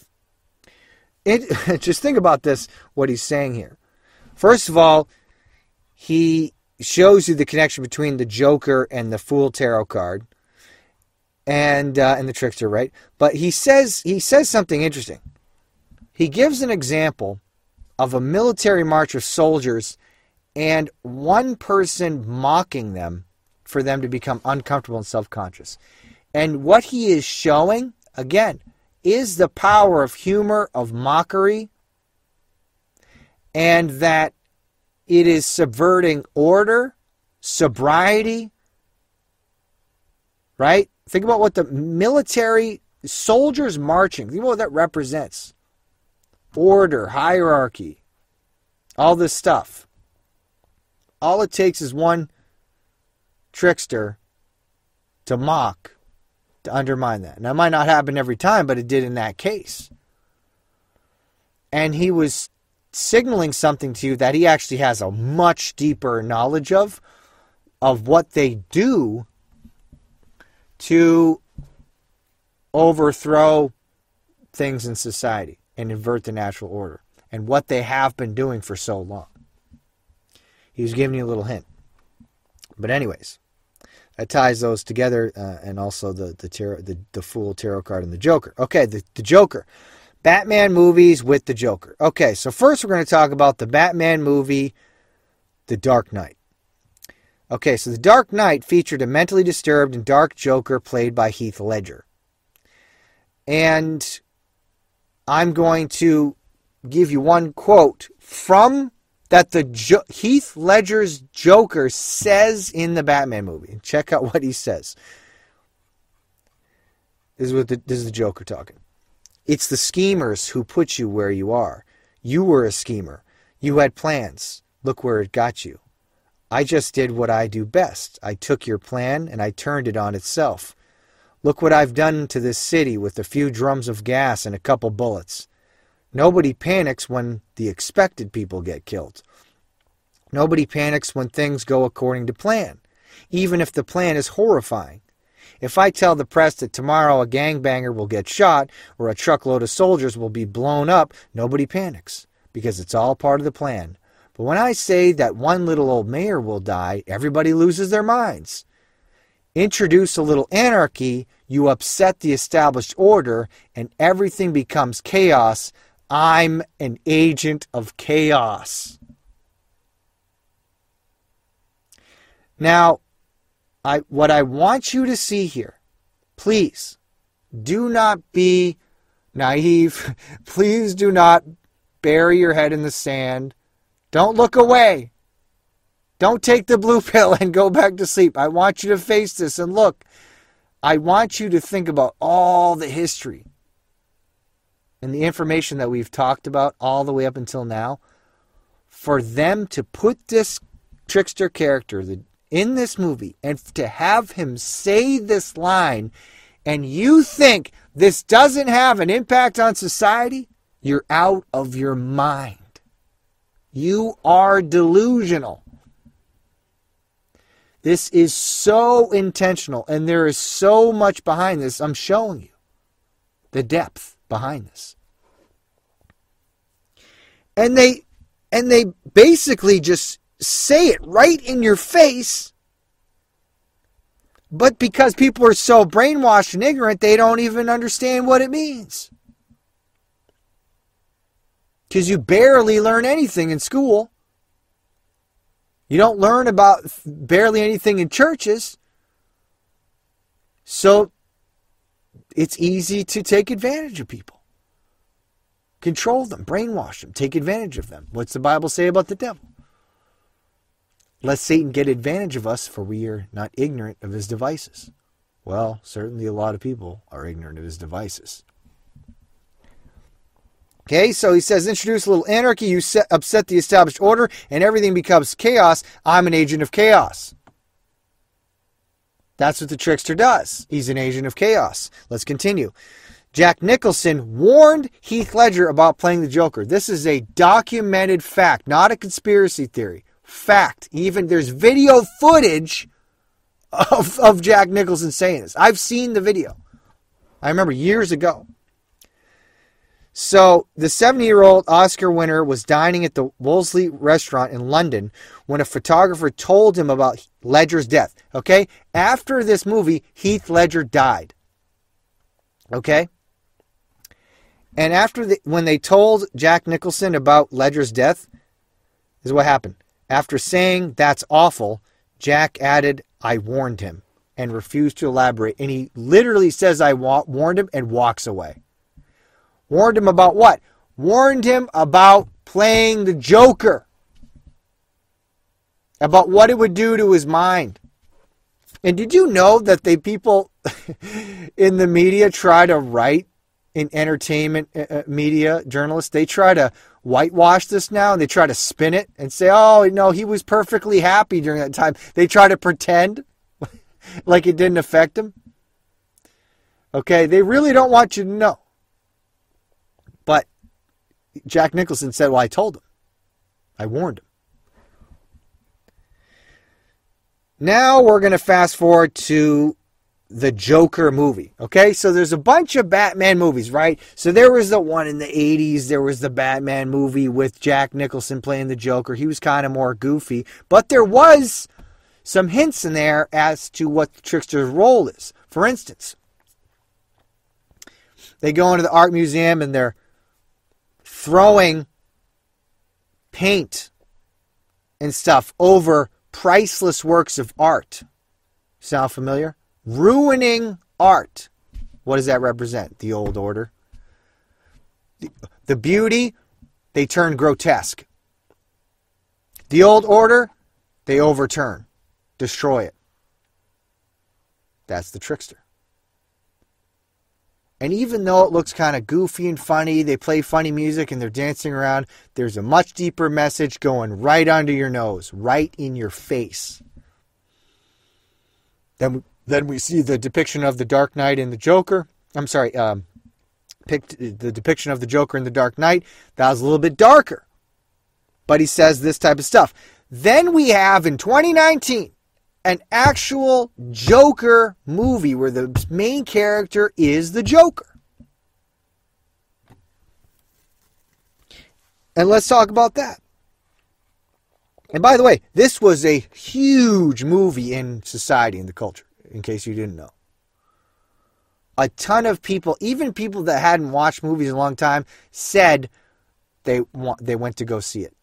it, just think about this, what he's saying here. First of all, he shows you the connection between the Joker and the Fool Tarot card. And uh, and the trickster, right? But he says he says something interesting. He gives an example of a military march of soldiers and one person mocking them for them to become uncomfortable and self-conscious. And what he is showing, again, is the power of humor, of mockery, and that it is subverting order, sobriety, right? Think about what the military soldiers marching, think about what that represents. Order, hierarchy, all this stuff. All it takes is one trickster to mock, to undermine that. Now, it might not happen every time, but it did in that case. And he was signaling something to you that he actually has a much deeper knowledge of, of what they do to overthrow things in society and invert the natural order, and what they have been doing for so long. He was giving you a little hint. But anyways, that ties those together, uh, and also the the, tarot, the the Fool tarot card and the Joker. Okay, the, the Joker. Batman movies with the Joker. Okay, so first we're going to talk about the Batman movie, The Dark Knight. Okay, so The Dark Knight featured a mentally disturbed and dark Joker played by Heath Ledger. And I'm going to give you one quote from that the jo- Heath Ledger's Joker says in the Batman movie. Check out what he says. This is, what the, this is the Joker talking. It's the schemers who put you where you are. You were a schemer. You had plans. Look where it got you. I just did what I do best. I took your plan and I turned it on itself. Look what I've done to this city with a few drums of gas and a couple bullets. Nobody panics when the expected people get killed. Nobody panics when things go according to plan, even if the plan is horrifying. If I tell the press that tomorrow a gangbanger will get shot or a truckload of soldiers will be blown up, nobody panics, because it's all part of the plan. But when I say that one little old mayor will die, everybody loses their minds. Introduce a little anarchy, you upset the established order, and everything becomes chaos. I'm an agent of chaos. Now, I what I want you to see here, please, do not be naive. Please do not bury your head in the sand. Don't look away. Don't take the blue pill and go back to sleep. I want you to face this and look. I want you to think about all the history and the information that we've talked about all the way up until now. For them to put this trickster character in this movie and to have him say this line, and you think this doesn't have an impact on society, you're out of your mind. You are delusional. This is so intentional, and there is so much behind this. I'm showing you the depth behind this. And they and they basically just say it right in your face. But because people are so brainwashed and ignorant, they don't even understand what it means. Because you barely learn anything in school. You don't learn about barely anything in churches. So it's easy to take advantage of people. Control them, brainwash them, take advantage of them. What's the Bible say about the devil? Let Satan get advantage of us, for we are not ignorant of his devices. Well, certainly a lot of people are ignorant of his devices. Okay, so he says, introduce a little anarchy, you set, upset the established order, and everything becomes chaos. I'm an agent of chaos. That's what the trickster does. He's an agent of chaos. Let's continue. Jack Nicholson warned Heath Ledger about playing the Joker. This is a documented fact, not a conspiracy theory. Fact. Even there's video footage of, of Jack Nicholson saying this. I've seen the video. I remember years ago. So, the seventy-year-old Oscar winner was dining at the Wolseley restaurant in London when a photographer told him about Ledger's death. Okay? After this movie, Heath Ledger died. Okay? And after the, when they told Jack Nicholson about Ledger's death, this is what happened. After saying, that's awful, Jack added, I warned him, and refused to elaborate. And he literally says, I wa- warned him, and walks away. Warned him about what? Warned him about playing the Joker. About what it would do to his mind. And did you know that they people in the media try to write, in entertainment uh, media, journalists, they try to whitewash this now, and they try to spin it and say, oh, no, he was perfectly happy during that time. They try to pretend like it didn't affect him. Okay, they really don't want you to know. But Jack Nicholson said, well, I told him. I warned him. Now we're going to fast forward to the Joker movie. Okay, so there's a bunch of Batman movies, right? So there was the one in the eighties. There was the Batman movie with Jack Nicholson playing the Joker. He was kind of more goofy, but there was some hints in there as to what the trickster's role is. For instance, they go into the art museum and they're throwing paint and stuff over priceless works of art. Sound familiar? Ruining art. What does that represent? The old order. The, the beauty, they turn grotesque. The old order, they overturn, destroy it. That's the trickster. And even though it looks kind of goofy and funny, they play funny music and they're dancing around, there's a much deeper message going right under your nose, right in your face. Then, then we see the depiction of the Dark Knight and the Joker. I'm sorry, um, picked the depiction of the Joker in the Dark Knight. That was a little bit darker. But he says this type of stuff. Then we have in twenty nineteen an actual Joker movie where the main character is the Joker. And let's talk about that. And by the way, this was a huge movie in society, in the culture, in case you didn't know. A ton of people, even people that hadn't watched movies in a long time, said they want, they went to go see it.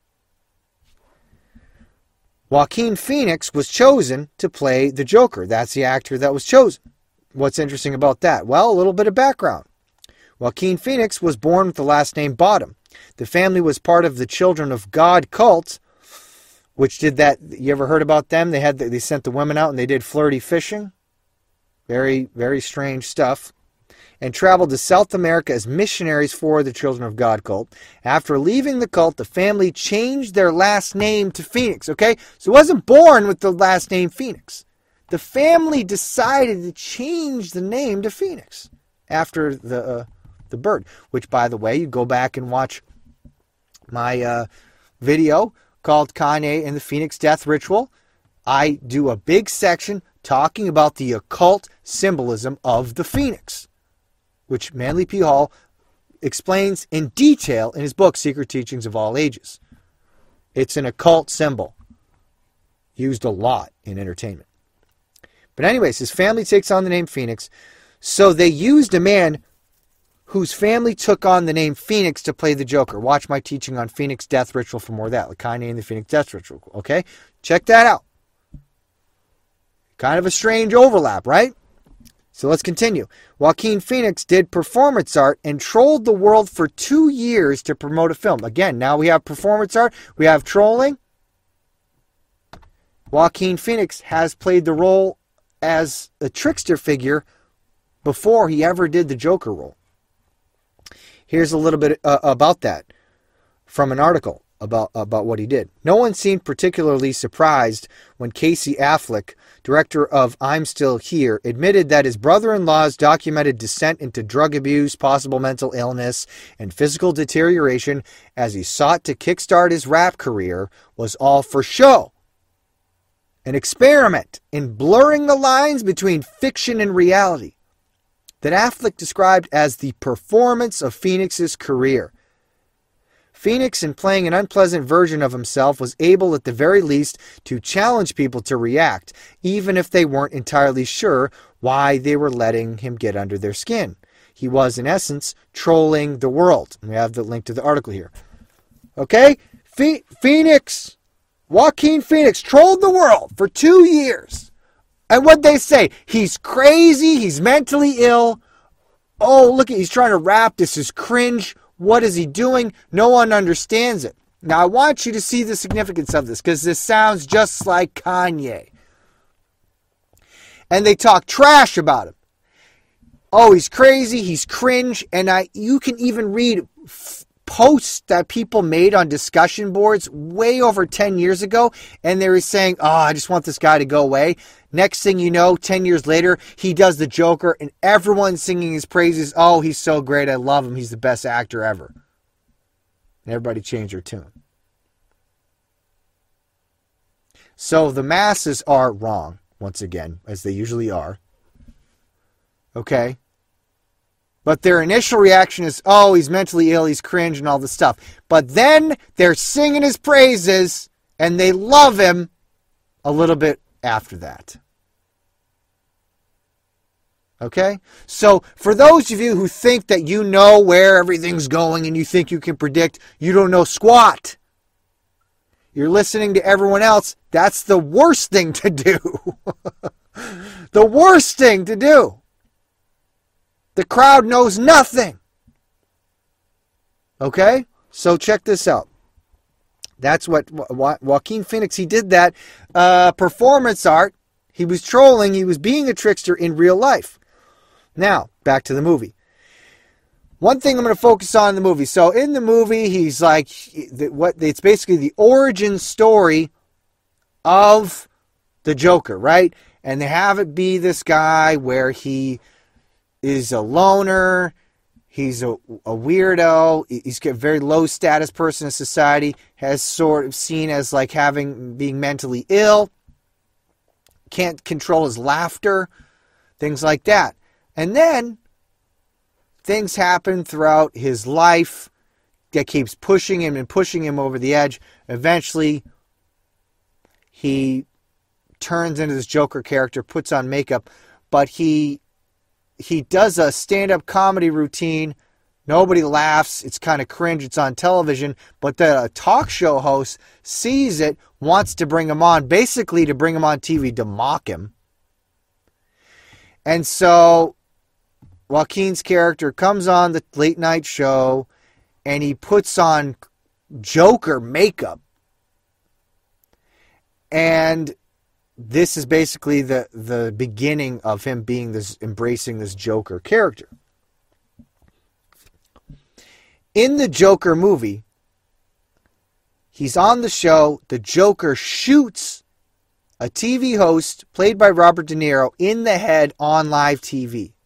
Joaquin Phoenix was chosen to play the Joker. That's the actor that was chosen. What's interesting about that? Well, a little bit of background. Joaquin Phoenix was born with the last name Bottom. The family was part of the Children of God cult, which did that. You ever heard about them? They had the, they sent the women out and they did flirty fishing. Very, very strange stuff. And traveled to South America as missionaries for the Children of God cult. After leaving the cult, the family changed their last name to Phoenix, okay? So it wasn't born with the last name Phoenix. The family decided to change the name to Phoenix after the uh, the bird. Which, by the way, you go back and watch my uh, video called Kanye and the Phoenix Death Ritual. I do a big section talking about the occult symbolism of the Phoenix, which Manly P. Hall explains in detail in his book, Secret Teachings of All Ages. It's an occult symbol used a lot in entertainment. But anyways, his family takes on the name Phoenix, so they used a man whose family took on the name Phoenix to play the Joker. Watch my teaching on Phoenix Death Ritual for more of that, like Kanye and the Phoenix Death Ritual, okay? Check that out. Kind of a strange overlap, right? So let's continue. Joaquin Phoenix did performance art and trolled the world for two years to promote a film. Again, now we have performance art, we have trolling. Joaquin Phoenix has played the role as a trickster figure before he ever did the Joker role. Here's a little bit uh, about that from an article about, about what he did. No one seemed particularly surprised when Casey Affleck, director of I'm Still Here, admitted that his brother-in-law's documented descent into drug abuse, possible mental illness, and physical deterioration as he sought to kickstart his rap career was all for show. An experiment in blurring the lines between fiction and reality that Affleck described as the performance of Phoenix's career. Phoenix, in playing an unpleasant version of himself, was able at the very least to challenge people to react, even if they weren't entirely sure why they were letting him get under their skin. He was, in essence, trolling the world. We have the link to the article here. Okay? Phe- Phoenix, Joaquin Phoenix trolled the world for two years. And what'd they say? He's crazy, he's mentally ill. Oh, look, he's trying to rap, this is cringe. What is he doing? No one understands it. Now, I want you to see the significance of this, because this sounds just like Kanye. And they talk trash about him. Oh, he's crazy, he's cringe, and I, you can even read f- posts that people made on discussion boards way over ten years ago, and they were saying, oh, I just want this guy to go away. Next thing you know, ten years later, he does the Joker, and everyone's singing his praises. Oh, he's so great, I love him, he's the best actor ever. And everybody changed their tune. So the masses are wrong, once again, as they usually are. Okay? But their initial reaction is, oh, he's mentally ill, he's cringe and all this stuff. But then they're singing his praises and they love him a little bit after that. Okay? So for those of you who think that you know where everything's going and you think you can predict, you don't know squat. You're listening to everyone else. That's the worst thing to do. The worst thing to do. The crowd knows nothing. Okay? So check this out. That's what jo- Joaquin Phoenix, he did that. Uh, performance art. He was trolling. He was being a trickster in real life. Now, back to the movie. One thing I'm going to focus on in the movie. So in the movie, he's like, what? It's basically the origin story of the Joker, right? And they have it be this guy where he is a loner, he's a, a weirdo, he's a very low status person in society, has sort of seen as like having, being mentally ill, can't control his laughter, things like that. And then things happen throughout his life that keeps pushing him and pushing him over the edge. Eventually, he turns into this Joker character, puts on makeup, but he he does a stand-up comedy routine. Nobody laughs. It's kind of cringe. It's on television, but the talk show host sees it, wants to bring him on, basically to bring him on T V to mock him. And so Joaquin's character comes on the late night show and he puts on Joker makeup. And this is basically the, the beginning of him being this, embracing this Joker character. In the Joker movie, he's on the show, the Joker shoots a T V host played by Robert De Niro in the head on live T V.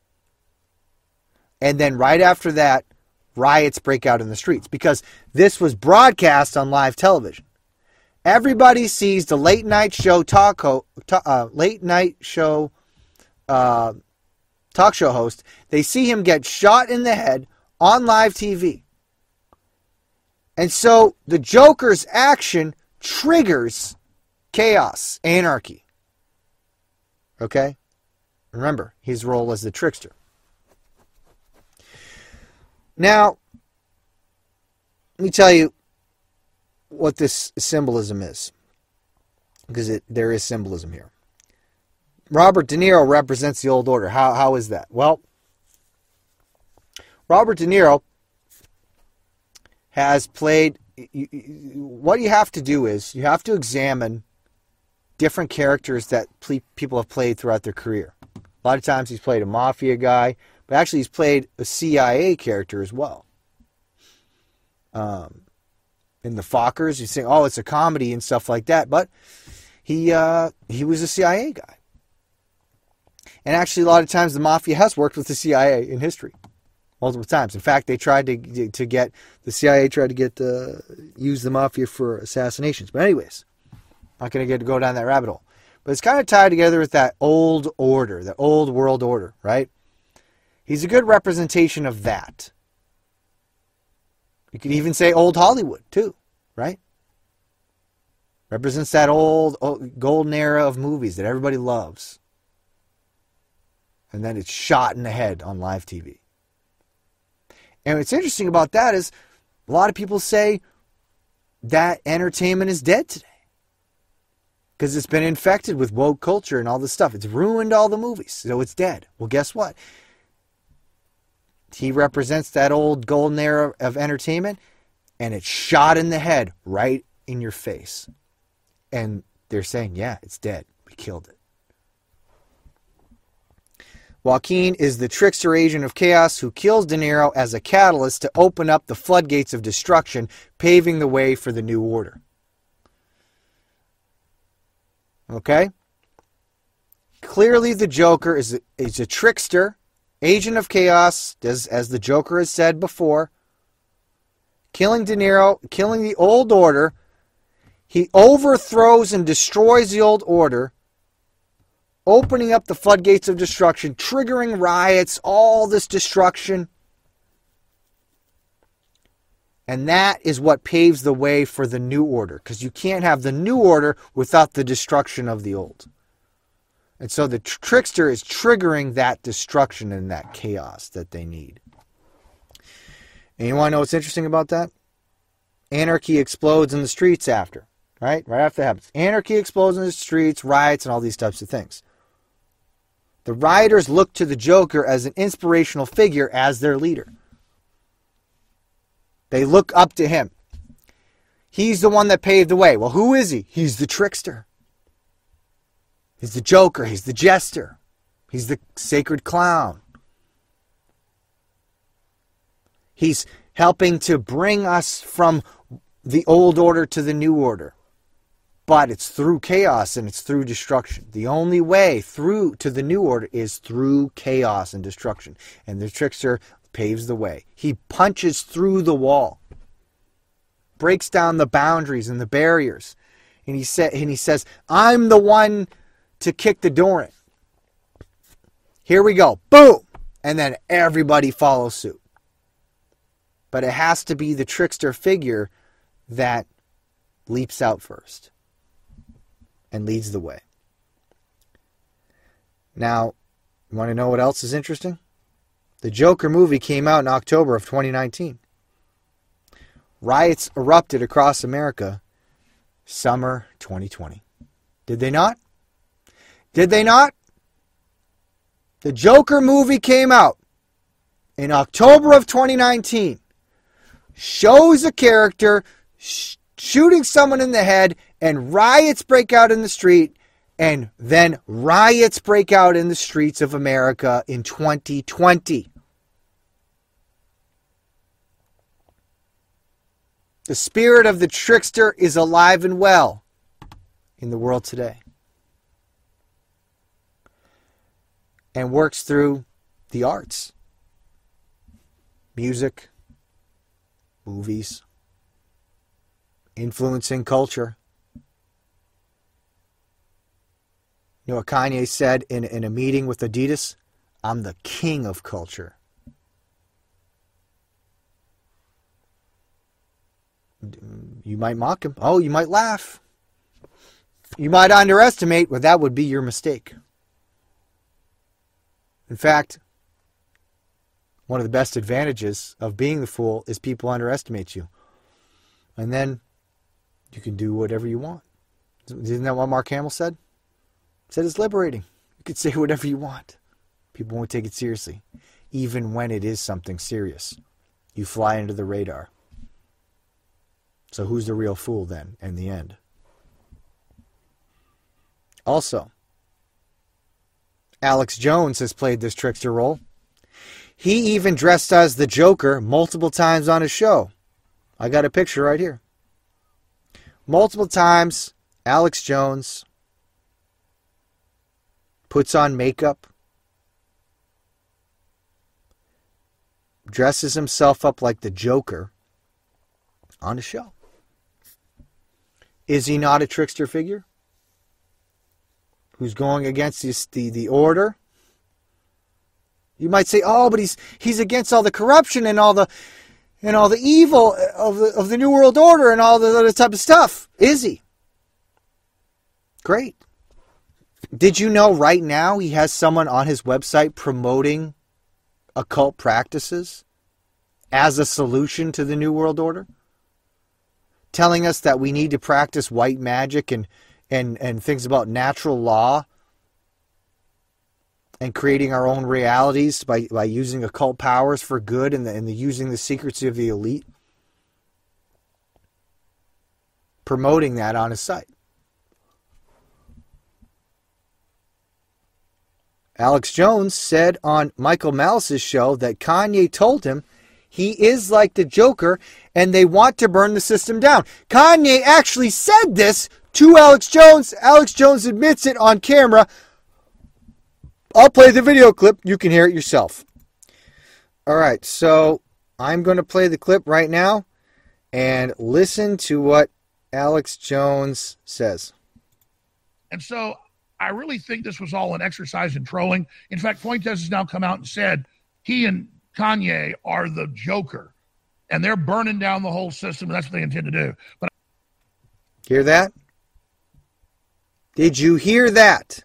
And then right after that, riots break out in the streets because this was broadcast on live television. Everybody sees the late night show talk ho- uh, late night show uh, talk show host. They see him get shot in the head on live T V. And so the Joker's action triggers chaos, anarchy. Okay? Remember, his role as the trickster. Now, let me tell you what this symbolism is, because it, there is symbolism here. Robert De Niro represents the old order. How how is that? Well, Robert De Niro has played. You, you, what you have to do is you have to examine different characters that ple- people have played throughout their career. A lot of times he's played a mafia guy, but actually he's played a C I A character as well. Um. In the Fockers, you say, oh, it's a comedy and stuff like that. But he uh, he was a C I A guy. And actually, a lot of times, the Mafia has worked with the C I A in history. Multiple times. In fact, they tried to to get, the C I A tried to get, uh, use the Mafia for assassinations. But anyways, not going to get to go down that rabbit hole. But it's kind of tied together with that old order, the old world order, right? He's a good representation of that. You could even say old Hollywood, too, right? Represents that old, old golden era of movies that everybody loves. And then it's shot in the head on live T V. And what's interesting about that is a lot of people say that entertainment is dead today. Because it's been infected with woke culture and all this stuff. It's ruined all the movies, so it's dead. Well, guess what? He represents that old golden era of entertainment, and it's shot in the head right in your face. And they're saying, yeah, it's dead. We killed it. Joaquin is the trickster agent of chaos who kills De Niro as a catalyst to open up the floodgates of destruction, paving the way for the new order. Okay? Clearly the Joker is a, is a trickster, agent of chaos, as, as the Joker has said before, killing De Niro, killing the old order. He overthrows and destroys the old order opening up the floodgates of destruction, triggering riots, all this destruction. And that is what paves the way for the new order, because you can't have the new order without the destruction of the old. And so the tr- trickster is triggering that destruction and that chaos that they need. And you want to know what's interesting about that? Anarchy explodes in the streets after, right? Right after that happens. Anarchy explodes in the streets, riots, and all these types of things. The rioters look to the Joker as an inspirational figure as their leader. They look up to him. He's the one that paved the way. Well, who is he? He's the trickster. He's the Joker. He's the jester. He's the sacred clown. He's helping to bring us from the old order to the new order. But it's through chaos and it's through destruction. The only way through to the new order is through chaos and destruction. And the trickster paves the way. He punches through the wall, breaks down the boundaries and the barriers, and he sa- and he says, "I'm the one to kick the door in. Here we go, boom!" And then everybody follows suit. But it has to be the trickster figure that leaps out first and leads the way. Now, you want to know what else is interesting? The Joker movie came out in October of twenty nineteen. Riots erupted across America summer twenty twenty. Did they not? Did they not? The Joker movie came out in October of twenty nineteen. Shows a character sh- shooting someone in the head, and riots break out in the street, and then riots break out in the streets of America in twenty twenty. The spirit of the trickster is alive and well in the world today, and works through the arts, music, movies, influencing culture. You know what Kanye said in, in a meeting with Adidas? "I'm the king of culture." You might mock him. Oh, you might laugh. You might underestimate, but that would be your mistake. In fact, one of the best advantages of being the fool is people underestimate you. And then you can do whatever you want. Isn't that what Mark Hamill said? He said it's liberating. You can say whatever you want. People won't take it seriously. Even when it is something serious. You fly under the radar. So who's the real fool then in the end? Also, Alex Jones has played this trickster role. He even dressed as the Joker multiple times on his show. I got a picture right here. Multiple times, Alex Jones puts on makeup, dresses himself up like the Joker on a show. Is he not a trickster figure who's going against the, the, the order? You might say, "Oh, but he's he's against all the corruption and all the and all the evil of the of the New World Order and all the other type of stuff." Is he? Great. Did you know right now he has someone on his website promoting occult practices as a solution to the New World Order? Telling us that we need to practice white magic and, and, and things about natural law and creating our own realities by, by using occult powers for good and, the, and the using the secrets of the elite. Promoting that on his site. Alex Jones said on Michael Malice's show that Kanye told him he is like the Joker and they want to burn the system down. Kanye actually said this to Alex Jones. Alex Jones admits it on camera. I'll play the video clip. You can hear it yourself. All right, so I'm going to play the clip right now and listen to what Alex Jones says. And so I really think this was all an exercise in trolling. In fact, Fuentes has now come out and said he and Kanye are the Joker, and they're burning down the whole system, and that's what they intend to do. But hear that? Did you hear that?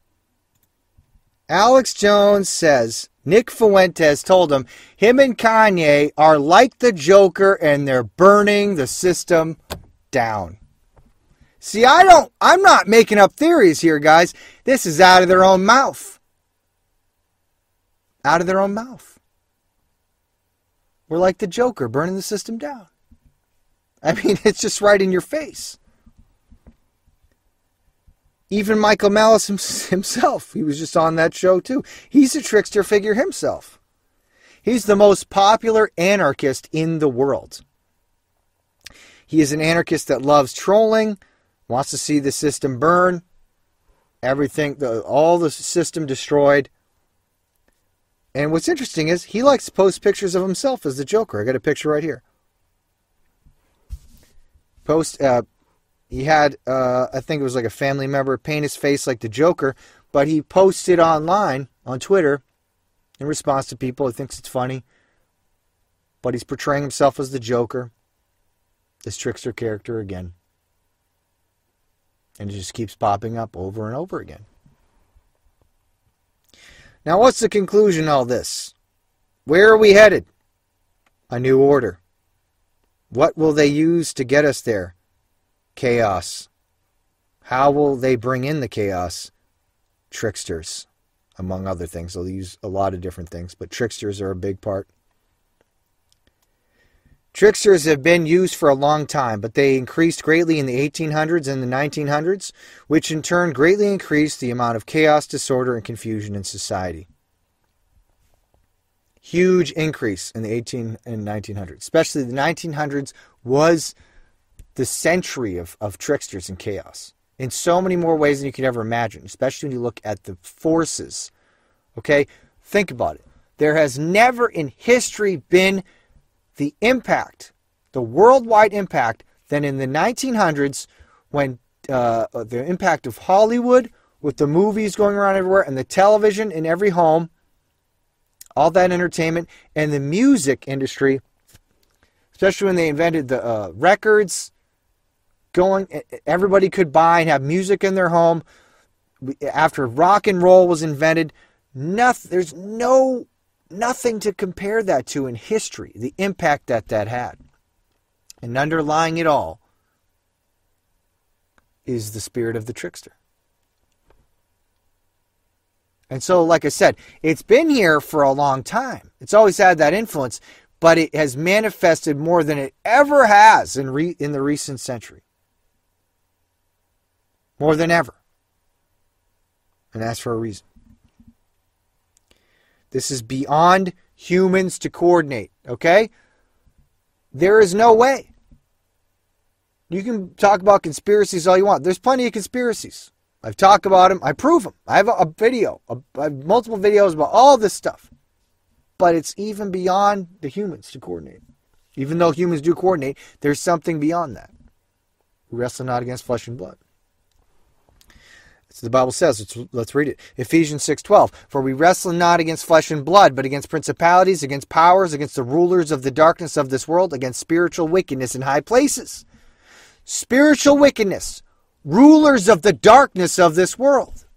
Alex Jones says Nick Fuentes told him him and Kanye are like the Joker and they're burning the system down. See, I don't, I'm not making up theories here, guys. This is out of their own mouth. Out of their own mouth. We're like the Joker, burning the system down. I mean, it's just right in your face. Even Michael Malice himself, he was just on that show too. He's a trickster figure himself. He's the most popular anarchist in the world. He is an anarchist that loves trolling, wants to see the system burn, everything, the, all the system destroyed. And what's interesting is he likes to post pictures of himself as the Joker. I got a picture right here. Post, uh, he had, uh, I think it was like a family member paint his face like the Joker, but he posted online on Twitter in response to people. He thinks it's funny, but he's portraying himself as the Joker, this trickster character again. And it just keeps popping up over and over again. Now, what's the conclusion of all this? Where are we headed? A new order. What will they use to get us there? Chaos. How will they bring in the chaos? Tricksters, among other things. They'll use a lot of different things, but tricksters are a big part. Tricksters have been used for a long time, but they increased greatly in the eighteen hundreds and the nineteen hundreds, which in turn greatly increased the amount of chaos, disorder, and confusion in society. Huge increase in the eighteen and nineteen hundreds. Especially the nineteen hundreds was the century of, of tricksters and chaos in so many more ways than you could ever imagine, especially when you look at the forces. Okay? Think about it. There has never in history been the impact, the worldwide impact, than in the nineteen hundreds when uh, the impact of Hollywood with the movies going around everywhere and the television in every home, all that entertainment, and the music industry, especially when they invented the uh, records, going, everybody could buy and have music in their home. After rock and roll was invented, nothing, there's no nothing to compare that to in history, the impact that that had. And underlying it all is the spirit of the trickster. And so, like I said, it's been here for a long time. It's always had that influence, but it has manifested more than it ever has in re- in the recent century. More than ever. And that's for a reason. This is beyond humans to coordinate, okay? There is no way. You can talk about conspiracies all you want. There's plenty of conspiracies. I've talked about them. I prove them. I have a, a video, a, I have multiple videos about all this stuff. But it's even beyond the humans to coordinate. Even though humans do coordinate, there's something beyond that. We wrestle not against flesh and blood. As the Bible says, let's, let's read it. Ephesians six twelve. For we wrestle not against flesh and blood, but against principalities, against powers, against the rulers of the darkness of this world, against spiritual wickedness in high places. Spiritual wickedness. Rulers of the darkness of this world.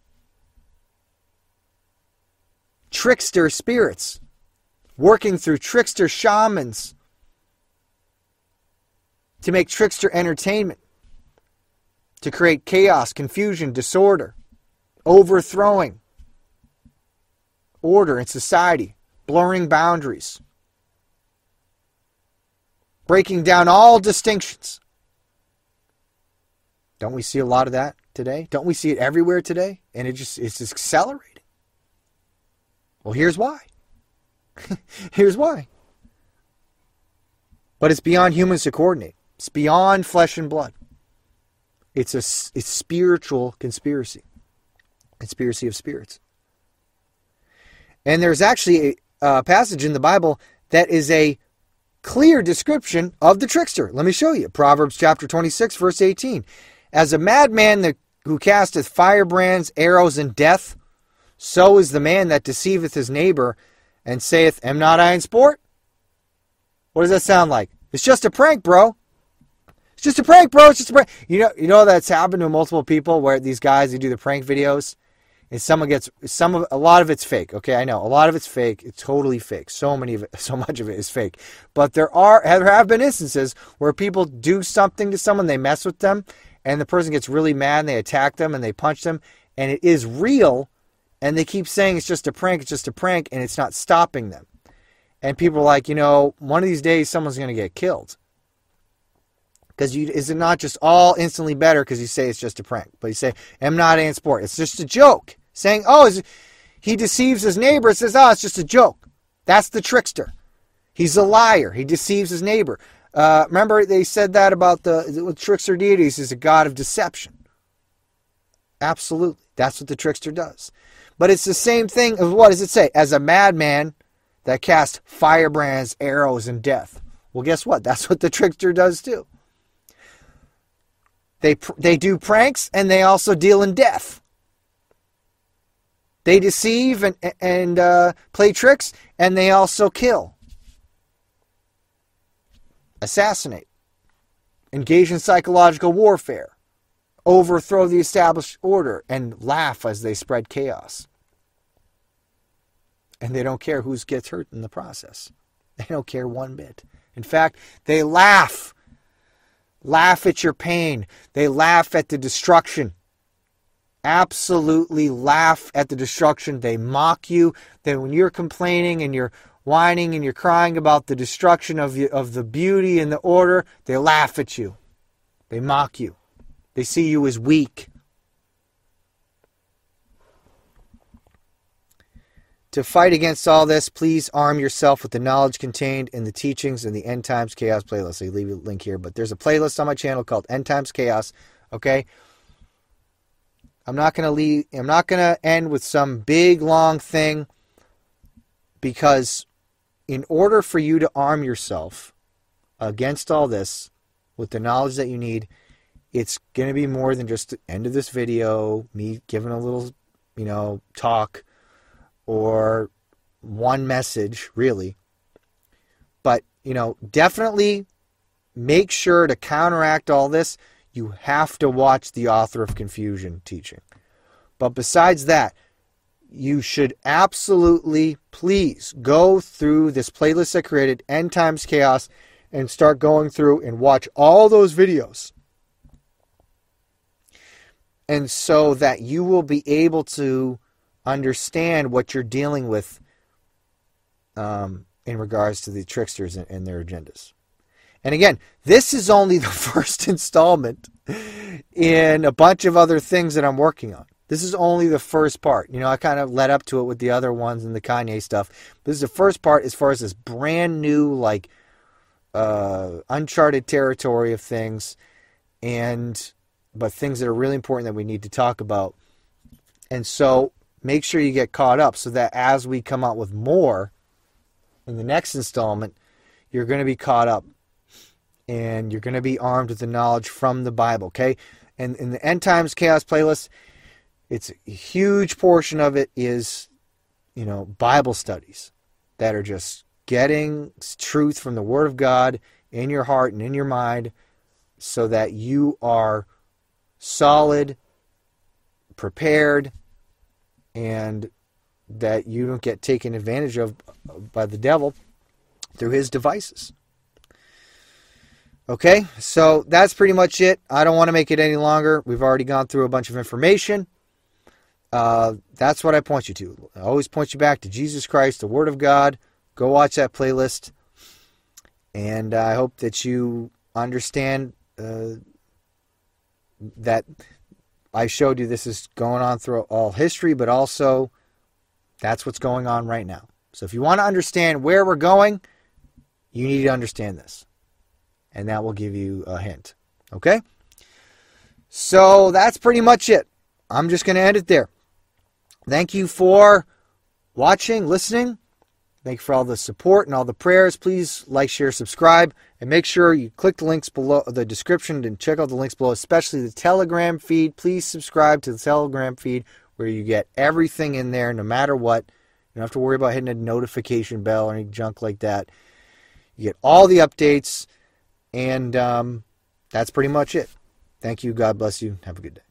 Trickster spirits. Working through trickster shamans to make trickster entertainment. To create chaos, confusion, disorder, overthrowing order in society, blurring boundaries, breaking down all distinctions. Don't we see a lot of that today? Don't we see it everywhere today? And it just it's just accelerating. Well, here's why. Here's why. But it's beyond humans to coordinate. It's beyond flesh and blood. It's a it's spiritual conspiracy. Conspiracy of spirits. And there's actually a, a passage in the Bible that is a clear description of the trickster. Let me show you. Proverbs chapter twenty-six, verse eighteen. As a madman that, who casteth firebrands, arrows, and death, so is the man that deceiveth his neighbor, and saith, Am not I in sport? What does that sound like? It's just a prank, bro. It's just a prank, bro. It's just a prank. You know, you know that's happened to multiple people where these guys, they do the prank videos, and someone gets, some of, a lot of it's fake. Okay, I know. A lot of it's fake. It's totally fake. So many of it, so much of it is fake. But there are, there have been instances where people do something to someone, they mess with them, and the person gets really mad, and they attack them, and they punch them, and it is real, and they keep saying it's just a prank, it's just a prank, and it's not stopping them. And people are like, you know, one of these days someone's going to get killed. Because you, is it not just all instantly better because you say it's just a prank? But you say, I'm not in sport. It's just a joke. Saying, oh, is, he deceives his neighbor. It says, oh, it's just a joke. That's the trickster. He's a liar. He deceives his neighbor. Uh, remember, they said that about the, the trickster deities is a god of deception. Absolutely. That's what the trickster does. But it's the same thing of, what does it say? As a madman that casts firebrands, arrows, and death. Well, guess what? That's what the trickster does too. They they do pranks, and they also deal in death. They deceive and, and uh, play tricks, and they also kill. Assassinate. Engage in psychological warfare. Overthrow the established order, and laugh as they spread chaos. And they don't care who gets hurt in the process. They don't care one bit. In fact, they laugh. Laugh at your pain. They laugh at the destruction. Absolutely laugh at the destruction. They mock you. Then when you're complaining and you're whining and you're crying about the destruction of, the, of the beauty and the order, they laugh at you. They mock you. They see you as weak. To fight against all this, please arm yourself with the knowledge contained in the teachings in the End Times Chaos playlist. I leave you a link here, but there's a playlist on my channel called End Times Chaos. Okay, I'm not gonna leave. I'm not gonna end with some big long thing, because in order for you to arm yourself against all this with the knowledge that you need, it's gonna be more than just the end of this video, me giving a little, you know, talk. Or one message, really. But, you know, definitely make sure to counteract all this, you have to watch the Author of Confusion teaching. But besides that, you should absolutely, please, go through this playlist I created, End Times Chaos, and start going through and watch all those videos. And so that you will be able to understand what you're dealing with um, in regards to the tricksters and, and their agendas. And again, this is only the first installment in a bunch of other things that I'm working on. This is only the first part. You know, I kind of led up to it with the other ones and the Kanye stuff. This is the first part as far as this brand new, like, uh, uncharted territory of things, and but things that are really important that we need to talk about. And so make sure you get caught up so that as we come out with more in the next installment, you're going to be caught up and you're going to be armed with the knowledge from the Bible, okay? And in the End Times Chaos playlist, it's a huge portion of it is, you know, Bible studies that are just getting truth from the Word of God in your heart and in your mind so that you are solid, prepared, and that you don't get taken advantage of by the devil through his devices. Okay, so that's pretty much it. I don't want to make it any longer. We've already gone through a bunch of information. Uh, that's what I point you to. I always point you back to Jesus Christ, the Word of God. Go watch that playlist. And I hope that you understand uh, that I showed you this is going on through all history, but also that's what's going on right now. So if you want to understand where we're going, you need to understand this. And that will give you a hint. Okay? So that's pretty much it. I'm just going to end it there. Thank you for watching, listening, Thank you for all the support and all the prayers. Please like, share, subscribe, and make sure you click the links below the description and check out the links below, especially the Telegram feed. Please subscribe to the Telegram feed where you get everything in there no matter what. You don't have to worry about hitting a notification bell or any junk like that. You get all the updates, and um, that's pretty much it. Thank you. God bless you. Have a good day.